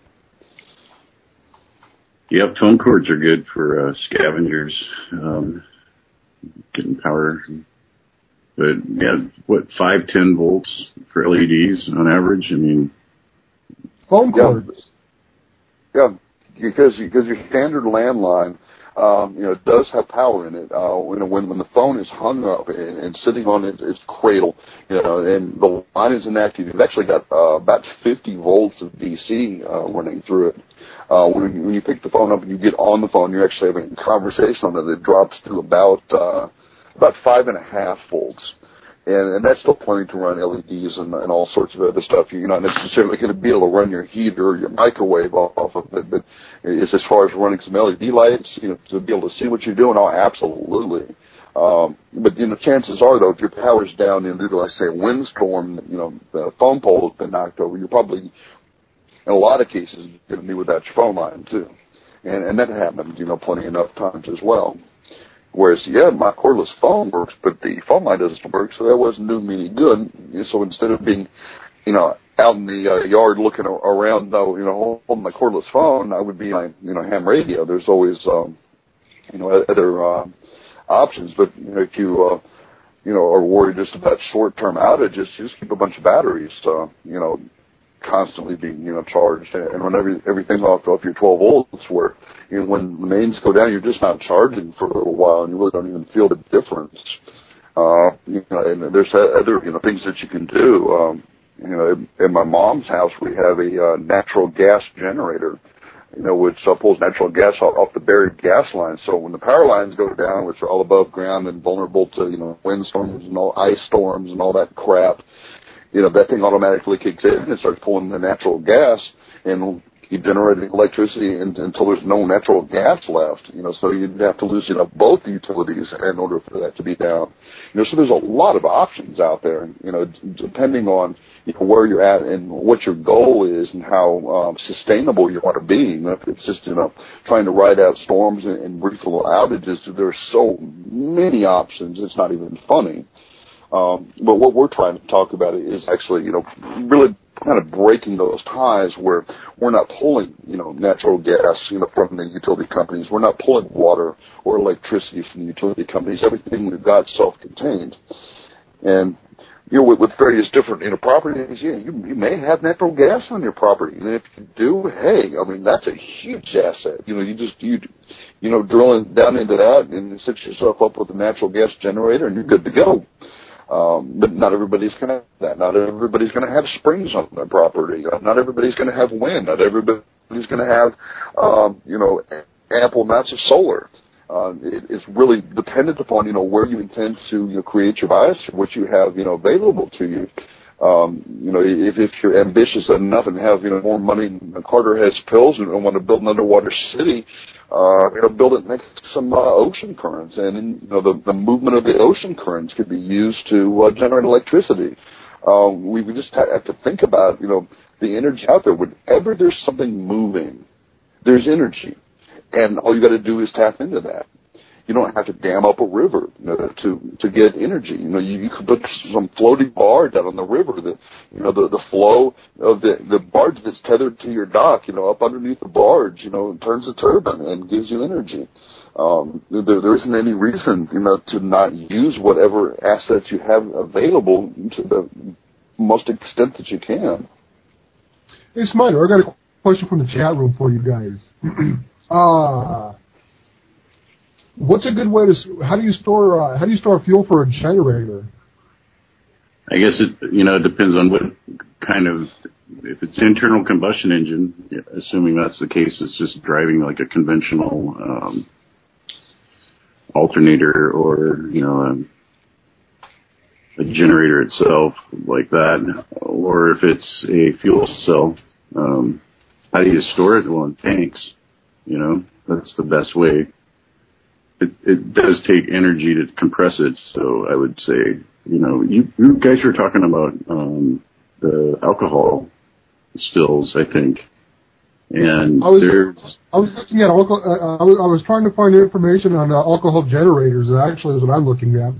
Yep, phone cords are good for uh, scavengers, um, getting power. But, yeah, what, five, ten volts for L E Ds on average? I mean... Phone cords. Yeah, yeah, because, because your standard landline, um, you know, it does have power in it. Uh, you know, when, when the phone is hung up and, and sitting on it, its cradle, you know, and the line is inactive, you've actually got uh, about fifty volts of D C uh, running through it. Uh, when, when you pick the phone up and you get on the phone, you're actually having a conversation on it. It drops to about uh, about five and a half volts. And, and that's still plenty to run L E Ds and, and all sorts of other stuff. You're not necessarily going to be able to run your heater or your microwave off of it, but it's as far as running some L E D lights, you know, to be able to see what you're doing, oh, absolutely. Um, but, you know, chances are, though, if your power's down in, due to, like, say, a windstorm, you know, the phone pole has been knocked over, you're probably, in a lot of cases, going to be without your phone line, too. And, and that happens, you know, plenty enough times as well. Whereas, yeah, my cordless phone works, but the phone line doesn't work, so that wasn't doing me any good. So instead of being, you know, out in the uh, yard looking around, you know, holding my cordless phone, I would be on, you know, ham radio. There's always, um, you know, other uh, options. But, you know, if you, uh, you know, are worried just about short-term outages, you just keep a bunch of batteries, uh, you know, constantly being, you know, charged and run every, everything off, off your twelve volts where, you know, when the mains go down, you're just not charging for a little while and you really don't even feel the difference. Uh, you know, and there's other, you know, things that you can do. Um, you know, in my mom's house, we have a uh, natural gas generator. you know, which uh, pulls natural gas off, off the buried gas lines. So when the power lines go down, which are all above ground and vulnerable to, you know, windstorms and all ice storms and all that crap, you know, that thing automatically kicks in and starts pulling the natural gas and keep generating electricity in, until there's no natural gas left. You know, so you'd have to lose, you know, both utilities in order for that to be down. You know, so there's a lot of options out there, you know, depending on, you know, where you're at and what your goal is and how um, sustainable you want to be. You know, if it's just, you know, trying to ride out storms and, and brief little outages, there's so many options, it's not even funny. Um, but what we're trying to talk about is actually, you know, really kind of breaking those ties where we're not pulling, you know, natural gas, you know, from the utility companies. We're not pulling water or electricity from the utility companies. Everything we've got self-contained. And, you know, with, with various different, you know, properties, yeah, you, you may have natural gas on your property. And if you do, hey, I mean, that's a huge asset. You know, you just, you, you know, drilling down into that and set yourself up with a natural gas generator and you're good to go. Um, but not everybody's going to have that. Not everybody's going to have springs on their property. Not everybody's going to have wind. Not everybody's going to have, um, you know, ample amounts of solar. Uh, it, it's really dependent upon, you know, where you intend to, you know, create your bias, what you have, you know, available to you. Um, you know, if, if you're ambitious enough and have, you know, more money than Carter has pills and want to build an underwater city, uh, you know, build it next to some uh, ocean currents. And, you know, the, the movement of the ocean currents could be used to uh, generate electricity. Uh, we, we just have to think about, you know, the energy out there. Whenever there's something moving, there's energy. And all you got to do is tap into that. You don't have to dam up a river, you know, to to get energy. You know, you, you could put some floating barge out on the river. That, you know, the the flow of the the barge that's tethered to your dock, you know, up underneath the barge, you know, turns the turbine and gives you energy. Um, there there isn't any reason, you know, to not use whatever assets you have available to the most extent that you can. Hey, Smiler, I got a question from the chat room for you guys. uh What's a good way to? How do you store? Uh, how do you store fuel for a generator? I guess it you know it depends on what kind of. If it's internal combustion engine, assuming that's the case, it's just driving like a conventional um, alternator or you know a, a generator itself like that, or if it's a fuel cell. Um, how do you store it? Well, in tanks. You know, that's the best way. It, it does take energy to compress it, so I would say, you know, you, you guys were talking about um, the alcohol stills, I think, and I was, there's. I was looking at alcohol. Uh, I was I was trying to find information on uh, alcohol generators. Actually, is what I'm looking at.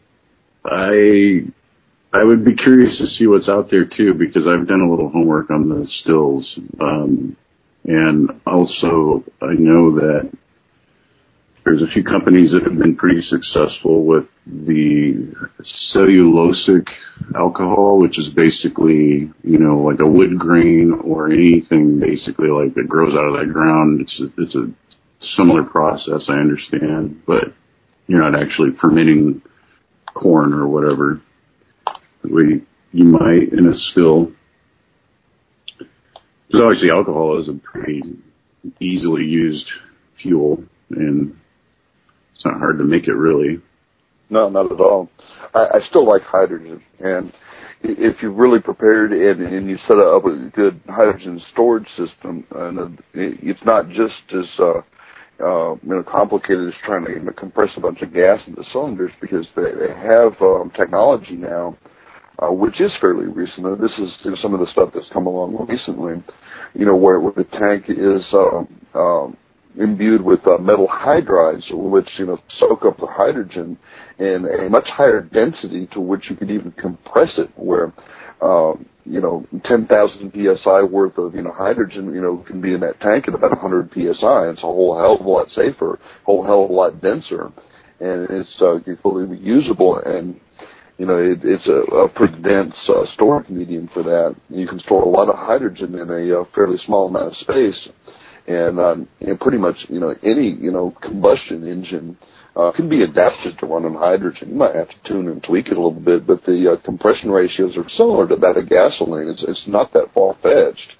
I I would be curious to see what's out there too, because I've done a little homework on the stills, um, and also I know that. There's a few companies that have been pretty successful with the cellulosic alcohol, which is basically, you know, like a wood grain or anything basically like that grows out of that ground. It's a, it's a similar process, I understand, but you're not actually fermenting corn or whatever the way you might in a still. Because obviously alcohol is a pretty easily used fuel, and it's not hard to make it, really. No, not at all. I, I still like hydrogen, and if you're really prepared and, and you set up a good hydrogen storage system, and it's not just as uh, uh, you know complicated as trying to you know, compress a bunch of gas into cylinders, because they, they have um, technology now, uh, which is fairly recent. Uh, this is you know, some of the stuff that's come along recently, you know, where, where the tank is um, um, imbued with uh, metal hydrides, which, you know, soak up the hydrogen in a much higher density to which you could even compress it, where, um, you know, ten thousand P S I worth of, you know, hydrogen, you know, can be in that tank at about one hundred P S I. It's a whole hell of a lot safer, a whole hell of a lot denser, and it's uh, fully reusable, and, you know, it, it's a, a pretty dense uh, storage medium for that. You can store a lot of hydrogen in a uh, fairly small amount of space. And, um, and pretty much, you know, any, you know, combustion engine uh, can be adapted to run on hydrogen. You might have to tune and tweak it a little bit, but the uh, compression ratios are similar to that of gasoline. It's, it's not that far-fetched.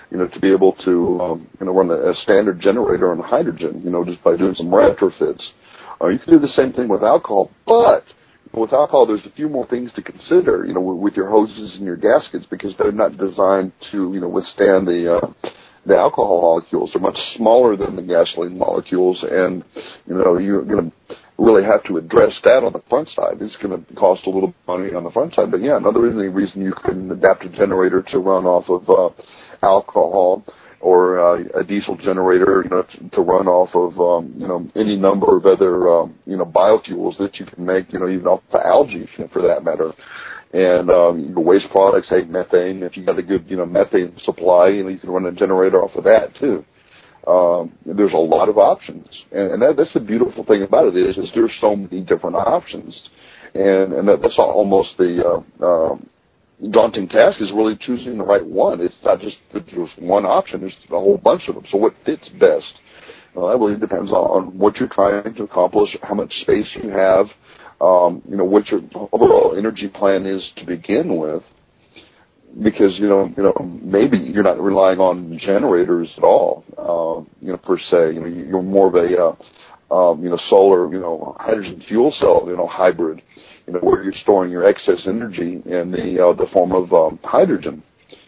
you know, to be able to, um, you know, run a, a standard generator on hydrogen, you know, just by doing some retrofits. Uh, you can do the same thing with alcohol, but with alcohol, there's a few more things to consider, you know, with, with your hoses and your gaskets, because they're not designed to, you know, withstand the uh, the alcohol molecules. They're much smaller than the gasoline molecules, and, you know, you're going to really have to address that on the front side. It's going to cost a little money on the front side, but yeah, another reason you couldn't adapt a generator to run off of uh, alcohol, or uh, a diesel generator, you know, to, to run off of, um, you know, any number of other, um, you know, biofuels that you can make, you know, even off the algae, for that matter. And um, the waste products, hey, methane. If you got a good, you know, methane supply, you know, you can run a generator off of that too. Um, there's a lot of options, and, and that, that's the beautiful thing about it is, is there's so many different options, and and that, that's almost the uh, um, daunting task is really choosing the right one. It's not just there's one option; there's a whole bunch of them. So what fits best? Well, that really depends on, on what you're trying to accomplish, how much space you have, um, you know, what your overall energy plan is to begin with. Because, you know, you know, maybe you're not relying on generators at all, um, you know, per se. You know, you're more of a, uh, um, you know, solar, you know, hydrogen fuel cell, you know, hybrid, you know, where you're storing your excess energy in the uh, the form of um, hydrogen.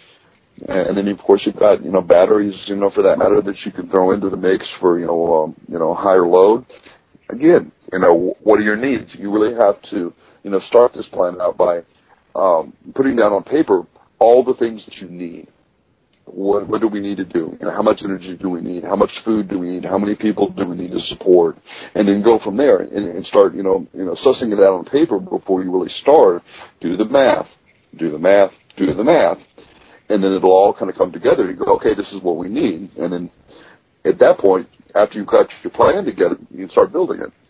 And then, of course, you've got, you know, batteries, you know, for that matter, that you can throw into the mix for, you know, um, you know, higher load. Again, you know, what are your needs? You really have to, you know, start this plan out by um, putting down on paper all the things that you need. What, what do we need to do? You know, how much energy do we need? How much food do we need? How many people do we need to support? And then go from there and, and start, you know, you know, sussing it out on paper before you really start. Do the math. Do the math. Do the math. And then it'll all kind of come together. You go, okay, this is what we need. And then at that point, after you've got your plan together, you can start building it.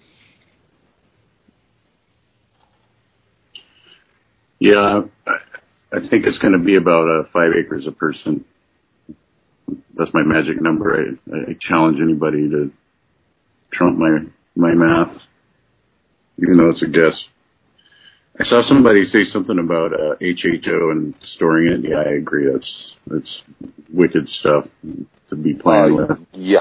Yeah, I think it's going to be about uh, five acres a person. That's my magic number. I, I challenge anybody to trump my my math, even though it's a guess. I saw somebody say something about uh, H H O and storing it. Yeah, I agree. That's that's wicked stuff to be playing uh, with. Yeah.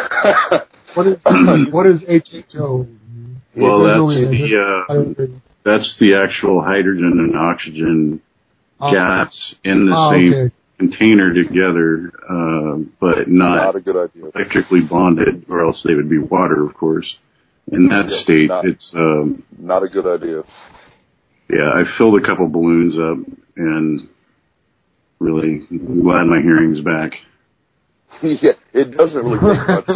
what is what is H H O? Well, that's the uh, that's the actual hydrogen and oxygen oh. gas in the oh, same okay. container together, uh, but not, not a good idea. electrically bonded, or else they would be water, of course. In that yeah, state, not, it's um, not a good idea. Yeah, I filled a couple balloons up, and really I'm glad my hearing's back. Yeah, it doesn't really take much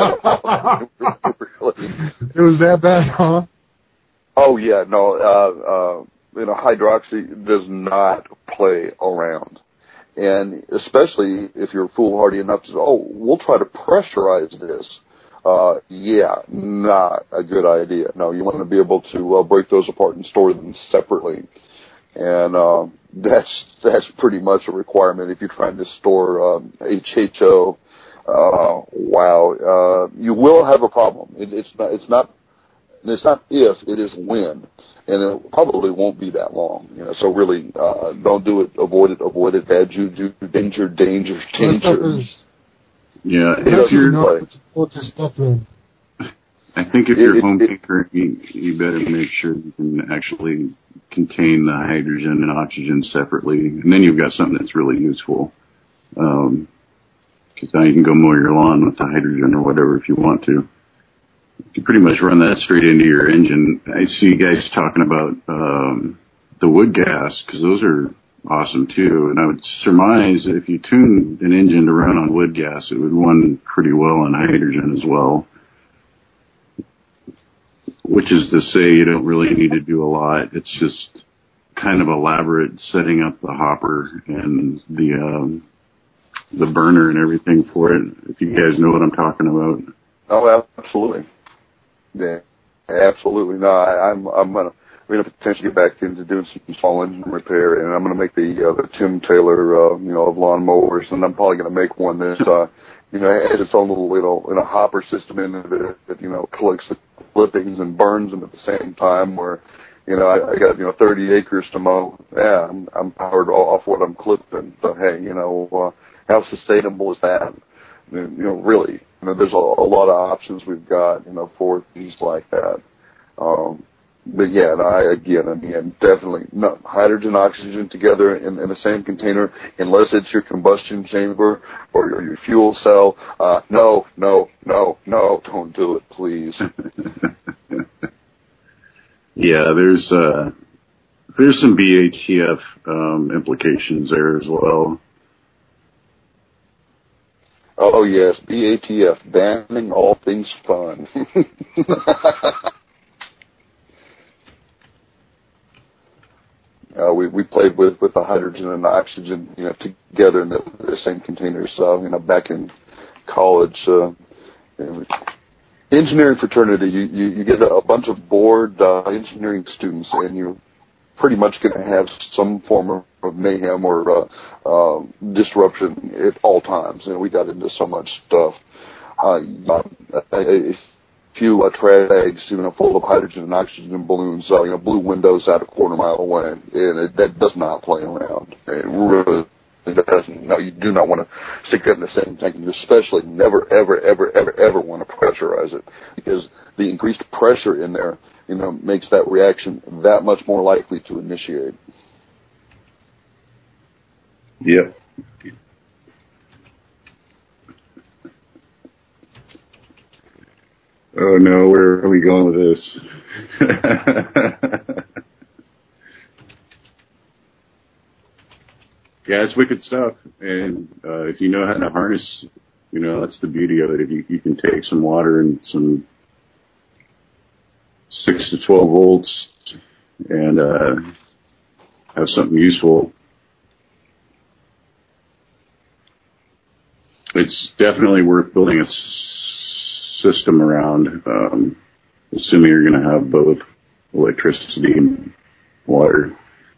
of that. Really. It was that bad, huh? Oh yeah, no. Uh, uh, you know, hydroxy does not play around, and especially if you're foolhardy enough to say, "Oh, we'll try to pressurize this." Uh, yeah, not a good idea. No, you want to be able to uh, break those apart and store them separately. And um, that's that's pretty much a requirement if you're trying to store um, H H O. Uh, wow, uh, you will have a problem. It, it's not. It's not. It's not if. It is when, and it probably won't be that long. You know. So really, uh, don't do it. Avoid it. Avoid it. Bad juju. Danger. Danger. Danger. Yeah, if you're not support your stuff then. I think if you're home tinkering, you, you better make sure you can actually contain the hydrogen and oxygen separately, and then you've got something that's really useful. Um, because now you can go mow your lawn with the hydrogen or whatever if you want to. You can pretty much run that straight into your engine. I see guys talking about um, the wood gas, because those are awesome too, and I would surmise if you tuned an engine to run on wood gas, it would run pretty well on hydrogen as well. Which is to say, you don't really need to do a lot. It's just kind of elaborate setting up the hopper and the um, the burner and everything for it. If you guys know what I'm talking about. Oh, absolutely. Yeah, absolutely. No, I, I'm I'm gonna. We're going to potentially get back into doing some small engine repair, and I'm going to make the uh, the Tim Taylor, uh, you know, of lawnmowers, and I'm probably going to make one that, uh, you know, has its own little, little, you know, hopper system in it that, you know, collects the clippings and burns them at the same time. Where, you know, I, I got, you know, thirty acres to mow. Yeah, I'm, I'm powered off what I'm clipping. So hey, you know, uh, how sustainable is that? You know, really, you know, there's a, a lot of options we've got, you know, for things like that. Um, but yeah, and I again, again, definitely no hydrogen, oxygen together in, in the same container, unless it's your combustion chamber or your, your fuel cell. Uh, no, no, no, no, don't do it, please. Yeah, there's uh, there's some B A T F um, implications there as well. Oh yes, B A T F, banning all things fun. Uh, we we played with, with the hydrogen and the oxygen, you know, together in the, the same containers. So, you know, back in college, uh, you know, engineering fraternity, you, you, you get a bunch of bored uh, engineering students, and you're pretty much going to have some form of, of mayhem or uh, uh, disruption at all times. And we got into so much stuff. Uh, a few uh, trash bags, you know, full of hydrogen and oxygen balloons, uh, you know, blew windows out a quarter mile away, and it, that does not play around. It really doesn't. No, you do not want to stick that in the same tank, and you especially never, ever, ever, ever, ever want to pressurize it, because the increased pressure in there, you know, makes that reaction that much more likely to initiate. Yep. Oh no, where are we going with this? Yeah, it's wicked stuff. And uh, if you know how to harness, you know, that's the beauty of it. If you, you can take some water and some six to twelve volts and uh, have something useful, it's definitely worth building a system around, um, assuming you're going to have both electricity and water.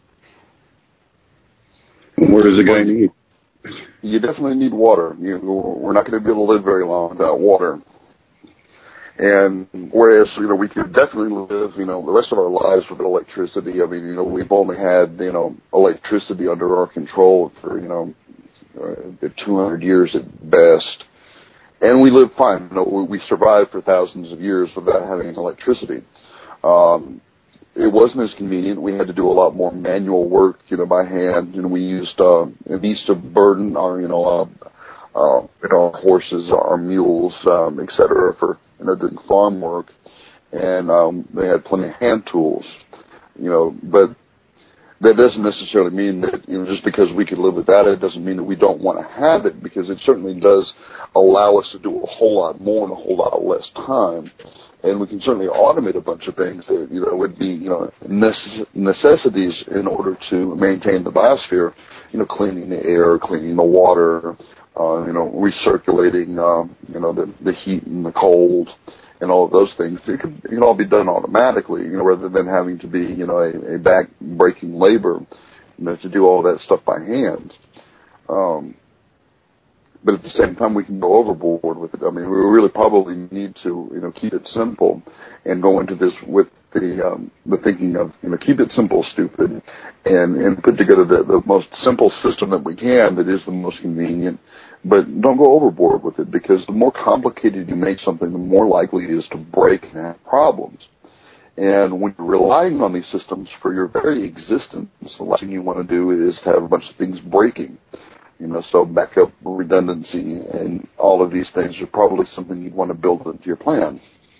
And what does a guy need? You definitely need water. You, we're not going to be able to live very long without water. And whereas, you know, we could definitely live, you know, the rest of our lives with electricity. I mean, you know, we've only had, you know, electricity under our control for, you know, uh, two hundred years at best. And we live fine. You know, we survived for thousands of years without having electricity. Um, it wasn't as convenient. We had to do a lot more manual work, you know, by hand. And we used uh, beasts of burden, our, you know, uh, uh, you know, horses, our mules, um, et cetera, for, you know, doing farm work. And um, they had plenty of hand tools, you know, but that doesn't necessarily mean that, you know, just because we could live without it doesn't mean that we don't want to have it, because it certainly does allow us to do a whole lot more in a whole lot less time. And we can certainly automate a bunch of things that, you know, would be, you know, necess- necessities in order to maintain the biosphere, you know, cleaning the air, cleaning the water, uh, you know, recirculating, um, you know, the, the heat and the cold, and all of those things. It can, it can all be done automatically, you know, rather than having to be, you know, a, a back-breaking labor, you know, to do all that stuff by hand. Um, but at the same time, we can go overboard with it. I mean, we really probably need to, you know, keep it simple and go into this with the um, the thinking of, you know, keep it simple, stupid, and, and put together the, the most simple system that we can that is the most convenient. But don't go overboard with it, because the more complicated you make something, the more likely it is to break and have problems. And when you're relying on these systems for your very existence, the last thing you want to do is have a bunch of things breaking. You know, so backup, redundancy, and all of these things are probably something you'd want to build into your plan.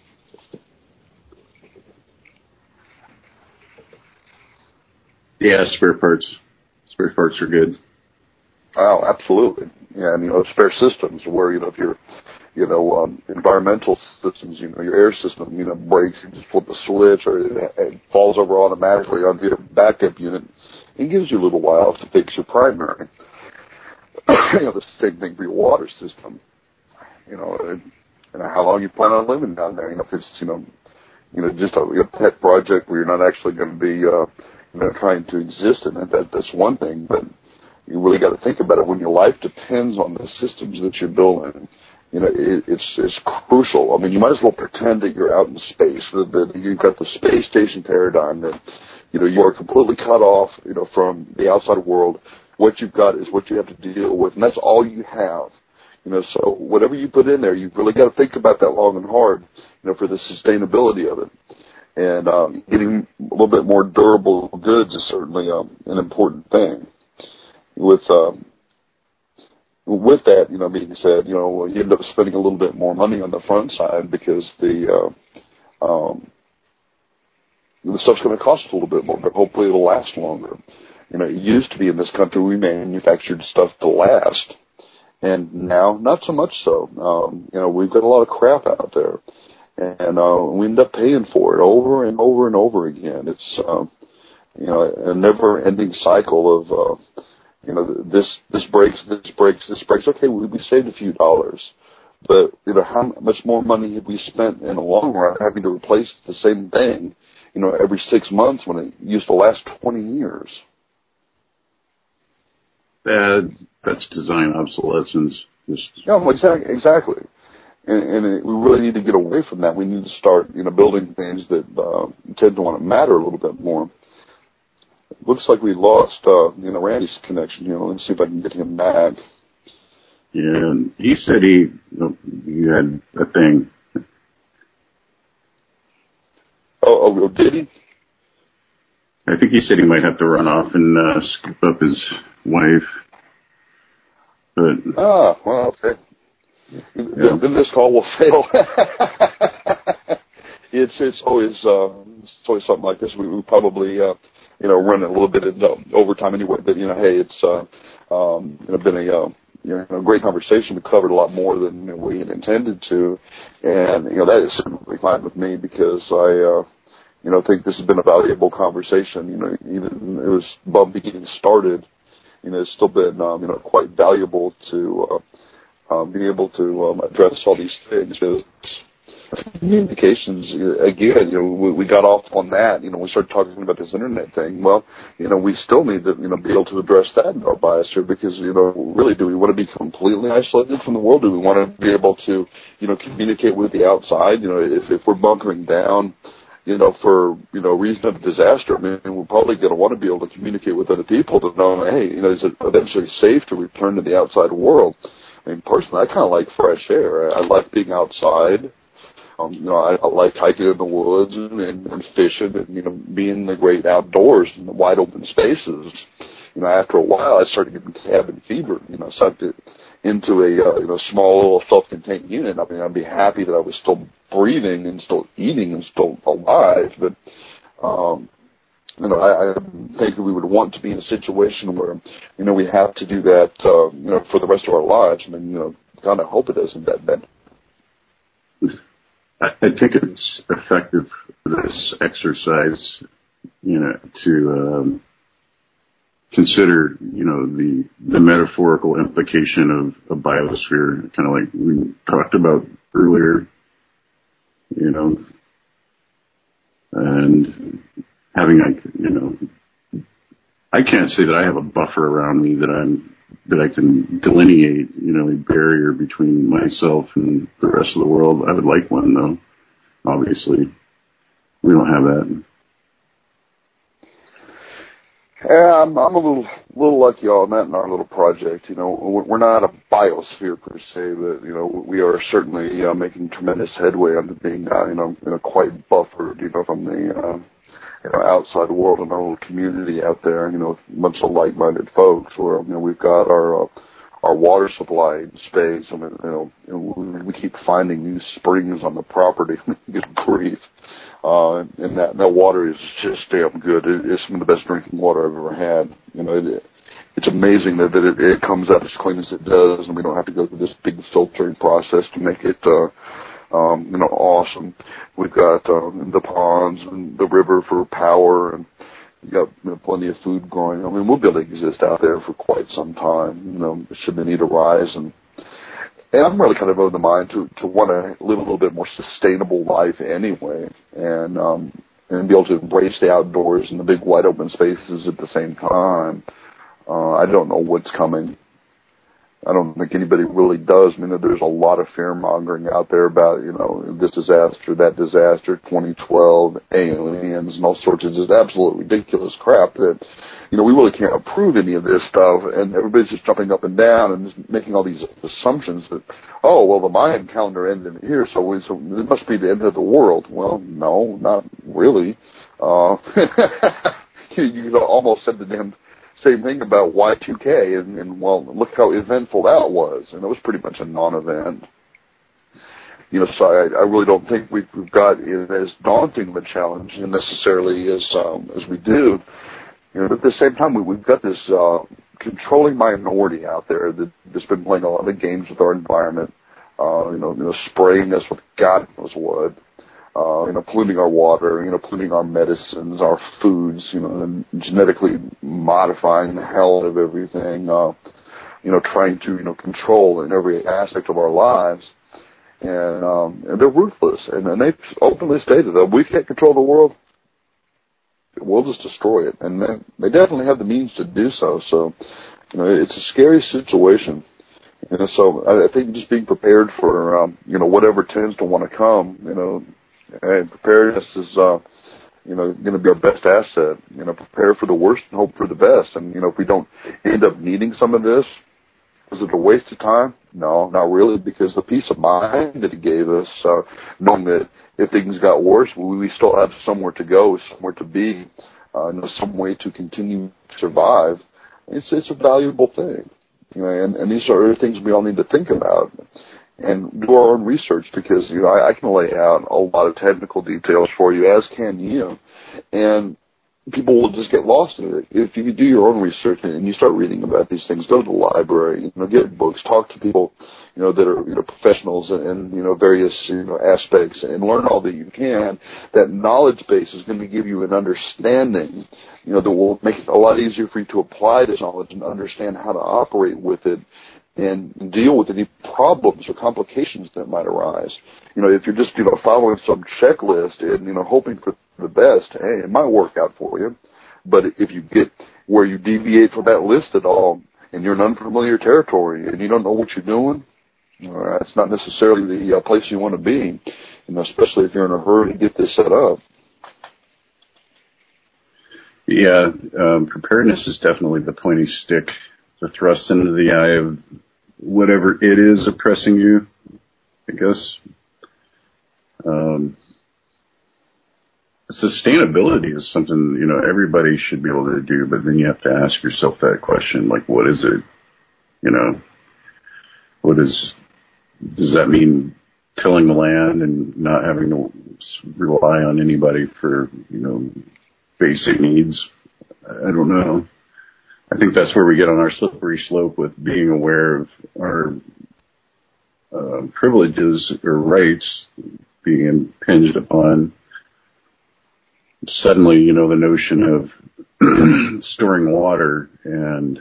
Yeah, spare parts. Spare parts are good. Oh, absolutely. Yeah, and, you know, spare systems where, you know, if you're, you know, um, environmental systems, you know, your air system, you know, breaks, you just flip a switch, or it, it falls over automatically onto your backup unit. It gives you a little while to fix your primary. You know, the same thing for your water system. You know, and, and how long you plan on living down there. You know, if it's, you know, you know, just a, a pet project where you're not actually going to be, uh, you know, trying to exist in it, that, that's one thing. But you really got to think about it when your life depends on the systems that you're building. You know, it, it's it's crucial. I mean, you might as well pretend that you're out in space. That, that you've got the space station paradigm that, you know, you are completely cut off, you know, from the outside world. what you've got is what you have to deal with, and that's all you have. You know, so whatever you put in there, you've really got to think about that long and hard, you know, for the sustainability of it. And um, getting a little bit more durable goods is certainly um, an important thing. With um, with that, you know, being said, you know, you end up spending a little bit more money on the front side because the uh, um, the stuff's going to cost a little bit more, but hopefully it'll last longer. You know, it used to be in this country we manufactured stuff to last, and now not so much so. Um, you know, we've got a lot of crap out there, and uh, we end up paying for it over and over and over again. It's um, you know, a never-ending cycle of uh, you know, this this breaks, this breaks, this breaks. Okay, we, we saved a few dollars, but you know, how much more money have we spent in the long run having to replace the same thing, you know, every six months when it used to last twenty years? That that's design obsolescence. Just Yeah, well, exactly, exactly. And, and it, we really need to get away from that. We need to start, you know, building things that uh, tend to want to matter a little bit more. It looks like we lost, uh, you know, Randy's connection here. Let's see if I can get him back. Yeah, he said he you had a thing. Oh, oh, did he? I think he said he might have to run off and uh, scoop up his wife. But ah, well, okay. Yeah. Then this call will fail. it's it's always uh, it's always something like this. We, we probably uh, you know run a little bit into overtime anyway. But you know, hey, it's uh, um, you know, been a uh, you know great conversation. We covered a lot more than we had intended to, and you know that is certainly fine with me because I uh, you know think this has been a valuable conversation. You know, even it was bumpy getting started. You know, it's still been um, you know quite valuable to. Uh, Um, be able to um, address all these things. Communications, again, you know, we, we got off on that. You know, we started talking about this internet thing. Well, you know, we still need to, you know, be able to address that in our biosphere because, you know, really, do we want to be completely isolated from the world? Do we want to be able to, you know, communicate with the outside? You know, if, if we're bunkering down, you know, for, you know, reason of disaster, I mean, we're probably going to want to be able to communicate with other people to know, hey, you know, is it eventually safe to return to the outside world? I mean, personally, I kind of like fresh air. I like being outside. Um, you know, I, I like hiking in the woods and, and, and fishing and, you know, being in the great outdoors and the wide open spaces. You know, after a while, I started getting cabin fever. You know, sucked it into a, uh, you know, small little self-contained unit. I mean, I'd be happy that I was still breathing and still eating and still alive, but, um, You know, I, I think that we would want to be in a situation where, you know, we have to do that, uh, you know, for the rest of our lives. I mean, you know, kind of hope it isn't that bad. I, I think it's effective, this exercise, you know, to um, consider, you know, the the metaphorical implication of a biosphere, kind of like we talked about earlier, you know, and having, like, you know, I can't say that I have a buffer around me that I'm that I can delineate, you know, a barrier between myself and the rest of the world. I would like one, though. Obviously, we don't have that. Yeah, I'm, I'm a little little lucky on that in our little project. You know, we're not a biosphere per se, but you know, we are certainly uh, making tremendous headway on being, uh, you know, you know, quite buffered, you know, from the. Uh, You know, outside world and our little community out there, you know, a bunch of like-minded folks. Where you know we've got our uh, our water supply in space. I mean, you know, and we keep finding new springs on the property. Good grief! Uh, and that that water is just damn good. It, it's some of the best drinking water I've ever had. You know, it, it's amazing that, that it, it comes out as clean as it does, and we don't have to go through this big filtering process to make it. Uh, Um, you know, awesome. We've got um, the ponds and the river for power, and we've got you know, plenty of food growing. I mean, we'll be able to exist out there for quite some time, you know, should the need arise. And, and I'm really kind of of the mind to, to want to live a little bit more sustainable life anyway, and um, and be able to embrace the outdoors and the big wide open spaces at the same time. Uh, I don't know what's coming. I don't think anybody really does. I mean, there's a lot of fear-mongering out there about, you know, this disaster, that disaster, twenty twelve, aliens, and all sorts of just absolute ridiculous crap that, you know, we really can't approve any of this stuff, and everybody's just jumping up and down and just making all these assumptions that, oh, well, the Mayan calendar ended here, so, we, so it must be the end of the world. Well, no, not really. Uh, you, you almost said the damn same thing about Y two K, and, and, well, look how eventful that was, and it was pretty much a non-event. You know, so I, I really don't think we've, we've got it as daunting of a challenge necessarily as um, as we do. You know, but at the same time, we, we've got this uh, controlling minority out there that, that's been playing a lot of games with our environment, uh, you know, you know, spraying us with God knows what. Uh, you know, polluting our water, you know, polluting our medicines, our foods, you know, and genetically modifying the hell out of everything, uh, you know, trying to, you know, control in every aspect of our lives. And, um, and they're ruthless. And, and they've openly stated that we can't control the world. We'll just destroy it. And they, they definitely have the means to do so. So, you know, it's a scary situation. You know, so I, I think just being prepared for, um, you know, whatever tends to want to come, you know, and preparedness is, uh, you know, going to be our best asset. You know, prepare for the worst and hope for the best. And, you know, if we don't end up needing some of this, is it a waste of time? No, not really, because the peace of mind that it gave us, uh, knowing that if things got worse, we, we still have somewhere to go, somewhere to be, uh, you know, some way to continue to survive, it's, it's a valuable thing. You know, and, and these are things we all need to think about and do our own research, because, you know, I, I can lay out a lot of technical details for you, as can you, and people will just get lost in it. If you do your own research and you start reading about these things, go to the library, you know, get books, talk to people, you know, that are, you know, professionals in, you know, various, you know, aspects, and learn all that you can. That knowledge base is going to give you an understanding, you know, that will make it a lot easier for you to apply this knowledge and understand how to operate with it and deal with any problems or complications that might arise. You know, if you're just, you know, following some checklist and, you know, hoping for the best, hey, it might work out for you. But if you get where you deviate from that list at all and you're in unfamiliar territory and you don't know what you're doing, you know, that's not necessarily the uh, place you want to be, you know, especially if you're in a hurry to get this set up. Yeah, um, preparedness is definitely the pointy stick to thrust into the eye of whatever it is oppressing you, I guess. Um, sustainability is something, you know, everybody should be able to do, but then you have to ask yourself that question, like, what is it? You know, what is, does that mean tilling the land and not having to rely on anybody for, you know, basic needs? I don't know. I think that's where we get on our slippery slope with being aware of our uh, privileges or rights being impinged upon. Suddenly, you know, the notion of storing water and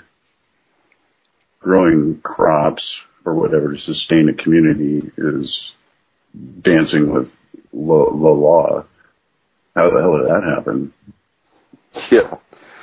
growing crops or whatever to sustain a community is dancing with lo- the law. How the hell did that happen? Yeah.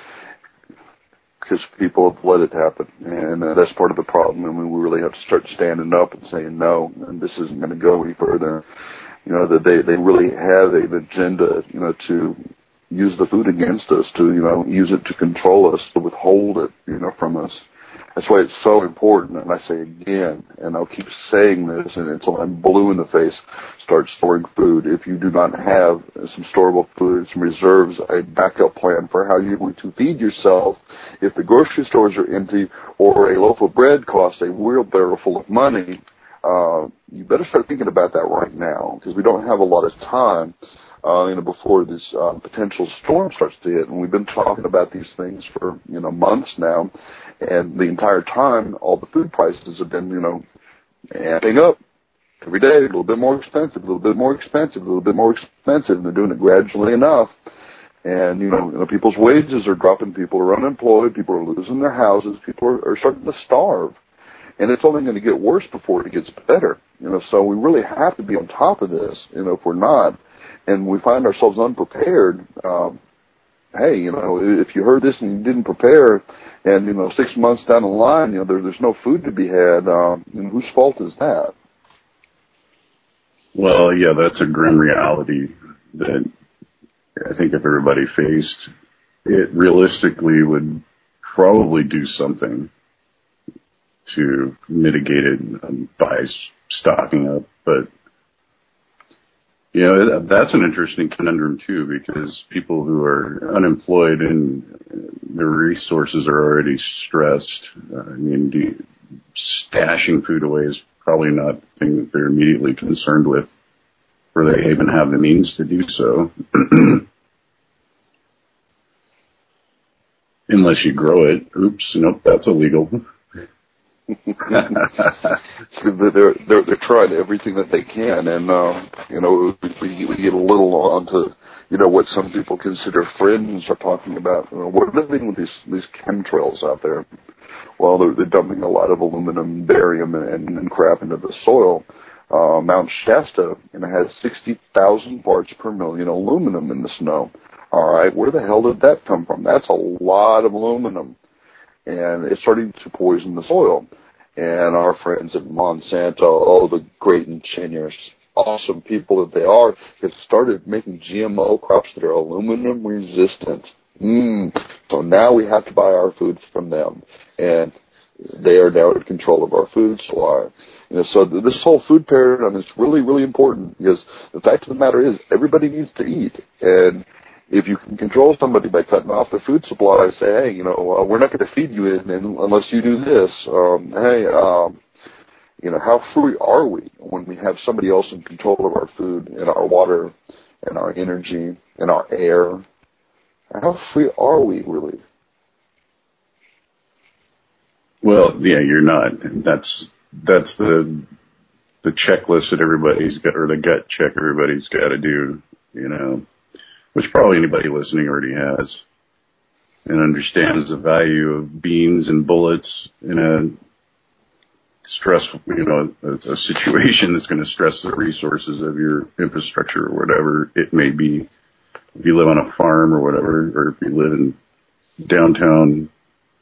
Because people have let it happen, and uh, that's part of the problem. I mean, we really have to start standing up and saying no, and this isn't going to go any further. You know, that they, they really have an agenda, you know, to use the food against us, to, you know, use it to control us, to withhold it, you know, from us. That's why it's so important, and I say again, and I'll keep saying this, and until I'm blue in the face, start storing food. If you do not have some storable food, some reserves, a backup plan for how you're going to feed yourself, if the grocery stores are empty or a loaf of bread costs a wheelbarrow full of money, uh, you better start thinking about that right now, because we don't have a lot of time. Uh, you know, before this uh, potential storm starts to hit, and we've been talking about these things for, you know, months now, and the entire time, all the food prices have been, you know, amping up every day, a little bit more expensive, a little bit more expensive, a little bit more expensive, and they're doing it gradually enough. And, you know, you know people's wages are dropping, people are unemployed, people are losing their houses, people are, are starting to starve. And it's only going to get worse before it gets better, you know, so we really have to be on top of this, you know, if we're not. And we find ourselves unprepared, um, hey, you know, if you heard this and you didn't prepare, and, you know, six months down the line, you know, there, there's no food to be had, um, you know, whose fault is that? Well, yeah, that's a grim reality that I think if everybody faced, it realistically would probably do something to mitigate it um, by stocking up. But, you know, that's an interesting conundrum, too, because people who are unemployed and their resources are already stressed, uh, I mean, do, stashing food away is probably not the thing that they're immediately concerned with, or they even have the means to do so. Unless you grow it. Oops, nope, that's illegal. they're, they're, they're trying everything that they can, and, uh, you know, we, we get a little onto, you know, what some people consider fringe are talking about. You know, what are they doing with these, these chemtrails out there? Well, they're, they're dumping a lot of aluminum, barium, and, and crap into the soil. Uh, Mount Shasta, you know, has sixty thousand parts per million aluminum in the snow. All right, where the hell did that come from? That's a lot of aluminum, and it's starting to poison the soil. And our friends at Monsanto, oh, the great ingenious, awesome people that they are, have started making G M O crops that are aluminum resistant. Mm. So now we have to buy our food from them, and they are now in control of our food supply. You know, so this whole food paradigm is really, really important, because the fact of the matter is everybody needs to eat. And if you can control somebody by cutting off their food supply, say, hey, you know, uh, we're not going to feed you in, in unless you do this. Um, hey, um, you know, how free are we when we have somebody else in control of our food and our water and our energy and our air? How free are we, really? Well, yeah, you're not. That's that's the the checklist that everybody's got, or the gut check everybody's got to do, you know, which probably anybody listening already has and understands the value of beans and bullets in a stressful, you know, a, a situation that's going to stress the resources of your infrastructure or whatever it may be. If you live on a farm or whatever, or if you live in downtown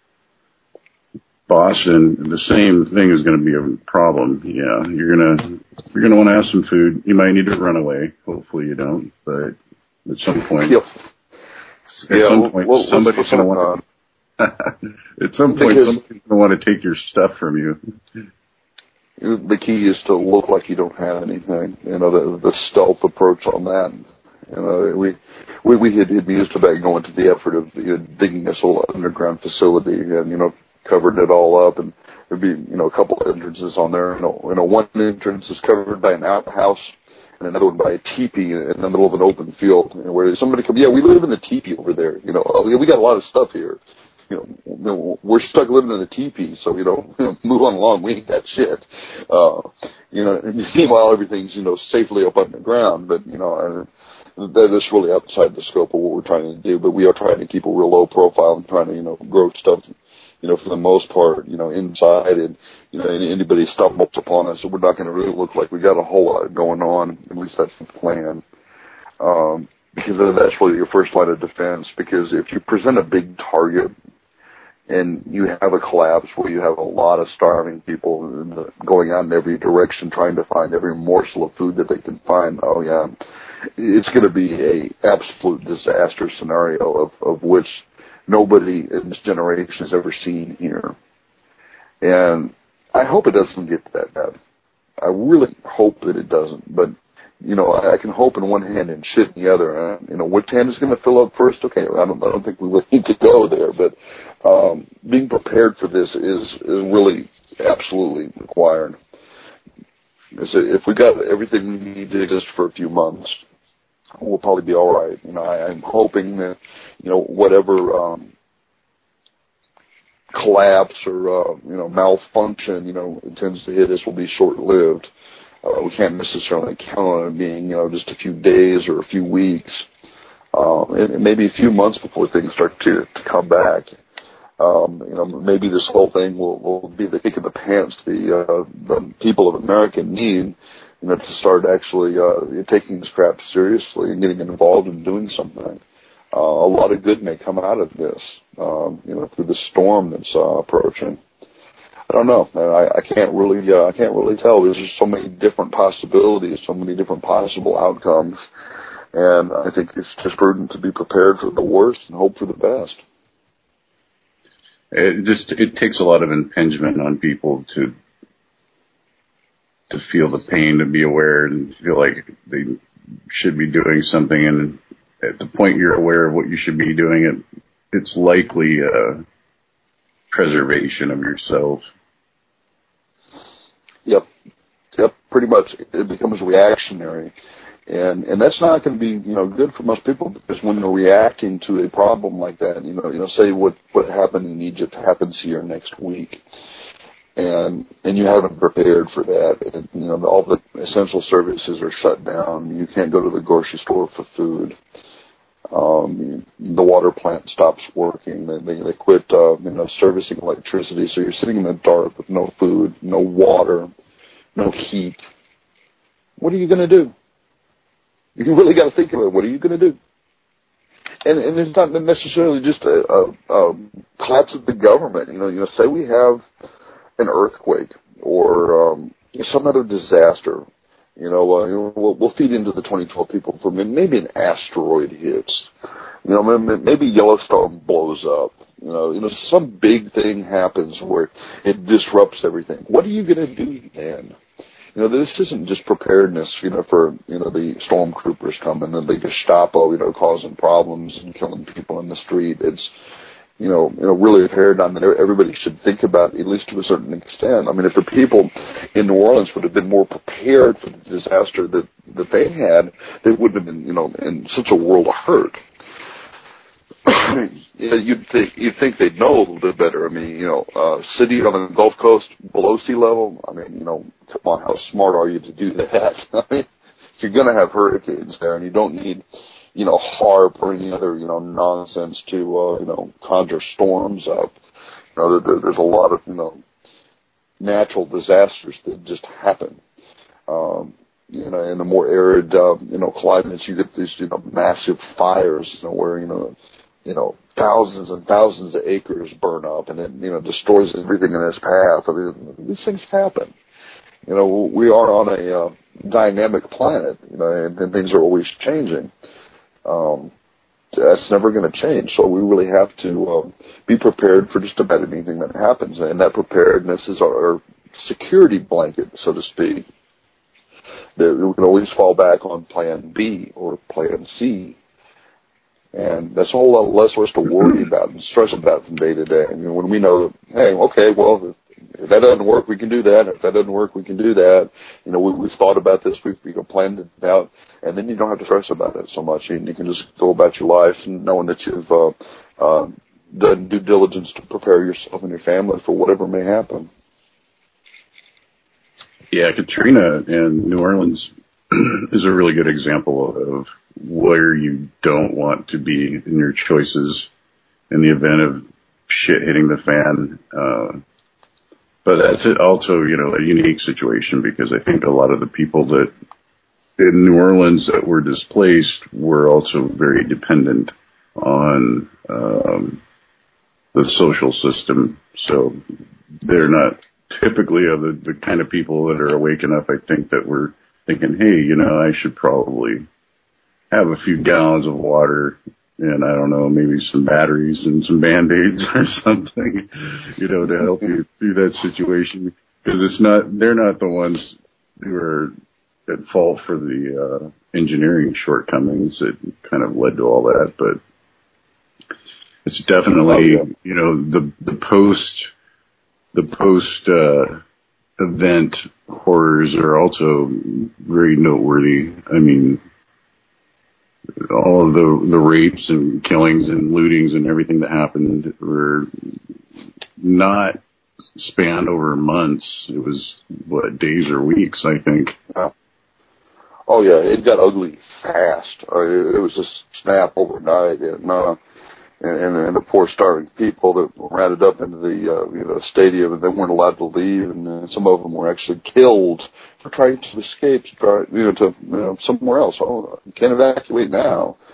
Boston, the same thing is going to be a problem. Yeah, you're gonna you're gonna want to have some food. You might need to run away. Hopefully you don't, but at some point, Yes. at yeah, some point, well, somebody's going to want. At some point, because somebody's going to want to take your stuff from you. The key is to look like you don't have anything. You know, the the stealth approach on that. You know, we we we had, had used about going to the effort of you know, digging this whole underground facility and you know. covered it all up, and there'd be, you know, a couple of entrances on there. You know, you know, one entrance is covered by an outhouse, and another one by a teepee in the middle of an open field, you know, where somebody come, yeah, we live in the teepee over there. You know, we got a lot of stuff here. You know, you know we're stuck living in a teepee, so, you know, move on along. We ain't got shit. Uh, you know, meanwhile, everything's, you know, safely up underground, but, you know, that is really outside the scope of what we're trying to do, but we are trying to keep a real low profile and trying to, you know, grow stuff, you know, for the most part, you know, inside, and, you know, anybody stumbles upon us, we're not going to really look like we got a whole lot going on. At least that's the plan. Um, because that's really your first line of defense, because if you present a big target and you have a collapse where you have a lot of starving people going out in every direction trying to find every morsel of food that they can find, oh, yeah, it's going to be a absolute disaster scenario of, of which nobody in this generation has ever seen here. And I hope it doesn't get that bad. I really hope that it doesn't. But, you know, I can hope in one hand and shit in the other. Uh, you know, which hand is going to fill up first? Okay, I don't, I don't think we need to go there. But um, being prepared for this is, is really absolutely required. If we got everything we need to exist for a few months, we'll probably be all right. You know, I, I'm hoping that, you know, whatever um, collapse or, uh, you know, malfunction, you know, tends to hit us will be short-lived. Uh, we can't necessarily count on it being, you know, just a few days or a few weeks, uh, and maybe a few months before things start to, to come back. Um, you know, maybe this whole thing will, will be the kick in the pants the, uh, the people of America need, you know, to start actually uh, taking this crap seriously and getting involved in doing something. uh, a lot of good may come out of this, um, you know, through the storm that's uh, approaching. I don't know. I, I can't really, uh, I can't really tell. There's just so many different possibilities, so many different possible outcomes, and I think it's just prudent to be prepared for the worst and hope for the best. It just it takes a lot of impingement on people to to feel the pain, to be aware, and feel like they should be doing something. And at the point you're aware of what you should be doing, it it's likely a preservation of yourself. Yep, yep. Pretty much, it becomes reactionary, and and that's not going to be you know good for most people, because when they're reacting to a problem like that, you know, you know, say what what happened in Egypt happens here next week, and and you haven't prepared for that, and, you know, all the essential services are shut down. You can't go to the grocery store for food. Um, the water plant stops working. They they, they quit uh, you know servicing electricity, so you're sitting in the dark with no food, no water, no heat. What are you going to do? You really got to think about it. What are you going to do? And and it's not necessarily just a, a, a collapse of the government. You know, you know, say we have an earthquake or um, some other disaster. You know, uh, you know we'll, we'll feed into the twenty twelve people for maybe an asteroid hits. You know, maybe Yellowstone blows up. You know, you know, some big thing happens where it disrupts everything. What are you going to do then? You know, this isn't just preparedness, you know, for, you know, the stormtroopers coming and the Gestapo, you know, causing problems and killing people in the street. It's, you know, you know, really a paradigm that everybody should think about, at least to a certain extent. I mean, if the people in New Orleans would have been more prepared for the disaster that, that they had, they wouldn't have been, you know, in such a world of hurt. You know, you'd think you'd think they'd know a little bit better. I mean, you know, uh, city on the Gulf Coast below sea level. I mean, you know, come on, how smart are you to do that? I mean, you're going to have hurricanes there, and you don't need, you know, HARP or any other, you know, nonsense to, uh, you know, conjure storms up. You know, there, there's a lot of, you know, natural disasters that just happen. Um, you know, in the more arid, uh, you know, climates, you get these, you know, massive fires, you know, where, you know, you know, thousands and thousands of acres burn up, and it, you know, destroys everything in its path. I mean, these things happen. You know, we are on a uh, dynamic planet, you know, and, and things are always changing. Um, that's never going to change, so we really have to uh, be prepared for just about anything that happens, and that preparedness is our, our security blanket, so to speak. That we can always fall back on Plan B or Plan C. And that's a whole lot less for us to worry about and stress about from day to day. I mean, when we know, hey, okay, well, if that doesn't work, we can do that. If that doesn't work, we can do that. You know, we, we've thought about this, we've, we've planned it out, and then you don't have to stress about it so much. You, you can just go about your life and knowing that you've uh, uh, done due diligence to prepare yourself and your family for whatever may happen. Yeah, Katrina in New Orleans is a really good example of where you don't want to be in your choices in the event of shit hitting the fan. Uh, but that's also, you know, a unique situation, because I think a lot of the people that in New Orleans that were displaced were also very dependent on um, the social system. So they're not typically of the, the kind of people that are waking up, I think, that were thinking, hey, you know, I should probably have a few gallons of water and, I don't know, maybe some batteries and some Band-Aids or something, you know, to help you through that situation. Because it's not, they're not the ones who are at fault for the uh, engineering shortcomings that kind of led to all that. But it's definitely, you know, the, the post, the post, uh, event horrors are also very noteworthy. I mean, all of the the rapes and killings and lootings and everything that happened were not spanned over months. It was, what, days or weeks, I think. Yeah. Oh, yeah, it got ugly fast. Uh, it, it was just snap overnight. And, uh, and, and, and the poor starving people that were rounded up into the uh, you know, stadium, and they weren't allowed to leave, and uh, some of them were actually killed for trying to escape, to try, you know, to you know, somewhere else. Oh, you can't evacuate now.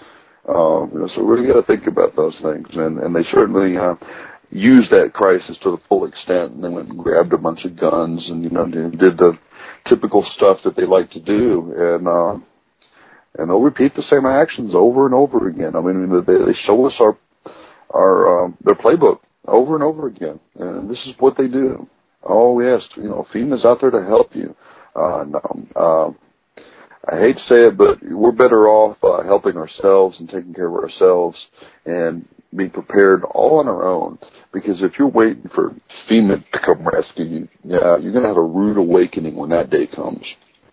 Um, you know, so we got to think about those things, and and they certainly uh, used that crisis to the full extent, and they went and grabbed a bunch of guns, and you know, did the typical stuff that they like to do, and uh, and they'll repeat the same actions over and over again. I mean, they, they show us our our um, their playbook over and over again, and this is what they do. Oh yes, you know, FEMA's out there to help you. Uh, no, uh, I hate to say it, but we're better off uh, helping ourselves and taking care of ourselves and being prepared all on our own. Because if you're waiting for FEMA to come rescue you, yeah, you're going to have a rude awakening when that day comes.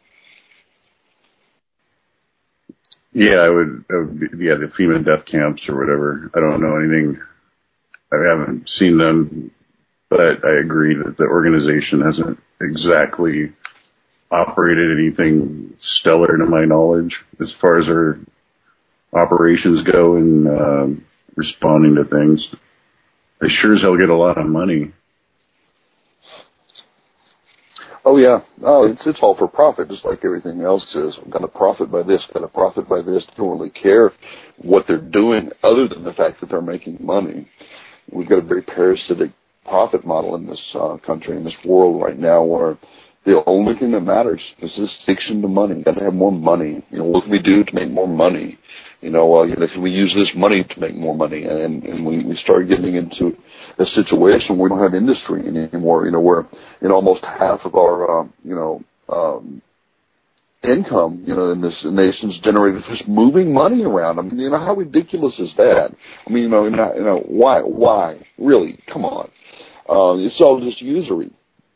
Yeah, I would, I would be, yeah, the FEMA death camps or whatever. I don't know anything. I haven't seen them, but I agree that the organization hasn't exactly operated anything stellar to my knowledge as far as their operations go and um, responding to things. They sure as hell get a lot of money. Oh yeah, oh it's it's all for profit, just like everything else is. We're going to profit by this, going to profit by this. They don't really care what they're doing, other than the fact that they're making money. We've got a very parasitic profit model in this uh, country, in this world right now, where the only thing that matters is this addiction to money. We've got to have more money. You know, what can we do to make more money? You know, uh, you know, can we use this money to make more money? And, and we, we start getting into a situation where we don't have industry anymore. You know, where you know almost half of our um, you know um, income, you know, in this nation's generated just moving money around. I mean, you know, how ridiculous is that? I mean, you know, not, you know, why, why, really? Come on, uh, it's all just usury.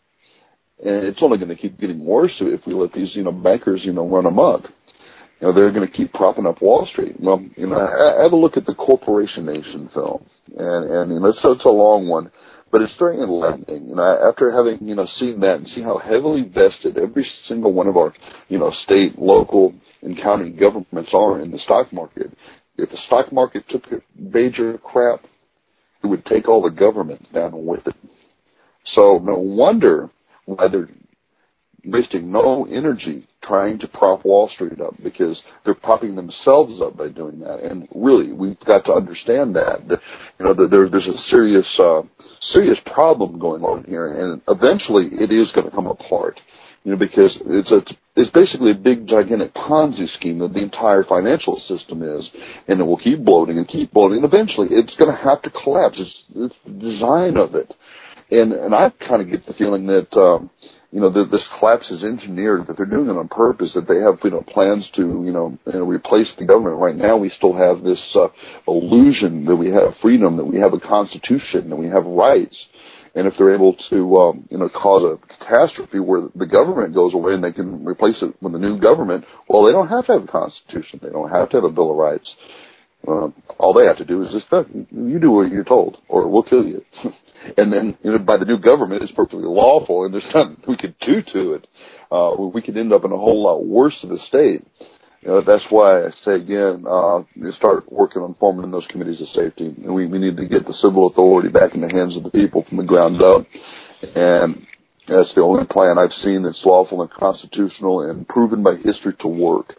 And it's only going to keep getting worse if we let these, you know, bankers, you know, run amok. You know, they're going to keep propping up Wall Street. Well, you know, have a look at the Corporation Nation film, and and you know, it's, it's a long one, but it's very enlightening. You know, after having you know seen that and see how heavily vested every single one of our, you know, state, local, and county governments are in the stock market. If the stock market took a major crap, it would take all the governments down with it. So no wonder why they're wasting no energy trying to prop Wall Street up, because they're propping themselves up by doing that. And really, we've got to understand that, that you know, that there, there's a serious, uh, serious problem going on here, and eventually it is going to come apart. You know, because it's a, it's basically a big, gigantic Ponzi scheme that the entire financial system is, and it will keep bloating and keep bloating, and eventually it's going to have to collapse. It's, it's the design of it. And and I kind of get the feeling that, um, you know, that this collapse is engineered, that they're doing it on purpose, that they have, you know, plans to, you know, you know replace the government. Right now we still have this uh, illusion that we have freedom, that we have a constitution, that we have rights. And if they're able to, um, you know, cause a catastrophe where the government goes away and they can replace it with a new government, well, they don't have to have a constitution. They don't have to have a Bill of Rights. Uh, all they have to do is just, uh, you do what you're told, or we'll kill you. And then, you know, by the new government, it's perfectly lawful, and there's nothing we could do to it. Uh, we could end up in a whole lot worse of a state. You know, that's why I say again, uh, start working on forming those committees of safety. And we, we need to get the civil authority back in the hands of the people from the ground up. And that's the only plan I've seen that's lawful and constitutional and proven by history to work.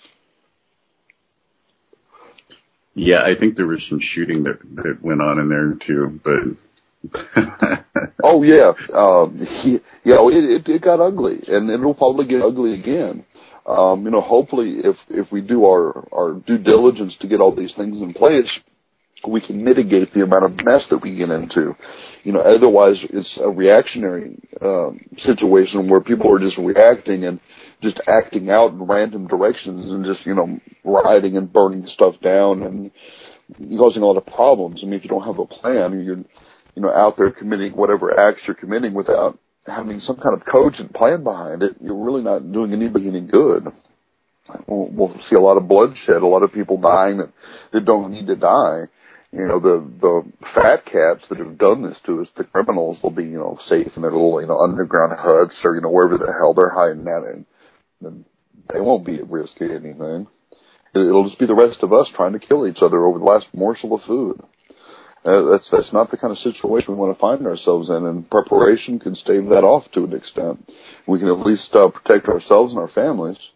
Yeah, I think there was some shooting that, that went on in there too, but. Oh yeah, um, yeah, it, it, it got ugly, and it'll probably get ugly again. Um, you know, hopefully, if if we do our our due diligence to get all these things in place, we can mitigate the amount of mess that we get into. You know, otherwise it's a reactionary um, situation where people are just reacting and just acting out in random directions and just, you know, rioting and burning stuff down and causing a lot of problems. I mean, if you don't have a plan, you're, you know, out there committing whatever acts you're committing without having some kind of cogent plan behind it, you're really not doing anybody any good. We'll, we'll see a lot of bloodshed, a lot of people dying that, that don't need to die. You know, the the fat cats that have done this to us, the criminals, will be, you know, safe in their little, you know, underground huts or, you know, wherever the hell they're hiding at, and, and they won't be at risk of anything. It'll just be the rest of us trying to kill each other over the last morsel of food. Uh, that's that's not the kind of situation we want to find ourselves in, and preparation can stave that off to an extent. We can at least uh, protect ourselves and our families,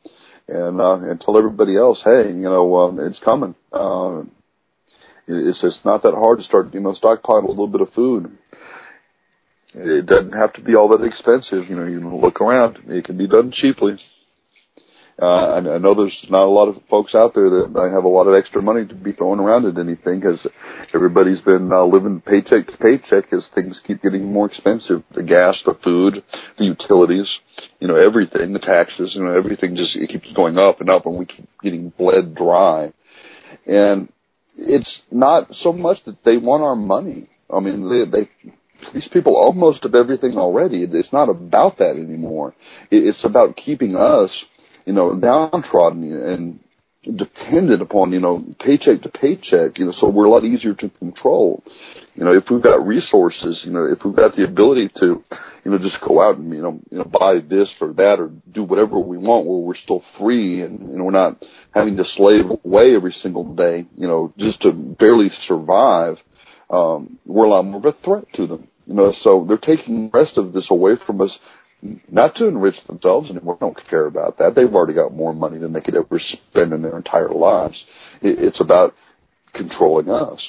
and uh, and tell everybody else, hey, you know, um, it's coming. Uh, it's it's not that hard to start, you know, stockpile a little bit of food. It doesn't have to be all that expensive. You know, you can look around. It can be done cheaply. Uh, I, I know there's not a lot of folks out there that have a lot of extra money to be throwing around at anything, because everybody's been uh, living paycheck to paycheck as things keep getting more expensive. The gas, the food, the utilities, you know, everything, the taxes, you know, everything just, it keeps going up and up, and we keep getting bled dry. And it's not so much that they want our money. I mean, they, they these people own most of everything already. It's not about that anymore. It's about keeping us, you know, downtrodden and dependent upon, you know, paycheck to paycheck, you know, so we're a lot easier to control. You know, if we've got resources, you know, if we've got the ability to, you know, just go out and, you know, you know, buy this or that or do whatever we want where we're still free and, you know, we're not having to slave away every single day, you know, just to barely survive, um, we're a lot more of a threat to them. You know, so they're taking the rest of this away from us, not to enrich themselves anymore. They don't care about that. They've already got more money than they could ever spend in their entire lives. It's about controlling us.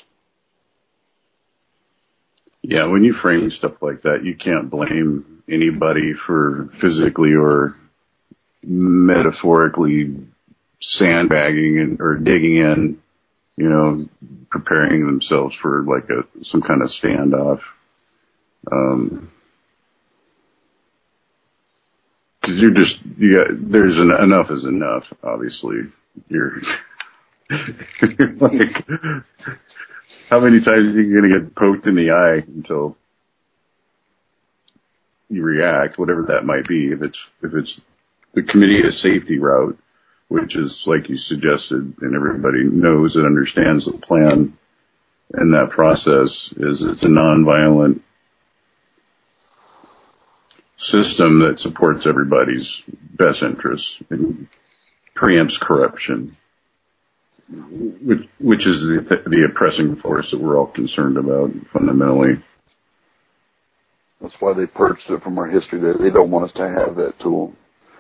Yeah, when you frame stuff like that, you can't blame anybody for physically or metaphorically sandbagging and, or digging in, you know, preparing themselves for like a some kind of standoff. Um, Cause you're just, you got, there's an, enough is enough, obviously. You're, you're like, how many times are you going to get poked in the eye until you react, whatever that might be? If it's, if it's the committee of safety route, which is like you suggested, and everybody knows and understands the plan and that process is it's a nonviolent system that supports everybody's best interests and preempts corruption, which, which is the, the oppressing force that we're all concerned about fundamentally. That's why they purged it from our history. They, they don't want us to have that tool.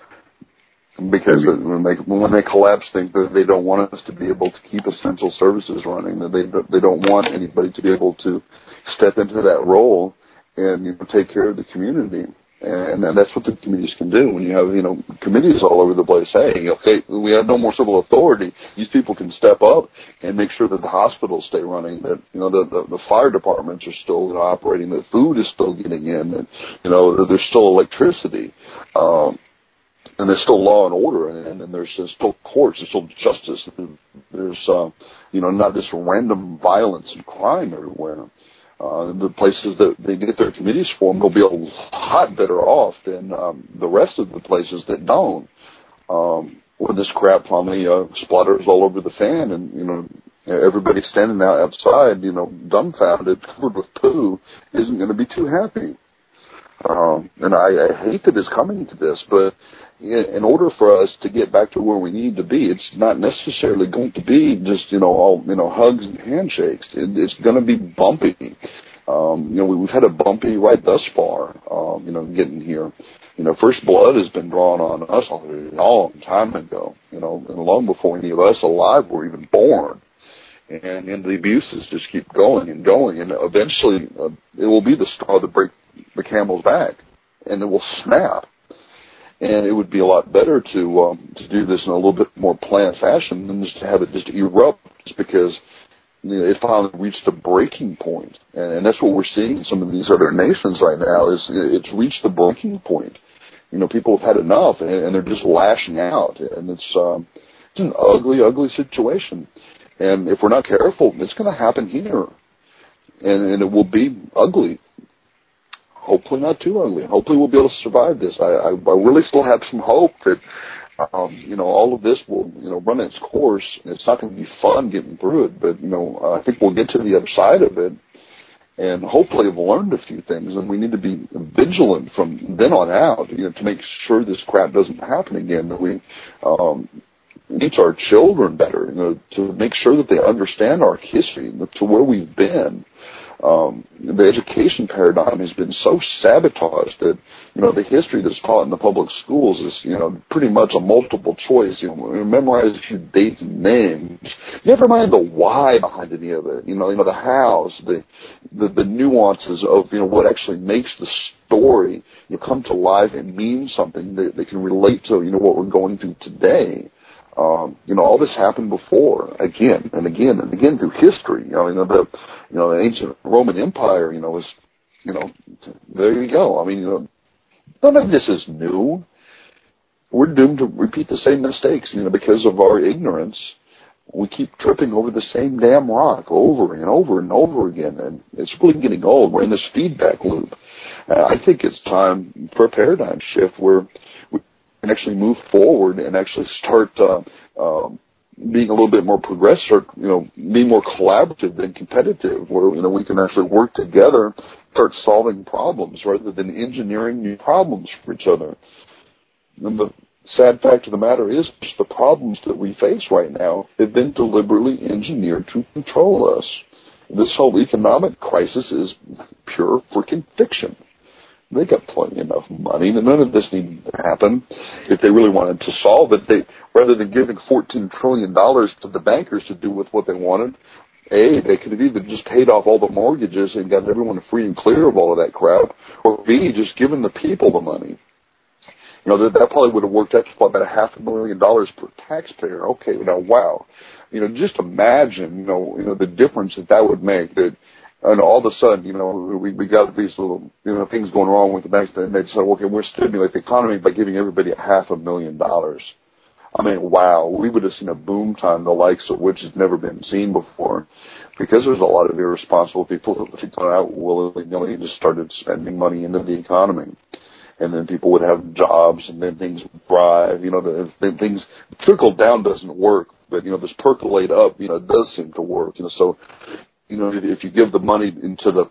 Because when they, when they collapse things, they don't want us to be able to keep essential services running. They, they don't want anybody to be able to step into that role and, you know, take care of the community. And that's what the committees can do. When you have, you know, committees all over the place saying, okay, we have no more civil authority. These people can step up and make sure that the hospitals stay running, that, you know, the, the, the fire departments are still, you know, operating, that food is still getting in, and, you know, there's still electricity, um, and there's still law and order, and, and there's, there's still courts, there's still justice. There's, uh, you know, not this random violence and crime everywhere. Uh, the places that they get their committees formed will be a lot better off than um, the rest of the places that don't. Um, when this crap finally uh, splutters all over the fan, and, you know, everybody standing out outside, you know, dumbfounded, covered with poo, isn't going to be too happy. Um, and I, I hate that it's coming to this, but in order for us to get back to where we need to be, it's not necessarily going to be just, you know, all, you know, hugs and handshakes. It, it's going to be bumpy. Um, you know, we, we've had a bumpy ride thus far, um, you know, getting here. You know, first blood has been drawn on us a long time ago, you know, and long before any of us alive were even born. And, and the abuses just keep going and going, and eventually uh, it will be the straw that breaks the camel's back, and it will snap. And it would be a lot better to um, to do this in a little bit more planned fashion than just to have it just erupt, just because, you know, it finally reached a breaking point. And, and that's what we're seeing in some of these other nations right now, is it's reached the breaking point. You know, people have had enough, and, and they're just lashing out. And it's, um, it's an ugly, ugly situation. And if we're not careful, it's going to happen here. And, and it will be ugly. Hopefully not too ugly. Hopefully we'll be able to survive this. I, I, I really still have some hope that, um, you know, all of this will, you know, run its course. It's not going to be fun getting through it, but, you know, I think we'll get to the other side of it, and hopefully have learned a few things, and we need to be vigilant from then on out, you know, to make sure this crap doesn't happen again, that we um, teach our children better, you know, to make sure that they understand our history, to where we've been. Um, the education paradigm has been so sabotaged that, you know, the history that's taught in the public schools is, you know, pretty much a multiple choice. You know, memorize a few dates and names. Never mind the why behind any of it. You know, you know the hows, the, the the nuances of, you know, what actually makes the story, you know, come to life and mean something that they can relate to, you know, what we're going through today. Um, you know, all this happened before, again and again and again through history. You know, you know, the, you know, the ancient Roman Empire, you know, was, you know, there you go. I mean, you know, none of this is new. We're doomed to repeat the same mistakes, you know, because of our ignorance. We keep tripping over the same damn rock over and over and over again, and it's really getting old. We're in this feedback loop. Uh, I think it's time for a paradigm shift where we can actually move forward and actually start uh, um, being a little bit more progressive, or, you know, being more collaborative than competitive, where, you know, we can actually work together, start solving problems rather than engineering new problems for each other. And the sad fact of the matter is the problems that we face right now have been deliberately engineered to control us. This whole economic crisis is pure freaking fiction. They got plenty enough money. None of this needed to happen. If they really wanted to solve it, they, rather than giving fourteen trillion dollars to the bankers to do with what they wanted, A, they could have either just paid off all the mortgages and got everyone free and clear of all of that crap, or B, just given the people the money. You know, that, that probably would have worked out to about a half a million dollars per taxpayer. Okay, now, wow. You know, just imagine, you know, you know, the difference that that would make. That, and all of a sudden, you know, we, we got these little, you know, things going wrong with the banks, and they decided, okay, we're stimulating the economy by giving everybody a half a million dollars. I mean, wow, we would have seen a boom time the likes of which has never been seen before, because there's a lot of irresponsible people that have gone out willingly and just started spending money into the economy. And then people would have jobs, and then things would thrive. You know, the, the things, trickle down doesn't work, but, you know, this percolate up, you know, it does seem to work. You know, so, you know, if, if you give the money into the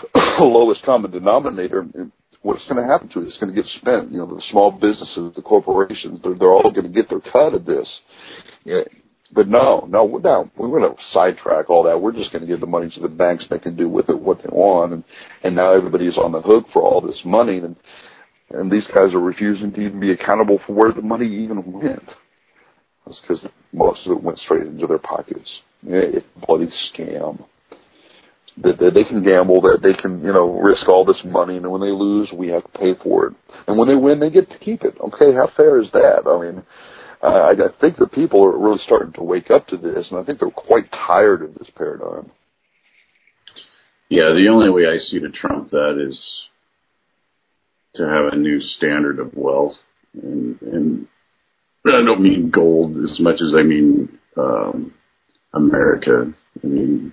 lowest common denominator, what's going to happen to it? It's going to get spent. You know, the small businesses, the corporations, they're, they're all going to get their cut of this. Yeah. But no, no, no, we're going to sidetrack all that. We're just going to give the money to the banks. They can do with it what they want. And, and now everybody's on the hook for all this money. And, and these guys are refusing to even be accountable for where the money even went. That's because most of it went straight into their pockets. It's a bloody scam. That, that they can gamble, that they can, you know, risk all this money, and when they lose, we have to pay for it. And when they win, they get to keep it. Okay, how fair is that? I mean, I, I think the people are really starting to wake up to this, and I think they're quite tired of this paradigm. Yeah, the only way I see to trump that is to have a new standard of wealth, and, and I don't mean gold as much as I mean um, America. I mean,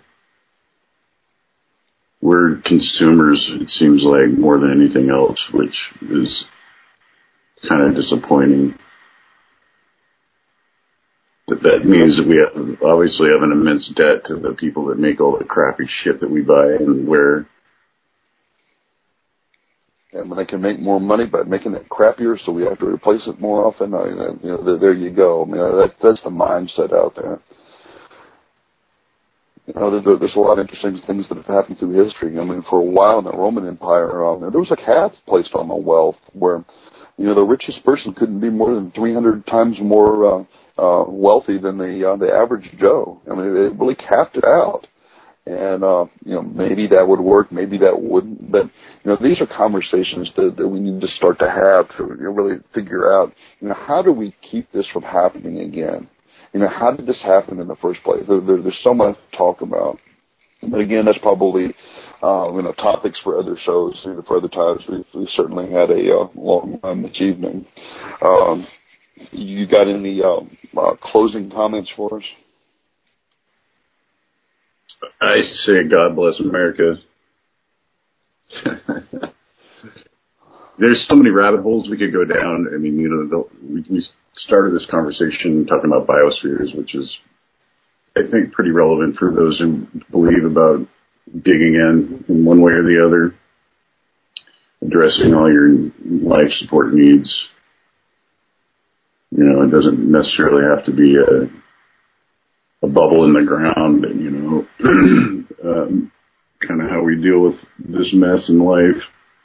we're consumers, it seems like, more than anything else, which is kind of disappointing. That that means that we have, obviously have an immense debt to the people that make all the crappy shit that we buy and wear. And when they can make more money by making it crappier, so we have to replace it more often, I, you know, there you go. I mean, that, that's the mindset out there. You know, there, there's a lot of interesting things that have happened through history. I mean, for a while in the Roman Empire, um, there was a cap placed on the wealth where, you know, the richest person couldn't be more than three hundred times more uh, uh, wealthy than the uh, the average Joe. I mean, it, it really capped it out. And, uh, you know, maybe that would work, maybe that wouldn't. But, you know, these are conversations that, that we need to start to have to, you know, really figure out, you know, how do we keep this from happening again? You know, how did this happen in the first place? There, there, there's so much to talk about. But again, that's probably, uh, you know, topics for other shows, you know, for other times. We've, we've certainly had a uh, long time this evening. Um, you got any uh, uh, closing comments for us? I say God bless America. There's so many rabbit holes we could go down. I mean, you know, we, we started this conversation talking about biospheres, which is, I think, pretty relevant for those who believe about digging in in one way or the other, addressing all your life support needs. You know, it doesn't necessarily have to be a, a bubble in the ground, but, you know, um, kind of how we deal with this mess in life.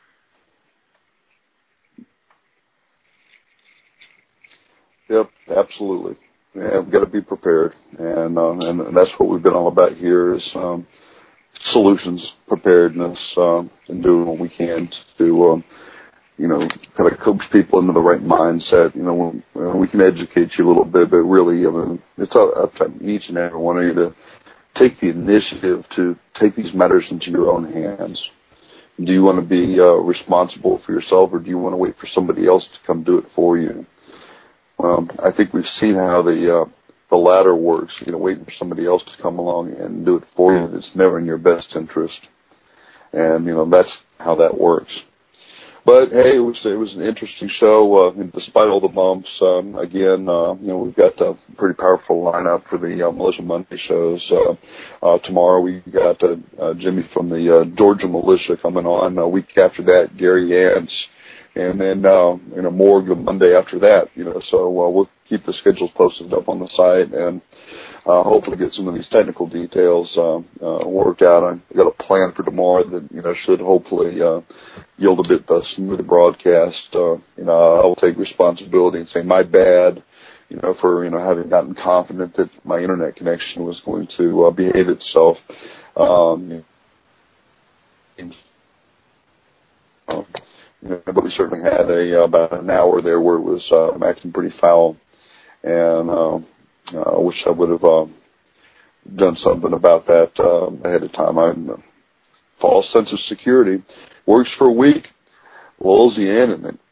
Yep, absolutely. Yeah, we've got to be prepared, and uh, and that's what we've been all about here is um, solutions, preparedness, um, and doing what we can to, um, you know, kind of coax people into the right mindset. You know, we, we can educate you a little bit, but really, I mean, it's up to each and every one of you to take the initiative to take these matters into your own hands. Do you want to be uh, responsible for yourself, or do you want to wait for somebody else to come do it for you? Um, I think we've seen how the uh, the latter works. You know, waiting for somebody else to come along and do it for you. It's never in your best interest, and you know that's how that works. But hey, it was it was an interesting show. Uh, and despite all the bumps, um, again, uh, you know, we've got a pretty powerful lineup for the uh, Militia Monday shows. Uh, uh, tomorrow we got uh, uh, Jimmy from the uh, Georgia Militia coming on. A week after that, Gary Yance. And then, uh, you know, more the Monday after that, you know, so uh, we'll keep the schedules posted up on the site and uh, hopefully get some of these technical details uh, uh, worked out. I've got a plan for tomorrow that, you know, should hopefully uh, yield a bit uh, smoother broadcast. Uh, you know, I'll take responsibility and say my bad, you know, for, you know, having gotten confident that my internet connection was going to uh, behave itself. Um, and, uh, You know, but we certainly had a uh, about an hour there where it was uh, acting pretty foul, and uh, uh, I wish I would have uh, done something about that uh, ahead of time. I uh, false sense of security works for a week, lulls you in, and then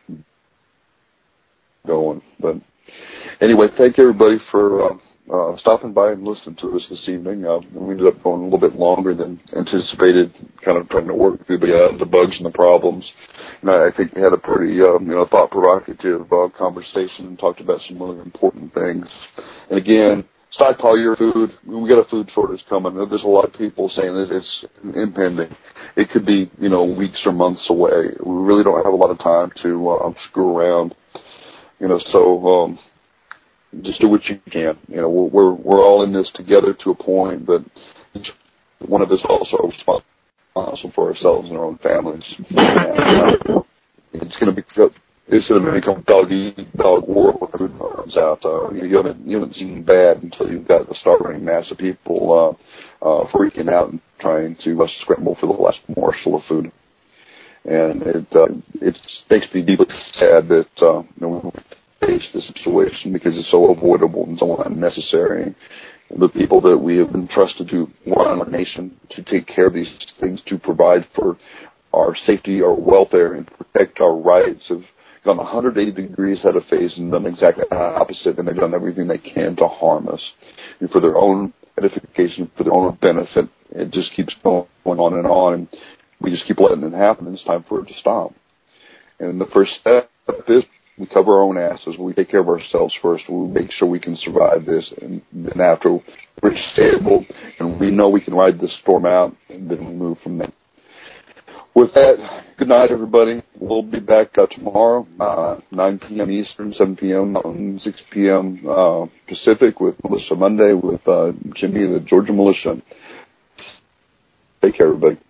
going. But anyway, thank everybody for. Uh, Uh, stopping by and listening to us this evening. Uh, we ended up going a little bit longer than anticipated, kind of trying to work through the uh, the bugs and the problems. And I, I think we had a pretty um, you know thought-provocative uh, conversation and talked about some really important things. And again, stockpile your food. We got a food shortage coming. There's a lot of people saying that it's impending. It could be you know weeks or months away. We really don't have a lot of time to uh, screw around. You know, so. Um, Just do what you can. You know, we're, we're we're all in this together to a point, but each one of us also responsible for ourselves and our own families. And, uh, it's going to be it's going to become dog eat dog war when food runs out. Uh, you haven't you haven't seen bad until you've got a starving mass of people uh, uh, freaking out and trying to uh, scramble for the last morsel of food. And it uh, it makes me deeply sad that uh, you know. face the situation because it's so avoidable and so unnecessary. The people that we have been trusted to run our nation, to take care of these things, to provide for our safety, our welfare, and protect our rights have gone one hundred eighty degrees out of phase and done exactly the opposite, and they've done everything they can to harm us. And for their own edification, for their own benefit, it just keeps going on and on, and we just keep letting it happen, and it's time for it to stop. And the first step is we cover our own asses. We take care of ourselves first. We make sure we can survive this. And then after we're stable and we know we can ride this storm out, and then we move from there. With that, good night, everybody. We'll be back uh, tomorrow, uh, nine p.m. Eastern, seven p.m. Mountain, six p.m. Uh, Pacific with Militia Monday with uh, Jimmy, the Georgia Militia. Take care, everybody.